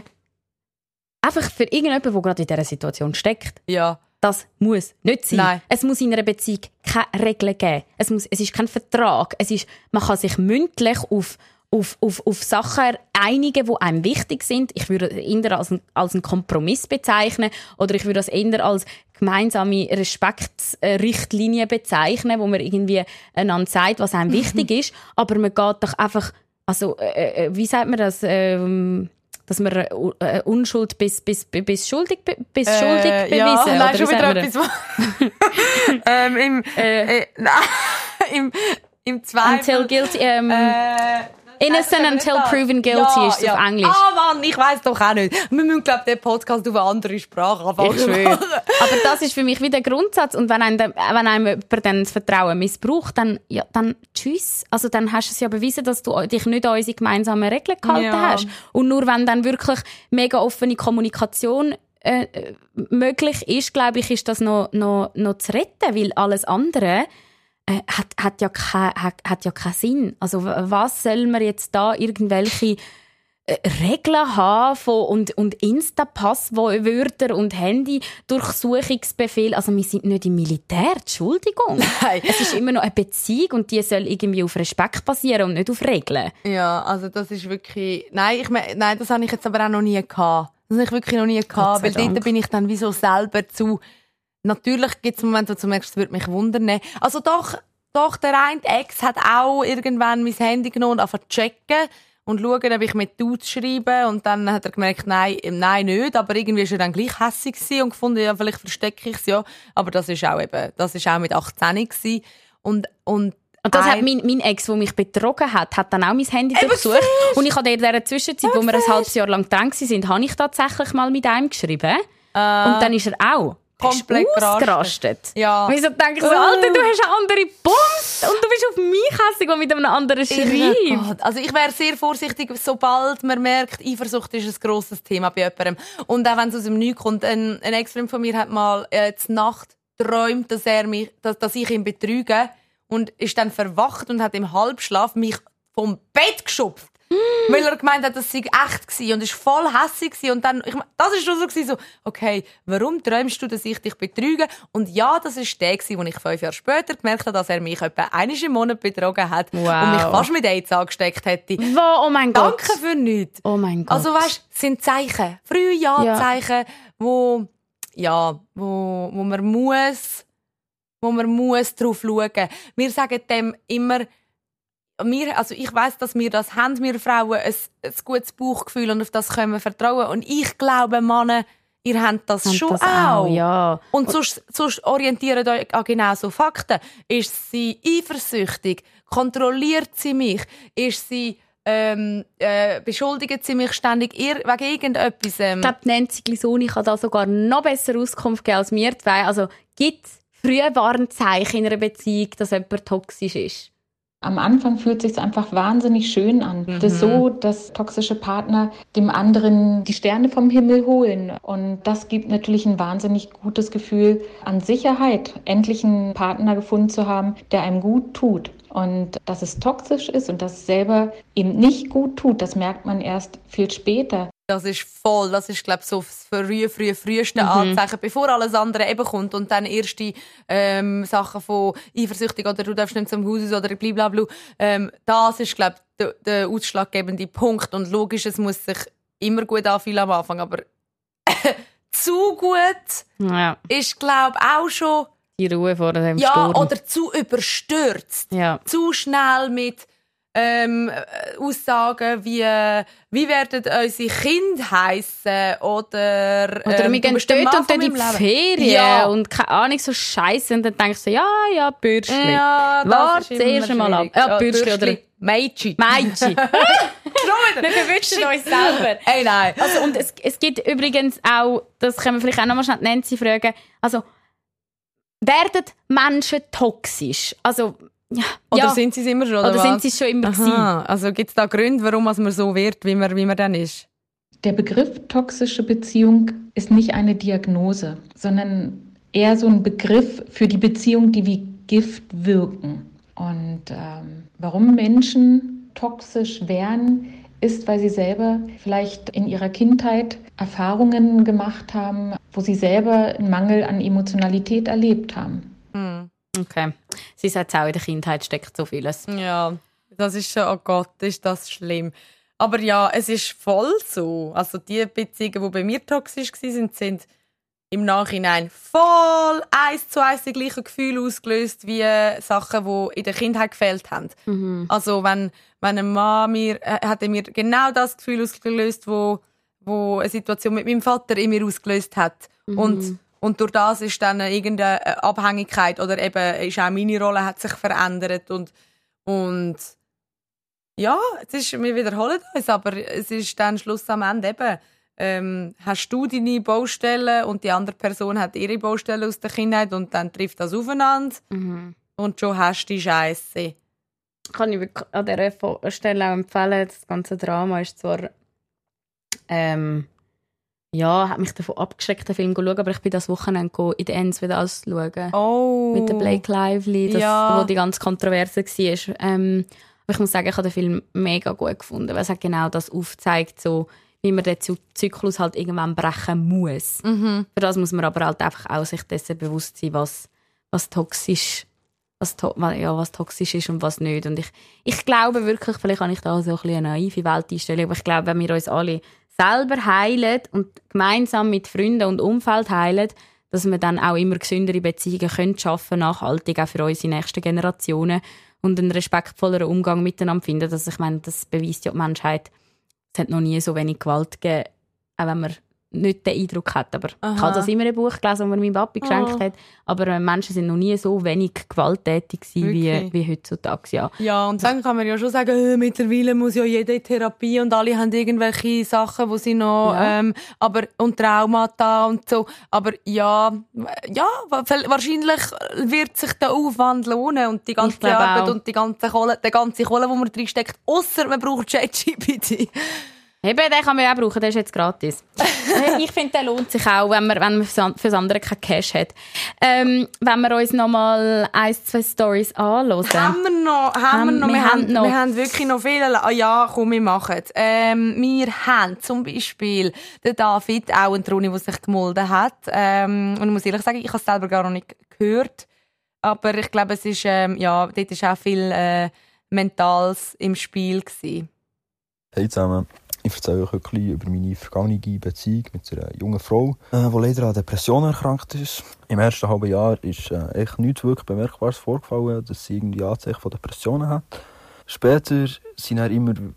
einfach für irgendjemanden, der gerade in dieser Situation steckt, Ja. das muss nicht sein. Nein. Es muss in einer Beziehung keine Regeln geben. Es, muss, es ist kein Vertrag. Es ist, man kann sich mündlich auf, auf, auf, auf Sachen einigen, die einem wichtig sind. Ich würde es eher als, ein, als einen Kompromiss bezeichnen oder ich würde es eher als gemeinsame Respektsrichtlinie bezeichnen, wo man irgendwie einander sagt, was einem wichtig ist. Aber man geht doch einfach, also äh, äh, wie sagt man das? Ähm, dass man äh, äh, Unschuld bis, bis, bis schuldig, bis schuldig Äh, bewiesen. ja, oder nein, wie schon sagt wieder man das? etwas. wo- ähm, im, Äh, äh, nein, im, im Zweifel. Until guilty, ähm, Äh, innocent nein, until das- proven guilty ja, ist es ja. auf Englisch. Ah Mann, ich weiss doch auch nicht. Wir müssen, glaube ich, den Podcast auf eine andere Sprache anfangen. Ich schwöre. Aber das ist für mich wieder der Grundsatz. Und wenn einem, wenn einem jemand dann das Vertrauen missbraucht, dann, ja, dann tschüss. Also dann hast du es ja bewiesen, dass du dich nicht an unsere gemeinsamen Regeln gehalten Ja. hast. Und nur wenn dann wirklich mega offene Kommunikation äh, äh, möglich ist, glaube ich, ist das noch, noch, noch zu retten. Weil alles andere äh, hat, hat, ja kein, hat, hat ja keinen Sinn. Also w- was soll man jetzt da irgendwelche äh, Regeln haben von, und, und Insta-Passwörter und Handy-Durchsuchungsbefehl. Also wir sind nicht im Militär, Entschuldigung. Nein. Es ist immer noch eine Beziehung und die soll irgendwie auf Respekt basieren und nicht auf Regeln. Ja, also das ist wirklich... Nein, ich mein, nein, das habe ich jetzt aber auch noch nie gehabt. Das habe ich wirklich noch nie Gott gehabt, sei weil dort Dank. bin ich dann wie so selber zu... Natürlich gibt es Momente, wo du merkst, es würde mich wundern. Also doch, doch, der eine Ex hat auch irgendwann mein Handy genommen und angefangen zu checken und schauen, ob ich mit «du» schreibe. Und dann hat er gemerkt, nein, nein, nicht. Aber irgendwie war er dann gleich hässig gewesen und gefunden, ja, vielleicht verstecke ich es ja. Aber das ist auch eben, das ist auch mit achtzehn gewesen. Und, und Und das ein- hat mein, mein Ex, der mich betrogen hat, hat dann auch mein Handy Eben durchsucht. siehst. Und ich habe in dieser Zwischenzeit, wo wir ein halbes Jahr lang getrennt waren, habe ich tatsächlich mal mit einem geschrieben. Und dann ist er auch komplett ist ausgerastet. Ja. Und ich so denke so, Alter, du hast eine andere Bums und du bist auf mich hässig, der mit einem anderen schreibt. Gott. Also ich wäre sehr vorsichtig, sobald man merkt, Eifersucht ist ein grosses Thema bei jemandem. Und auch wenn es aus dem Nichts kommt. Ein, ein Ex-Freund von mir hat mal äh, zur Nacht geträumt, dass, er mich, dass, dass ich ihn betrüge und ist dann verwacht und hat im Halbschlaf mich vom Bett geschupft. Weil er gemeint hat, das sei echt gewesen und ist voll hässig gewesen. Und dann, ich mein, das ist schon so gewesen, so, okay, warum träumst du, dass ich dich betrüge? Und ja, das ist der gewesen, wo ich fünf Jahre später gemerkt habe, dass er mich etwa einmal im Monat betrogen hat Wow. und mich fast mit AIDS angesteckt hätte. Wo, oh mein Gott. Danke für nichts. Oh mein Gott. Also weißt, sind Zeichen, frühe Ja-Zeichen, wo, ja, wo, wo man muss, wo man muss drauf schauen. Wir sagen dem immer, wir, also ich weiss, dass wir das haben, wir Frauen, ein, ein gutes Bauchgefühl und auf das können wir vertrauen. Und ich glaube, Männer, ihr habt das Haben schon das auch. auch, ja. Und sonst, sonst orientiert euch an genau so Fakten. Ist sie eifersüchtig? Kontrolliert sie mich? Ist sie... Ähm, äh, beschuldigt sie mich ständig ir- wegen irgendetwas? Ähm. Ich glaube, Nancy Glisoni kann da sogar noch besser Auskunft geben als wir zwei. Also gibt es frühe Warnzeichen in einer Beziehung, dass jemand toxisch ist? Am Anfang fühlt es sich einfach wahnsinnig schön an. Mhm. Das ist so, dass toxische Partner dem anderen die Sterne vom Himmel holen. Und das gibt natürlich ein wahnsinnig gutes Gefühl an Sicherheit, endlich einen Partner gefunden zu haben, der einem gut tut. Und dass es toxisch ist und dass es selber ihm nicht gut tut, das merkt man erst viel später. Das ist voll, das ist, glaube ich, so das frühe, frühe, früheste Mhm. Anzeichen, bevor alles andere eben kommt und dann erste ähm, Sachen von eifersüchtig oder du darfst nicht zum Haus oder blablabla. Ähm, das ist, glaube ich, der, der ausschlaggebende Punkt. Und logisch, es muss sich immer gut anfühlen am Anfang, aber zu gut Ja. ist, glaube ich, auch schon... Die Ruhe vor dem Ja, Sturm. oder zu überstürzt. Ja. Zu schnell mit ähm, Aussagen wie «Wie werden unsere Kinder heissen?» oder Oder ähm, wir «Du gehen bist der dort Mann und von dort in meinem die Leben.» Ferien Ja. und keine Ahnung, so Scheiße. Und dann denkst du, ja, ja, Bürschli. Ja, das Warte ist immer zuerst einmal ab. schwierig. Ja, Bürschli oder Meitschi. Meitschi. Wir Wir verwünschen uns selber. Ey, nein. Also, und es, es gibt übrigens auch, das können wir vielleicht auch noch mal schnell Nancy fragen, also, werden Menschen toxisch? Also, ja, Oder ja. sind sie es immer schon? Oder, Oder was? sind sie es schon immer gewesen? Aha. Also gibt es da Gründe, warum man so wird, wie man, wie man dann ist? Der Begriff toxische Beziehung ist nicht eine Diagnose, sondern eher so ein Begriff für die Beziehung, die wie Gift wirken. Und ähm, warum Menschen toxisch werden, ist, weil sie selber vielleicht in ihrer Kindheit Erfahrungen gemacht haben, wo sie selber einen Mangel an Emotionalität erlebt haben. Hm. Okay. Sie sagt auch, in der Kindheit steckt so vieles. Ja, das ist schon, oh Gott, ist das schlimm. Aber ja, es ist voll so. Also die Beziehungen, die bei mir toxisch waren, sind im Nachhinein voll eins zu eins die gleichen Gefühle ausgelöst wie Sachen, die in der Kindheit gefehlt haben. Mhm. Also wenn, wenn ein Mann mir, äh, hat er mir genau das Gefühl ausgelöst, wo, wo eine Situation mit meinem Vater in mir ausgelöst hat. Mhm. Und, und durch das ist dann irgendeine Abhängigkeit oder eben ist auch meine Rolle hat sich verändert und, und ja, es ist, wir wiederholen uns, aber es ist dann Schluss am Ende eben, ähm, hast du deine Baustellen und die andere Person hat ihre Baustellen aus der Kindheit und dann trifft das aufeinander Mhm. und schon hast du die Scheisse. Kann ich wirklich an dieser Stelle auch empfehlen. Das ganze Drama ist zwar ähm, ja, hat mich davon abgeschreckt, den Film zu schauen, aber ich bin das Wochenende in der Ends wieder alles schauen. Oh. Mit der Blake Lively, das, Ja. wo die ganz Kontroverse war. Ähm, aber ich muss sagen, ich habe den Film mega gut gefunden, weil es hat genau das aufzeigt, so, wie man den Zyklus halt irgendwann brechen muss. Mhm. Für das muss man aber halt einfach auch sich dessen bewusst sein, was, was toxisch was, to- ja, was toxisch ist und was nicht. Und ich, ich glaube wirklich, vielleicht habe ich da so ein bisschen eine naive Welteinstellung, aber ich glaube, wenn wir uns alle selber heilen und gemeinsam mit Freunden und Umfeld heilen, dass wir dann auch immer gesündere Beziehungen können schaffen, nachhaltig auch für unsere nächsten Generationen und einen respektvolleren Umgang miteinander finden. Also ich meine, das beweist ja die Menschheit. Es hat noch nie so wenig Gewalt gegeben, auch wenn man nicht den Eindruck hat. Aber Aha. ich habe das immer ein Buch gelesen, das mir mein Papi geschenkt Oh. hat. Aber äh, Menschen sind noch nie so wenig gewalttätig gewesen wie, Wirklich? wie heutzutage. Ja. Ja, und dann kann man ja schon sagen, äh, mittlerweile muss ja jeder in Therapie und alle haben irgendwelche Sachen, wo sie noch, Ja. ähm, aber, und Traumata und so. Aber ja, ja, wa- wahrscheinlich wird sich der Aufwand lohnen und die ganze Ich glaube Arbeit auch. und die ganze Kohle, der ganze Kohle, die man reinsteckt, ausser man braucht ChatGPT. Eben, den kann man ja auch brauchen, der ist jetzt gratis. Ich finde, der lohnt sich auch, wenn man, wenn man für das andere kein Cash hat. Ähm, wenn wir uns noch mal ein, zwei Storys anhören. Haben wir noch? Haben wir noch? wir Wir, haben haben, noch. wir haben wirklich noch viele. Ah ja, komm, wir machen es. Ähm, wir haben zum Beispiel den David, auch ein Troni, der sich gemolden hat. Ähm, und ich muss ehrlich sagen, ich habe es selber gar noch nicht gehört. Aber ich glaube, es ist, ähm, ja, dort ist auch viel äh, Mentales im Spiel gewesen. Hey zusammen, ich erzähle euch ein bisschen über meine vergangene Beziehung mit einer jungen Frau, äh, die leider an Depressionen erkrankt ist. Im ersten halben Jahr ist äh, echt nichts wirklich Bemerkbares vorgefallen, dass sie irgendwie Anzeichen von Depressionen hat. Später sind dann immer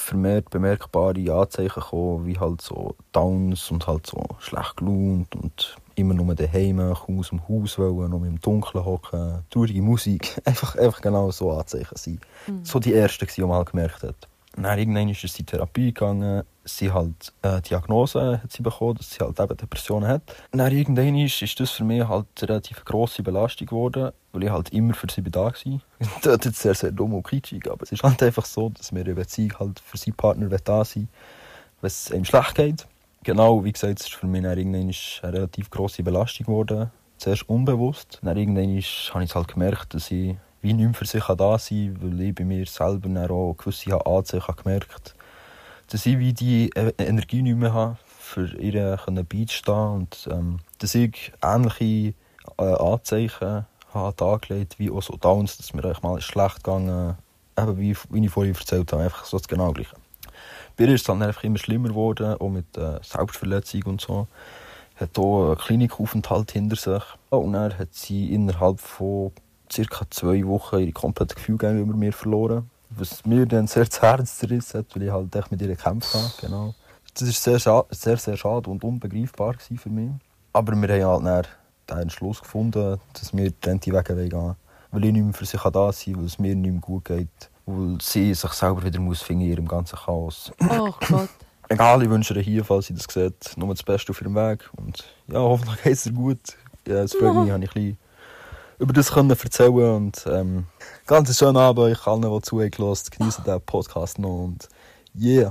vermehrt bemerkbare Anzeichen gekommen, wie halt so Downs und halt so schlecht gelaunt und immer nur daheim, kaum aus dem Haus wollen, noch im Dunkeln hocken, traurige Musik. Einfach, einfach genau so Anzeichen sein. Mhm. So die ersten, die man halt gemerkt hat. Dann irgendwann ist sie in Therapie gegangen. Sie hat eine Diagnose hat sie bekommen, dass sie halt eben Depressionen hat. Dann irgendwann ist, ist das für mich halt eine relativ grosse Belastung geworden, weil ich halt immer für sie da war. Das ist sehr, sehr dumm und kitschig, aber es ist halt einfach so, dass wir in Beziehung halt für seinen Partner da sein, wenn es ihm schlecht geht. Genau, wie gesagt, es ist für mich dann irgendwann eine relativ grosse Belastung geworden. Zuerst unbewusst. Dann irgendwann ist, habe ich halt gemerkt, dass ich wie nicht mehr für sich da sein kann, weil ich bei mir selber dann auch gewisse Anzeichen gemerkt habe, dass ich wie die Energie nicht mehr habe, für ihr beizustehen und ähm, dass ich ähnliche äh, Anzeichen habe dargelegt, wie auch so Downs, dass mir eigentlich mal schlecht gegangen ist. Eben wie, wie ich vorhin erzählt habe, einfach so das genau Gleiche. Bei ihr ist es dann einfach immer schlimmer geworden, auch mit äh, Selbstverletzung und so. Hat auch einen Klinikaufenthalt hinter sich. Und dann hat sie innerhalb von circa zwei Wochen ihre komplette Gefühlgänge über mir verloren. Was mir dann sehr das Herz zerrissen hat, weil ich halt echt mit ihr gekämpft habe. Genau. Das war sehr, sehr, sehr schade und unbegreifbar für mich. Aber wir haben halt dann den Entschluss gefunden, dass wir getrennte Wege gehen wollen. Weil ich nicht mehr für sie da sein kann, weil es mir nicht mehr gut geht. Weil sie sich selber wieder muss finden in ihrem ganzen Chaos. Oh Gott. Egal, ich wünsche ihr hier, falls sie das sieht, nur das Beste auf ihrem Weg. Und ja, hoffentlich geht es ihr gut. Ja, es freut mich, habe ich ein bisschen über das können erzählen und ähm, ganz schönen Abend euch allen, die zugelassen haben. Genießen den Podcast noch und yeah.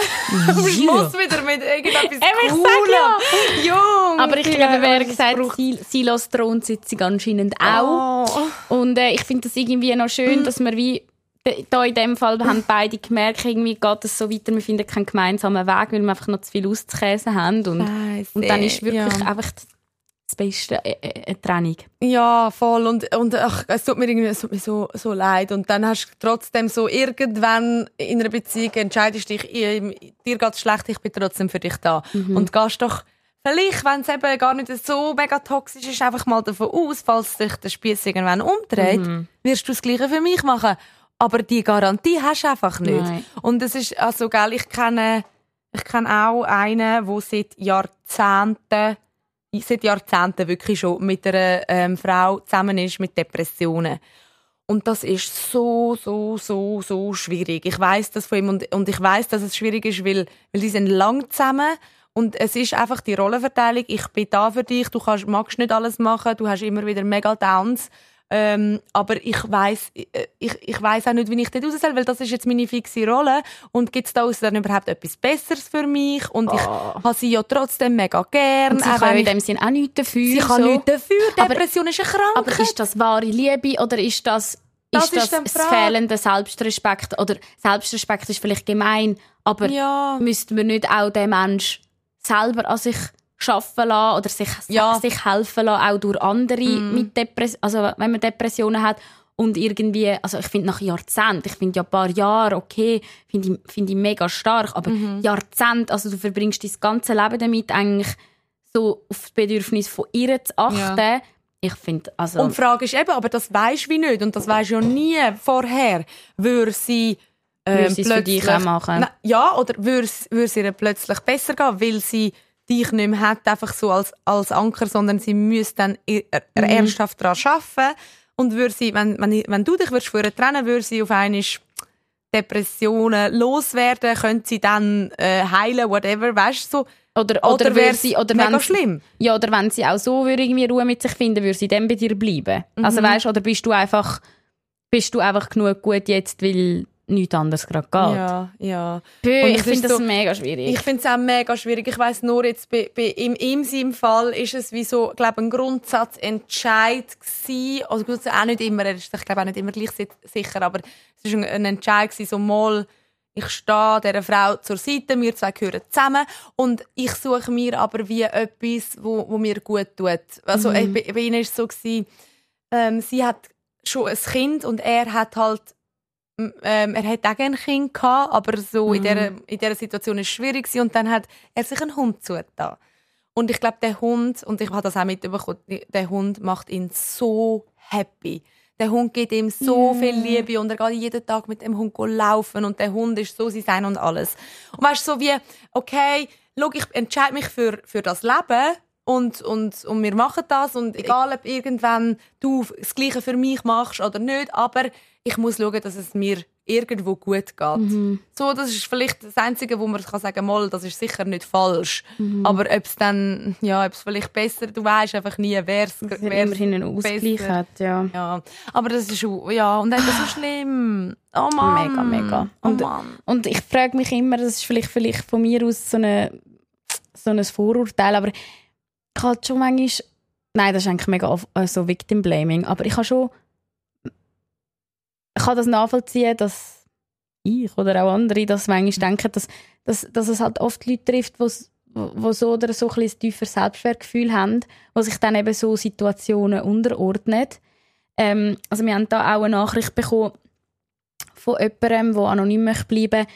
Am Schluss wieder mit irgendetwas Coolem. Ja. Jung. Aber ich glaube, wer gesagt hat, Silos Thronsitzung anscheinend auch. Oh. Und äh, ich finde das irgendwie noch schön, dass wir wie da in dem Fall haben beide gemerkt, irgendwie geht es so weiter, wir finden keinen gemeinsamen Weg, weil wir einfach noch zu viel auszukäsen haben. Und, und dann ist wirklich ja. einfach das Beste eine, eine Trennung. Ja, voll. Und, und ach, es tut mir irgendwie es tut mir so, so leid. Und dann hast du trotzdem so irgendwann in einer Beziehung entscheidest dich, ich, dir geht es schlecht, ich bin trotzdem für dich da. Mhm. Und gehst doch vielleicht, wenn es eben gar nicht so mega toxisch ist, einfach mal davon aus, falls sich der Spieß irgendwann umdreht, mhm. wirst du das Gleiche für mich machen. Aber die Garantie hast du einfach nicht. Nein. Und es ist, also, gell, ich kenne, ich kenne auch einen, der seit Jahrzehnten, seit Jahrzehnten wirklich schon mit einer ähm, Frau zusammen ist mit Depressionen. Und das ist so, so, so, so schwierig. Ich weiss das von ihm und, und ich weiss, dass es schwierig ist, weil, weil die sind lang zusammen. Und es ist einfach die Rollenverteilung. Ich bin da für dich, du kannst, magst nicht alles machen, du hast immer wieder mega Downs. Ähm, aber ich weiss, ich, ich weiss auch nicht, wie ich dort raus soll, weil das ist jetzt meine fixe Rolle. Und gibt es da dann überhaupt etwas Besseres für mich? Und oh. ich habe sie ja trotzdem mega gern. Und sie kann in dem Sinn auch nichts dafür. Sie kann so. nichts dafür. Depression aber, ist eine Krankheit. Aber ist das wahre Liebe oder ist das, das, ist das, das fehlende Selbstrespekt? Oder Selbstrespekt ist vielleicht gemein, aber ja. müsste man nicht auch den Mensch selber an sich arbeiten lassen oder sich, ja. sich helfen lassen, auch durch andere mm. mit Depressionen, also wenn man Depressionen hat und irgendwie, also ich finde nach Jahrzehnten, ich finde ja ein paar Jahre okay, finde ich, find ich mega stark, aber mm-hmm. Jahrzehnte, also du verbringst dein ganze Leben damit eigentlich so auf das Bedürfnis von ihr zu achten. Ja. Ich finde, also... Und die Frage ist eben, aber das weisst du wie nicht und das weisst du ja nie vorher, würde sie ähm, würde sie es für dich auch machen? Na, ja, oder würde es ihr plötzlich besser gehen, weil sie dich nicht mehr hat, einfach so als, als Anker, sondern sie müsste dann mhm. ernsthaft daran arbeiten. Und würde sie, wenn, wenn, wenn du dich würdest von ihr trennen, würde sie auf einmal Depressionen loswerden, könnte sie dann äh, heilen, whatever, weißt du, so. Oder, oder, oder wäre sie oder mega wenn schlimm. Sie, ja, oder wenn sie auch so würde irgendwie Ruhe mit sich finden, würde sie dann bei dir bleiben. Mhm. Also weißt, oder bist du einfach, bist du einfach genug gut jetzt, weil nichts anderes gerade geht. Ja, ja. Bö, ich finde das so, mega schwierig. Ich finde es auch mega schwierig. Ich weiss nur jetzt, bei, bei, im, im seinem Fall ist es wie so, glaube ein Grundsatzentscheid gewesen. Also auch nicht immer, ich glaube auch nicht immer gleich sicher, aber es war ein Entscheid gewesen, so mal, ich stehe dieser Frau zur Seite, wir zwei gehören zusammen und ich suche mir aber wie etwas, wo, wo mir gut tut. Also mhm. bei, bei ihnen war es so gewesen, ähm, sie hat schon ein Kind und er hat halt Ähm, er hat auch ein Kind gehabt, aber so mhm. in dieser in dieser Situation war es schwierig und dann hat er sich einen Hund zugetan. Und ich glaube, der Hund, und ich habe das auch mitbekommen, der Hund macht ihn so happy. der Hund gibt ihm so Ja. viel Liebe und er geht jeden Tag mit dem Hund laufen und der Hund ist so sein Sein und alles. Und weißt du, so wie, okay, schau, ich entscheide mich für, für das Leben und, und, und wir machen das und egal, ob irgendwann du das Gleiche für mich machst oder nicht, aber ich muss schauen, dass es mir irgendwo gut geht. Mhm. So, das ist vielleicht das Einzige, wo man kann sagen kann, das ist sicher nicht falsch. Mhm. Aber ob es dann, ja, ob es vielleicht besser, du weißt einfach nie, wer es Dass er immerhin einen Ausgleich besser hat, ja. ja. Aber das ist auch, ja, und das ist so schlimm. Oh Mann. Mega, mega. Und, oh Mann. und ich frage mich immer, das ist vielleicht, vielleicht von mir aus so, eine, so ein Vorurteil, aber ich habe schon manchmal, nein, das ist eigentlich mega auf, äh, so Victim Blaming, aber ich habe schon, ich kann das nachvollziehen, dass ich oder auch andere das manchmal denken, dass, dass, dass es halt oft Leute trifft, die wo so oder so ein, ein tiefer Selbstwertgefühl haben, die sich dann eben so Situationen unterordnen. Ähm, also wir haben da auch eine Nachricht bekommen von jemandem, der anonym bleiben möchte,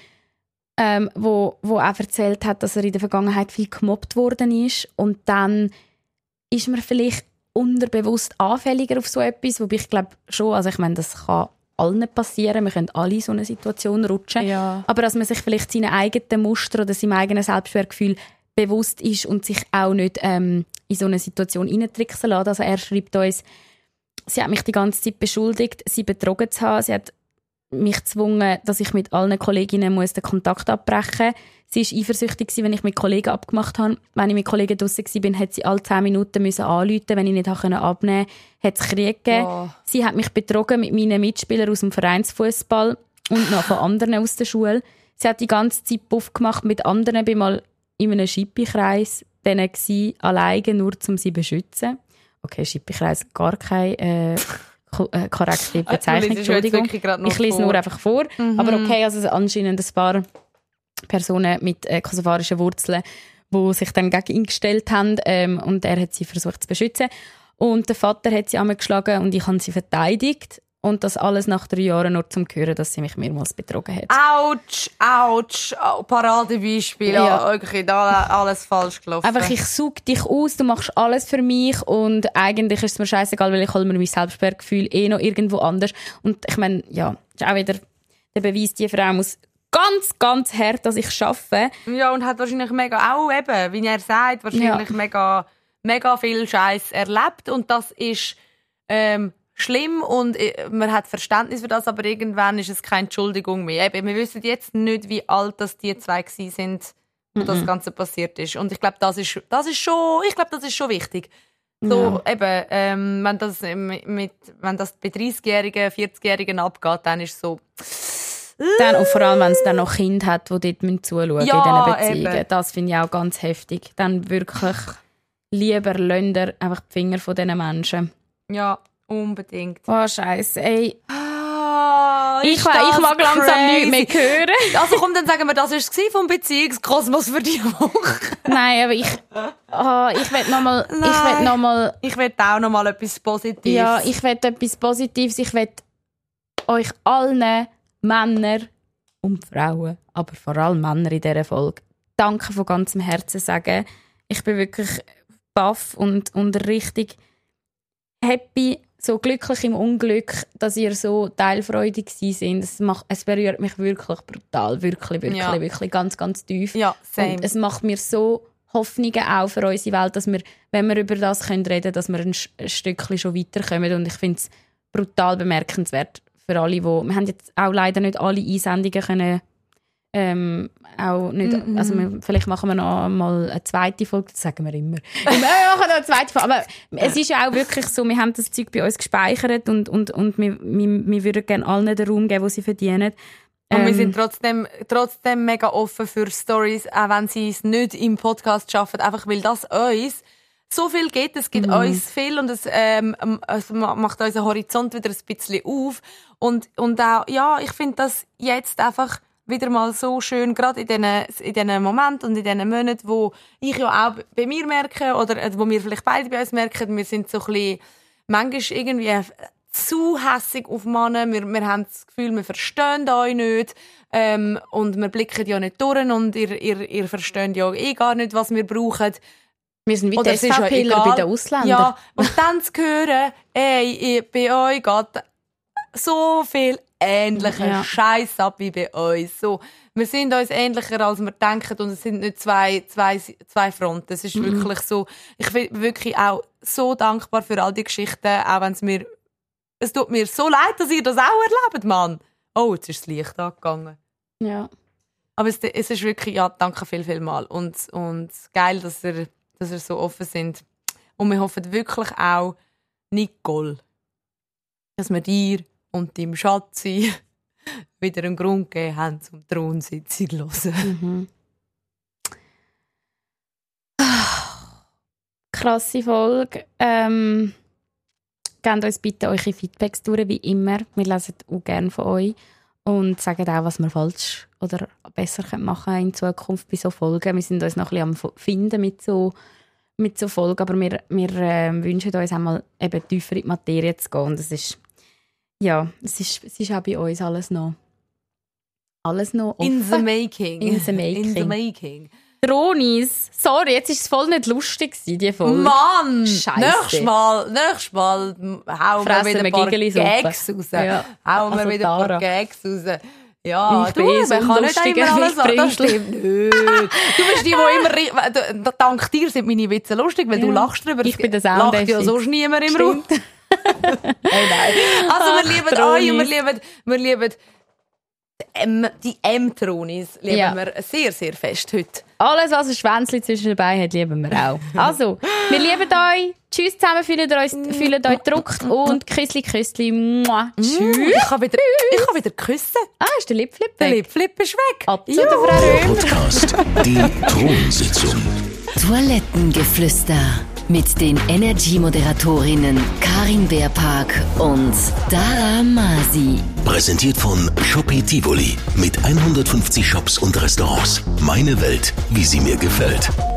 ähm, wo, wo auch erzählt hat, dass er in der Vergangenheit viel gemobbt worden ist und dann ist man vielleicht unterbewusst anfälliger auf so etwas, wobei ich glaube schon, also ich meine, das kann allen passieren, wir können alle in so eine Situation rutschen, Ja. aber dass man sich vielleicht seinen eigenen Muster oder seinem eigenen Selbstwertgefühl bewusst ist und sich auch nicht ähm, in so eine Situation reintricksen lässt. Also er schreibt uns, sie hat mich die ganze Zeit beschuldigt, sie betrogen zu haben, sie hat mich gezwungen, dass ich mit allen Kolleginnen muss den Kontakt abbrechen muss. Sie war eifersüchtig, wenn ich mit Kollegen abgemacht habe. Wenn ich mit Kollegen draussen war, hat sie alle zehn Minuten anrufen. Wenn ich nicht abnehmen konnte, hat es Krieg gegeben. Oh. Sie hat mich betrogen mit meinen Mitspielern aus dem Vereinsfußball und noch von anderen aus der Schule. Sie hat die ganze Zeit Puff gemacht mit anderen. Ich war mal in einem Schippi-Kreis alleine, nur um sie zu beschützen. Okay, Schippi-Kreis, gar keine äh, äh, korrekte Bezeichnung, Entschuldigung. Ich lese nur einfach vor. Mhm. Aber okay, also anscheinend ein paar Personen mit äh, kosovarischen Wurzeln, die sich dann gegen ihn gestellt haben ähm, und er hat sie versucht zu beschützen. Und der Vater hat sie einmal geschlagen und ich habe sie verteidigt. Und das alles nach drei Jahren nur zum Hören, dass sie mich mehrmals betrogen hat. Autsch, autsch, oh, Paradebeispiel. Ja, Ja. okay, da alles falsch gelaufen. Einfach, ich suche dich aus, du machst alles für mich und eigentlich ist es mir scheißegal, weil ich hole mir mein Selbstwertgefühl eh noch irgendwo anders. Und ich meine, ja, ist auch wieder der Beweis, die Frau muss ganz, ganz hart, dass ich arbeite. Ja, und hat wahrscheinlich mega auch eben, wie er sagt, wahrscheinlich Ja. mega, mega viel Scheiß erlebt und das ist ähm, schlimm und äh, man hat Verständnis für das, aber irgendwann ist es keine Entschuldigung mehr. Eben, wir wissen jetzt nicht, wie alt das die zwei gewesen sind, wo Mhm. das Ganze passiert ist. Und ich glaube, das ist, das ist schon, ich glaube, das ist schon wichtig. So, eben, ähm, wenn das mit, wenn das bei dreißigjährigen, vierzigjährigen abgeht, dann ist es so. Dann, und vor allem, wenn es dann noch Kinder hat, die dort zuschauen Ja, in diesen Beziehungen. eben. Das finde ich auch ganz heftig. Dann wirklich lieber Länder einfach die Finger von diesen Menschen. Ja, unbedingt. Oh, Scheiße, ey. Ah, Ich, ist ich das mag langsam crazy. nichts mehr hören. Also komm, dann sagen wir, das war es vom Beziehungskosmos für diese Woche. Nein, aber ich, oh, ich will noch mal, ich will noch mal, Ich will auch noch mal etwas Positives. ja, ich will etwas Positives. Ich will euch allen Männer und Frauen, aber vor allem Männer in dieser Folge, danke von ganzem Herzen sagen. Ich bin wirklich baff und, und richtig happy, so glücklich im Unglück, dass ihr so teilfreudig seid. Es, macht, es berührt mich wirklich brutal, wirklich, wirklich, Ja. wirklich ganz, ganz tief. Ja, same. Und es macht mir so Hoffnungen auch für unsere Welt, dass wir, wenn wir über das können reden, dass wir ein, Sch- ein Stückchen schon weiterkommen. Und ich finde es brutal bemerkenswert für alle, die... Wir haben jetzt auch leider nicht alle Einsendungen können... Ähm, auch nicht, Mhm. also wir, vielleicht machen wir noch mal eine zweite Folge, das sagen wir immer. wir machen noch eine zweite Folge, aber es ist ja auch wirklich so, wir haben das Zeug bei uns gespeichert und, und, und wir, wir, wir würden gerne allen den Raum geben, den sie verdienen. Und wir Ähm, sind trotzdem, trotzdem mega offen für Stories, auch wenn sie es nicht im Podcast schaffen, einfach weil das uns so viel gibt. Es gibt Mhm. uns viel und es, ähm, es macht unseren Horizont wieder ein bisschen auf. Und, und auch, ja, ich finde das jetzt einfach wieder mal so schön, gerade in diesen, in diesen Momenten und in diesen Monaten, wo ich ja auch bei mir merke oder äh, wo wir vielleicht beide bei uns merken, wir sind so ein bisschen manchmal irgendwie zu hässig auf Männer. Wir, wir haben das Gefühl, wir verstehen euch nicht ähm, und wir blicken ja nicht durch und ihr, ihr, ihr versteht ja eh gar nicht, was wir brauchen. wir sind wie Oder die es ist ja SVPler egal. bei den Ausländern. Ja, und dann zu hören, ey, ich- bei euch geht so viel ähnlichen Ja. Scheiß ab wie bei uns. So, wir sind uns ähnlicher, als wir denken, und es sind nicht zwei, zwei, zwei Fronten. Es ist Mhm. wirklich so, ich bin wirklich auch so dankbar für all die Geschichten, auch wenn es mir, es tut mir so leid, dass ihr das auch erlebt, Mann. Oh, jetzt ist das Licht angegangen. Ja. Aber es, es ist wirklich, ja, danke viel, viel mal. Und, und geil, dass ihr, dass ihr so offen sind. Und wir hoffen wirklich auch, Nicole, dass wir dir und deinem Schatzi wieder einen Grund gegeben haben, zum Thronsitzung zu hören. Mhm. Krasse Folge. Ähm, gebt uns bitte eure Feedbacks durch, wie immer. Wir lesen auch gerne von euch. Und sagen auch, was wir falsch oder besser machen können in Zukunft bei so Folgen. Wir sind uns noch ein bisschen am Finden mit so, mit so Folgen, aber wir, wir äh, wünschen uns einmal eben tiefer in die Materie zu gehen. Und es ist, ja, es ist, es ist auch bei uns alles noch, alles noch In offen. the making. In the making. In the making. Dronis, sorry, jetzt war es voll nicht lustig, die Folge. Mann! Scheisse. Nächstes Mal, nächstes Mal hauen wir Fressen wieder ein wir paar Gigeli-Suppe. Gags raus. Ja. Hauen wir Also wieder ein Tara. paar Gags raus. Ja, Ich du, bin man so kann nicht lustige immer alles sagen. Das Witzbringschli. stimmt nicht. Du bist die, die immer... ri- Dank dir sind meine Witze lustig, weil Ja. du lachst drüber. Ich bin der Lacht ja Soundeffekt. sonst niemand im Raum. Stimmt. Hey, nein. Also wir lieben Ach, euch und wir Tronis. lieben, wir lieben die M- die M-Tronis lieben Ja. wir sehr, sehr fest heute. Alles, was ein Schwänzchen zwischen den Beinen hat, lieben wir auch. Also, wir lieben euch. Tschüss zusammen, fühlt euch, fühlt euch gedruckt und Küssli, Küssli. Mua. Tschüss. Ich kann wieder, ich kann wieder küssen. Ah, ist der Lipflip Der weg? Lipflip ist weg. Ab zu der Frau Der Römer. Podcast Die Thronsitzung. Toilettengeflüster mit den Energy-Moderatorinnen Karin Beerpark und Dara Masi. Präsentiert von Shopee Tivoli mit hundertfünfzig Shops und Restaurants. Meine Welt, wie sie mir gefällt.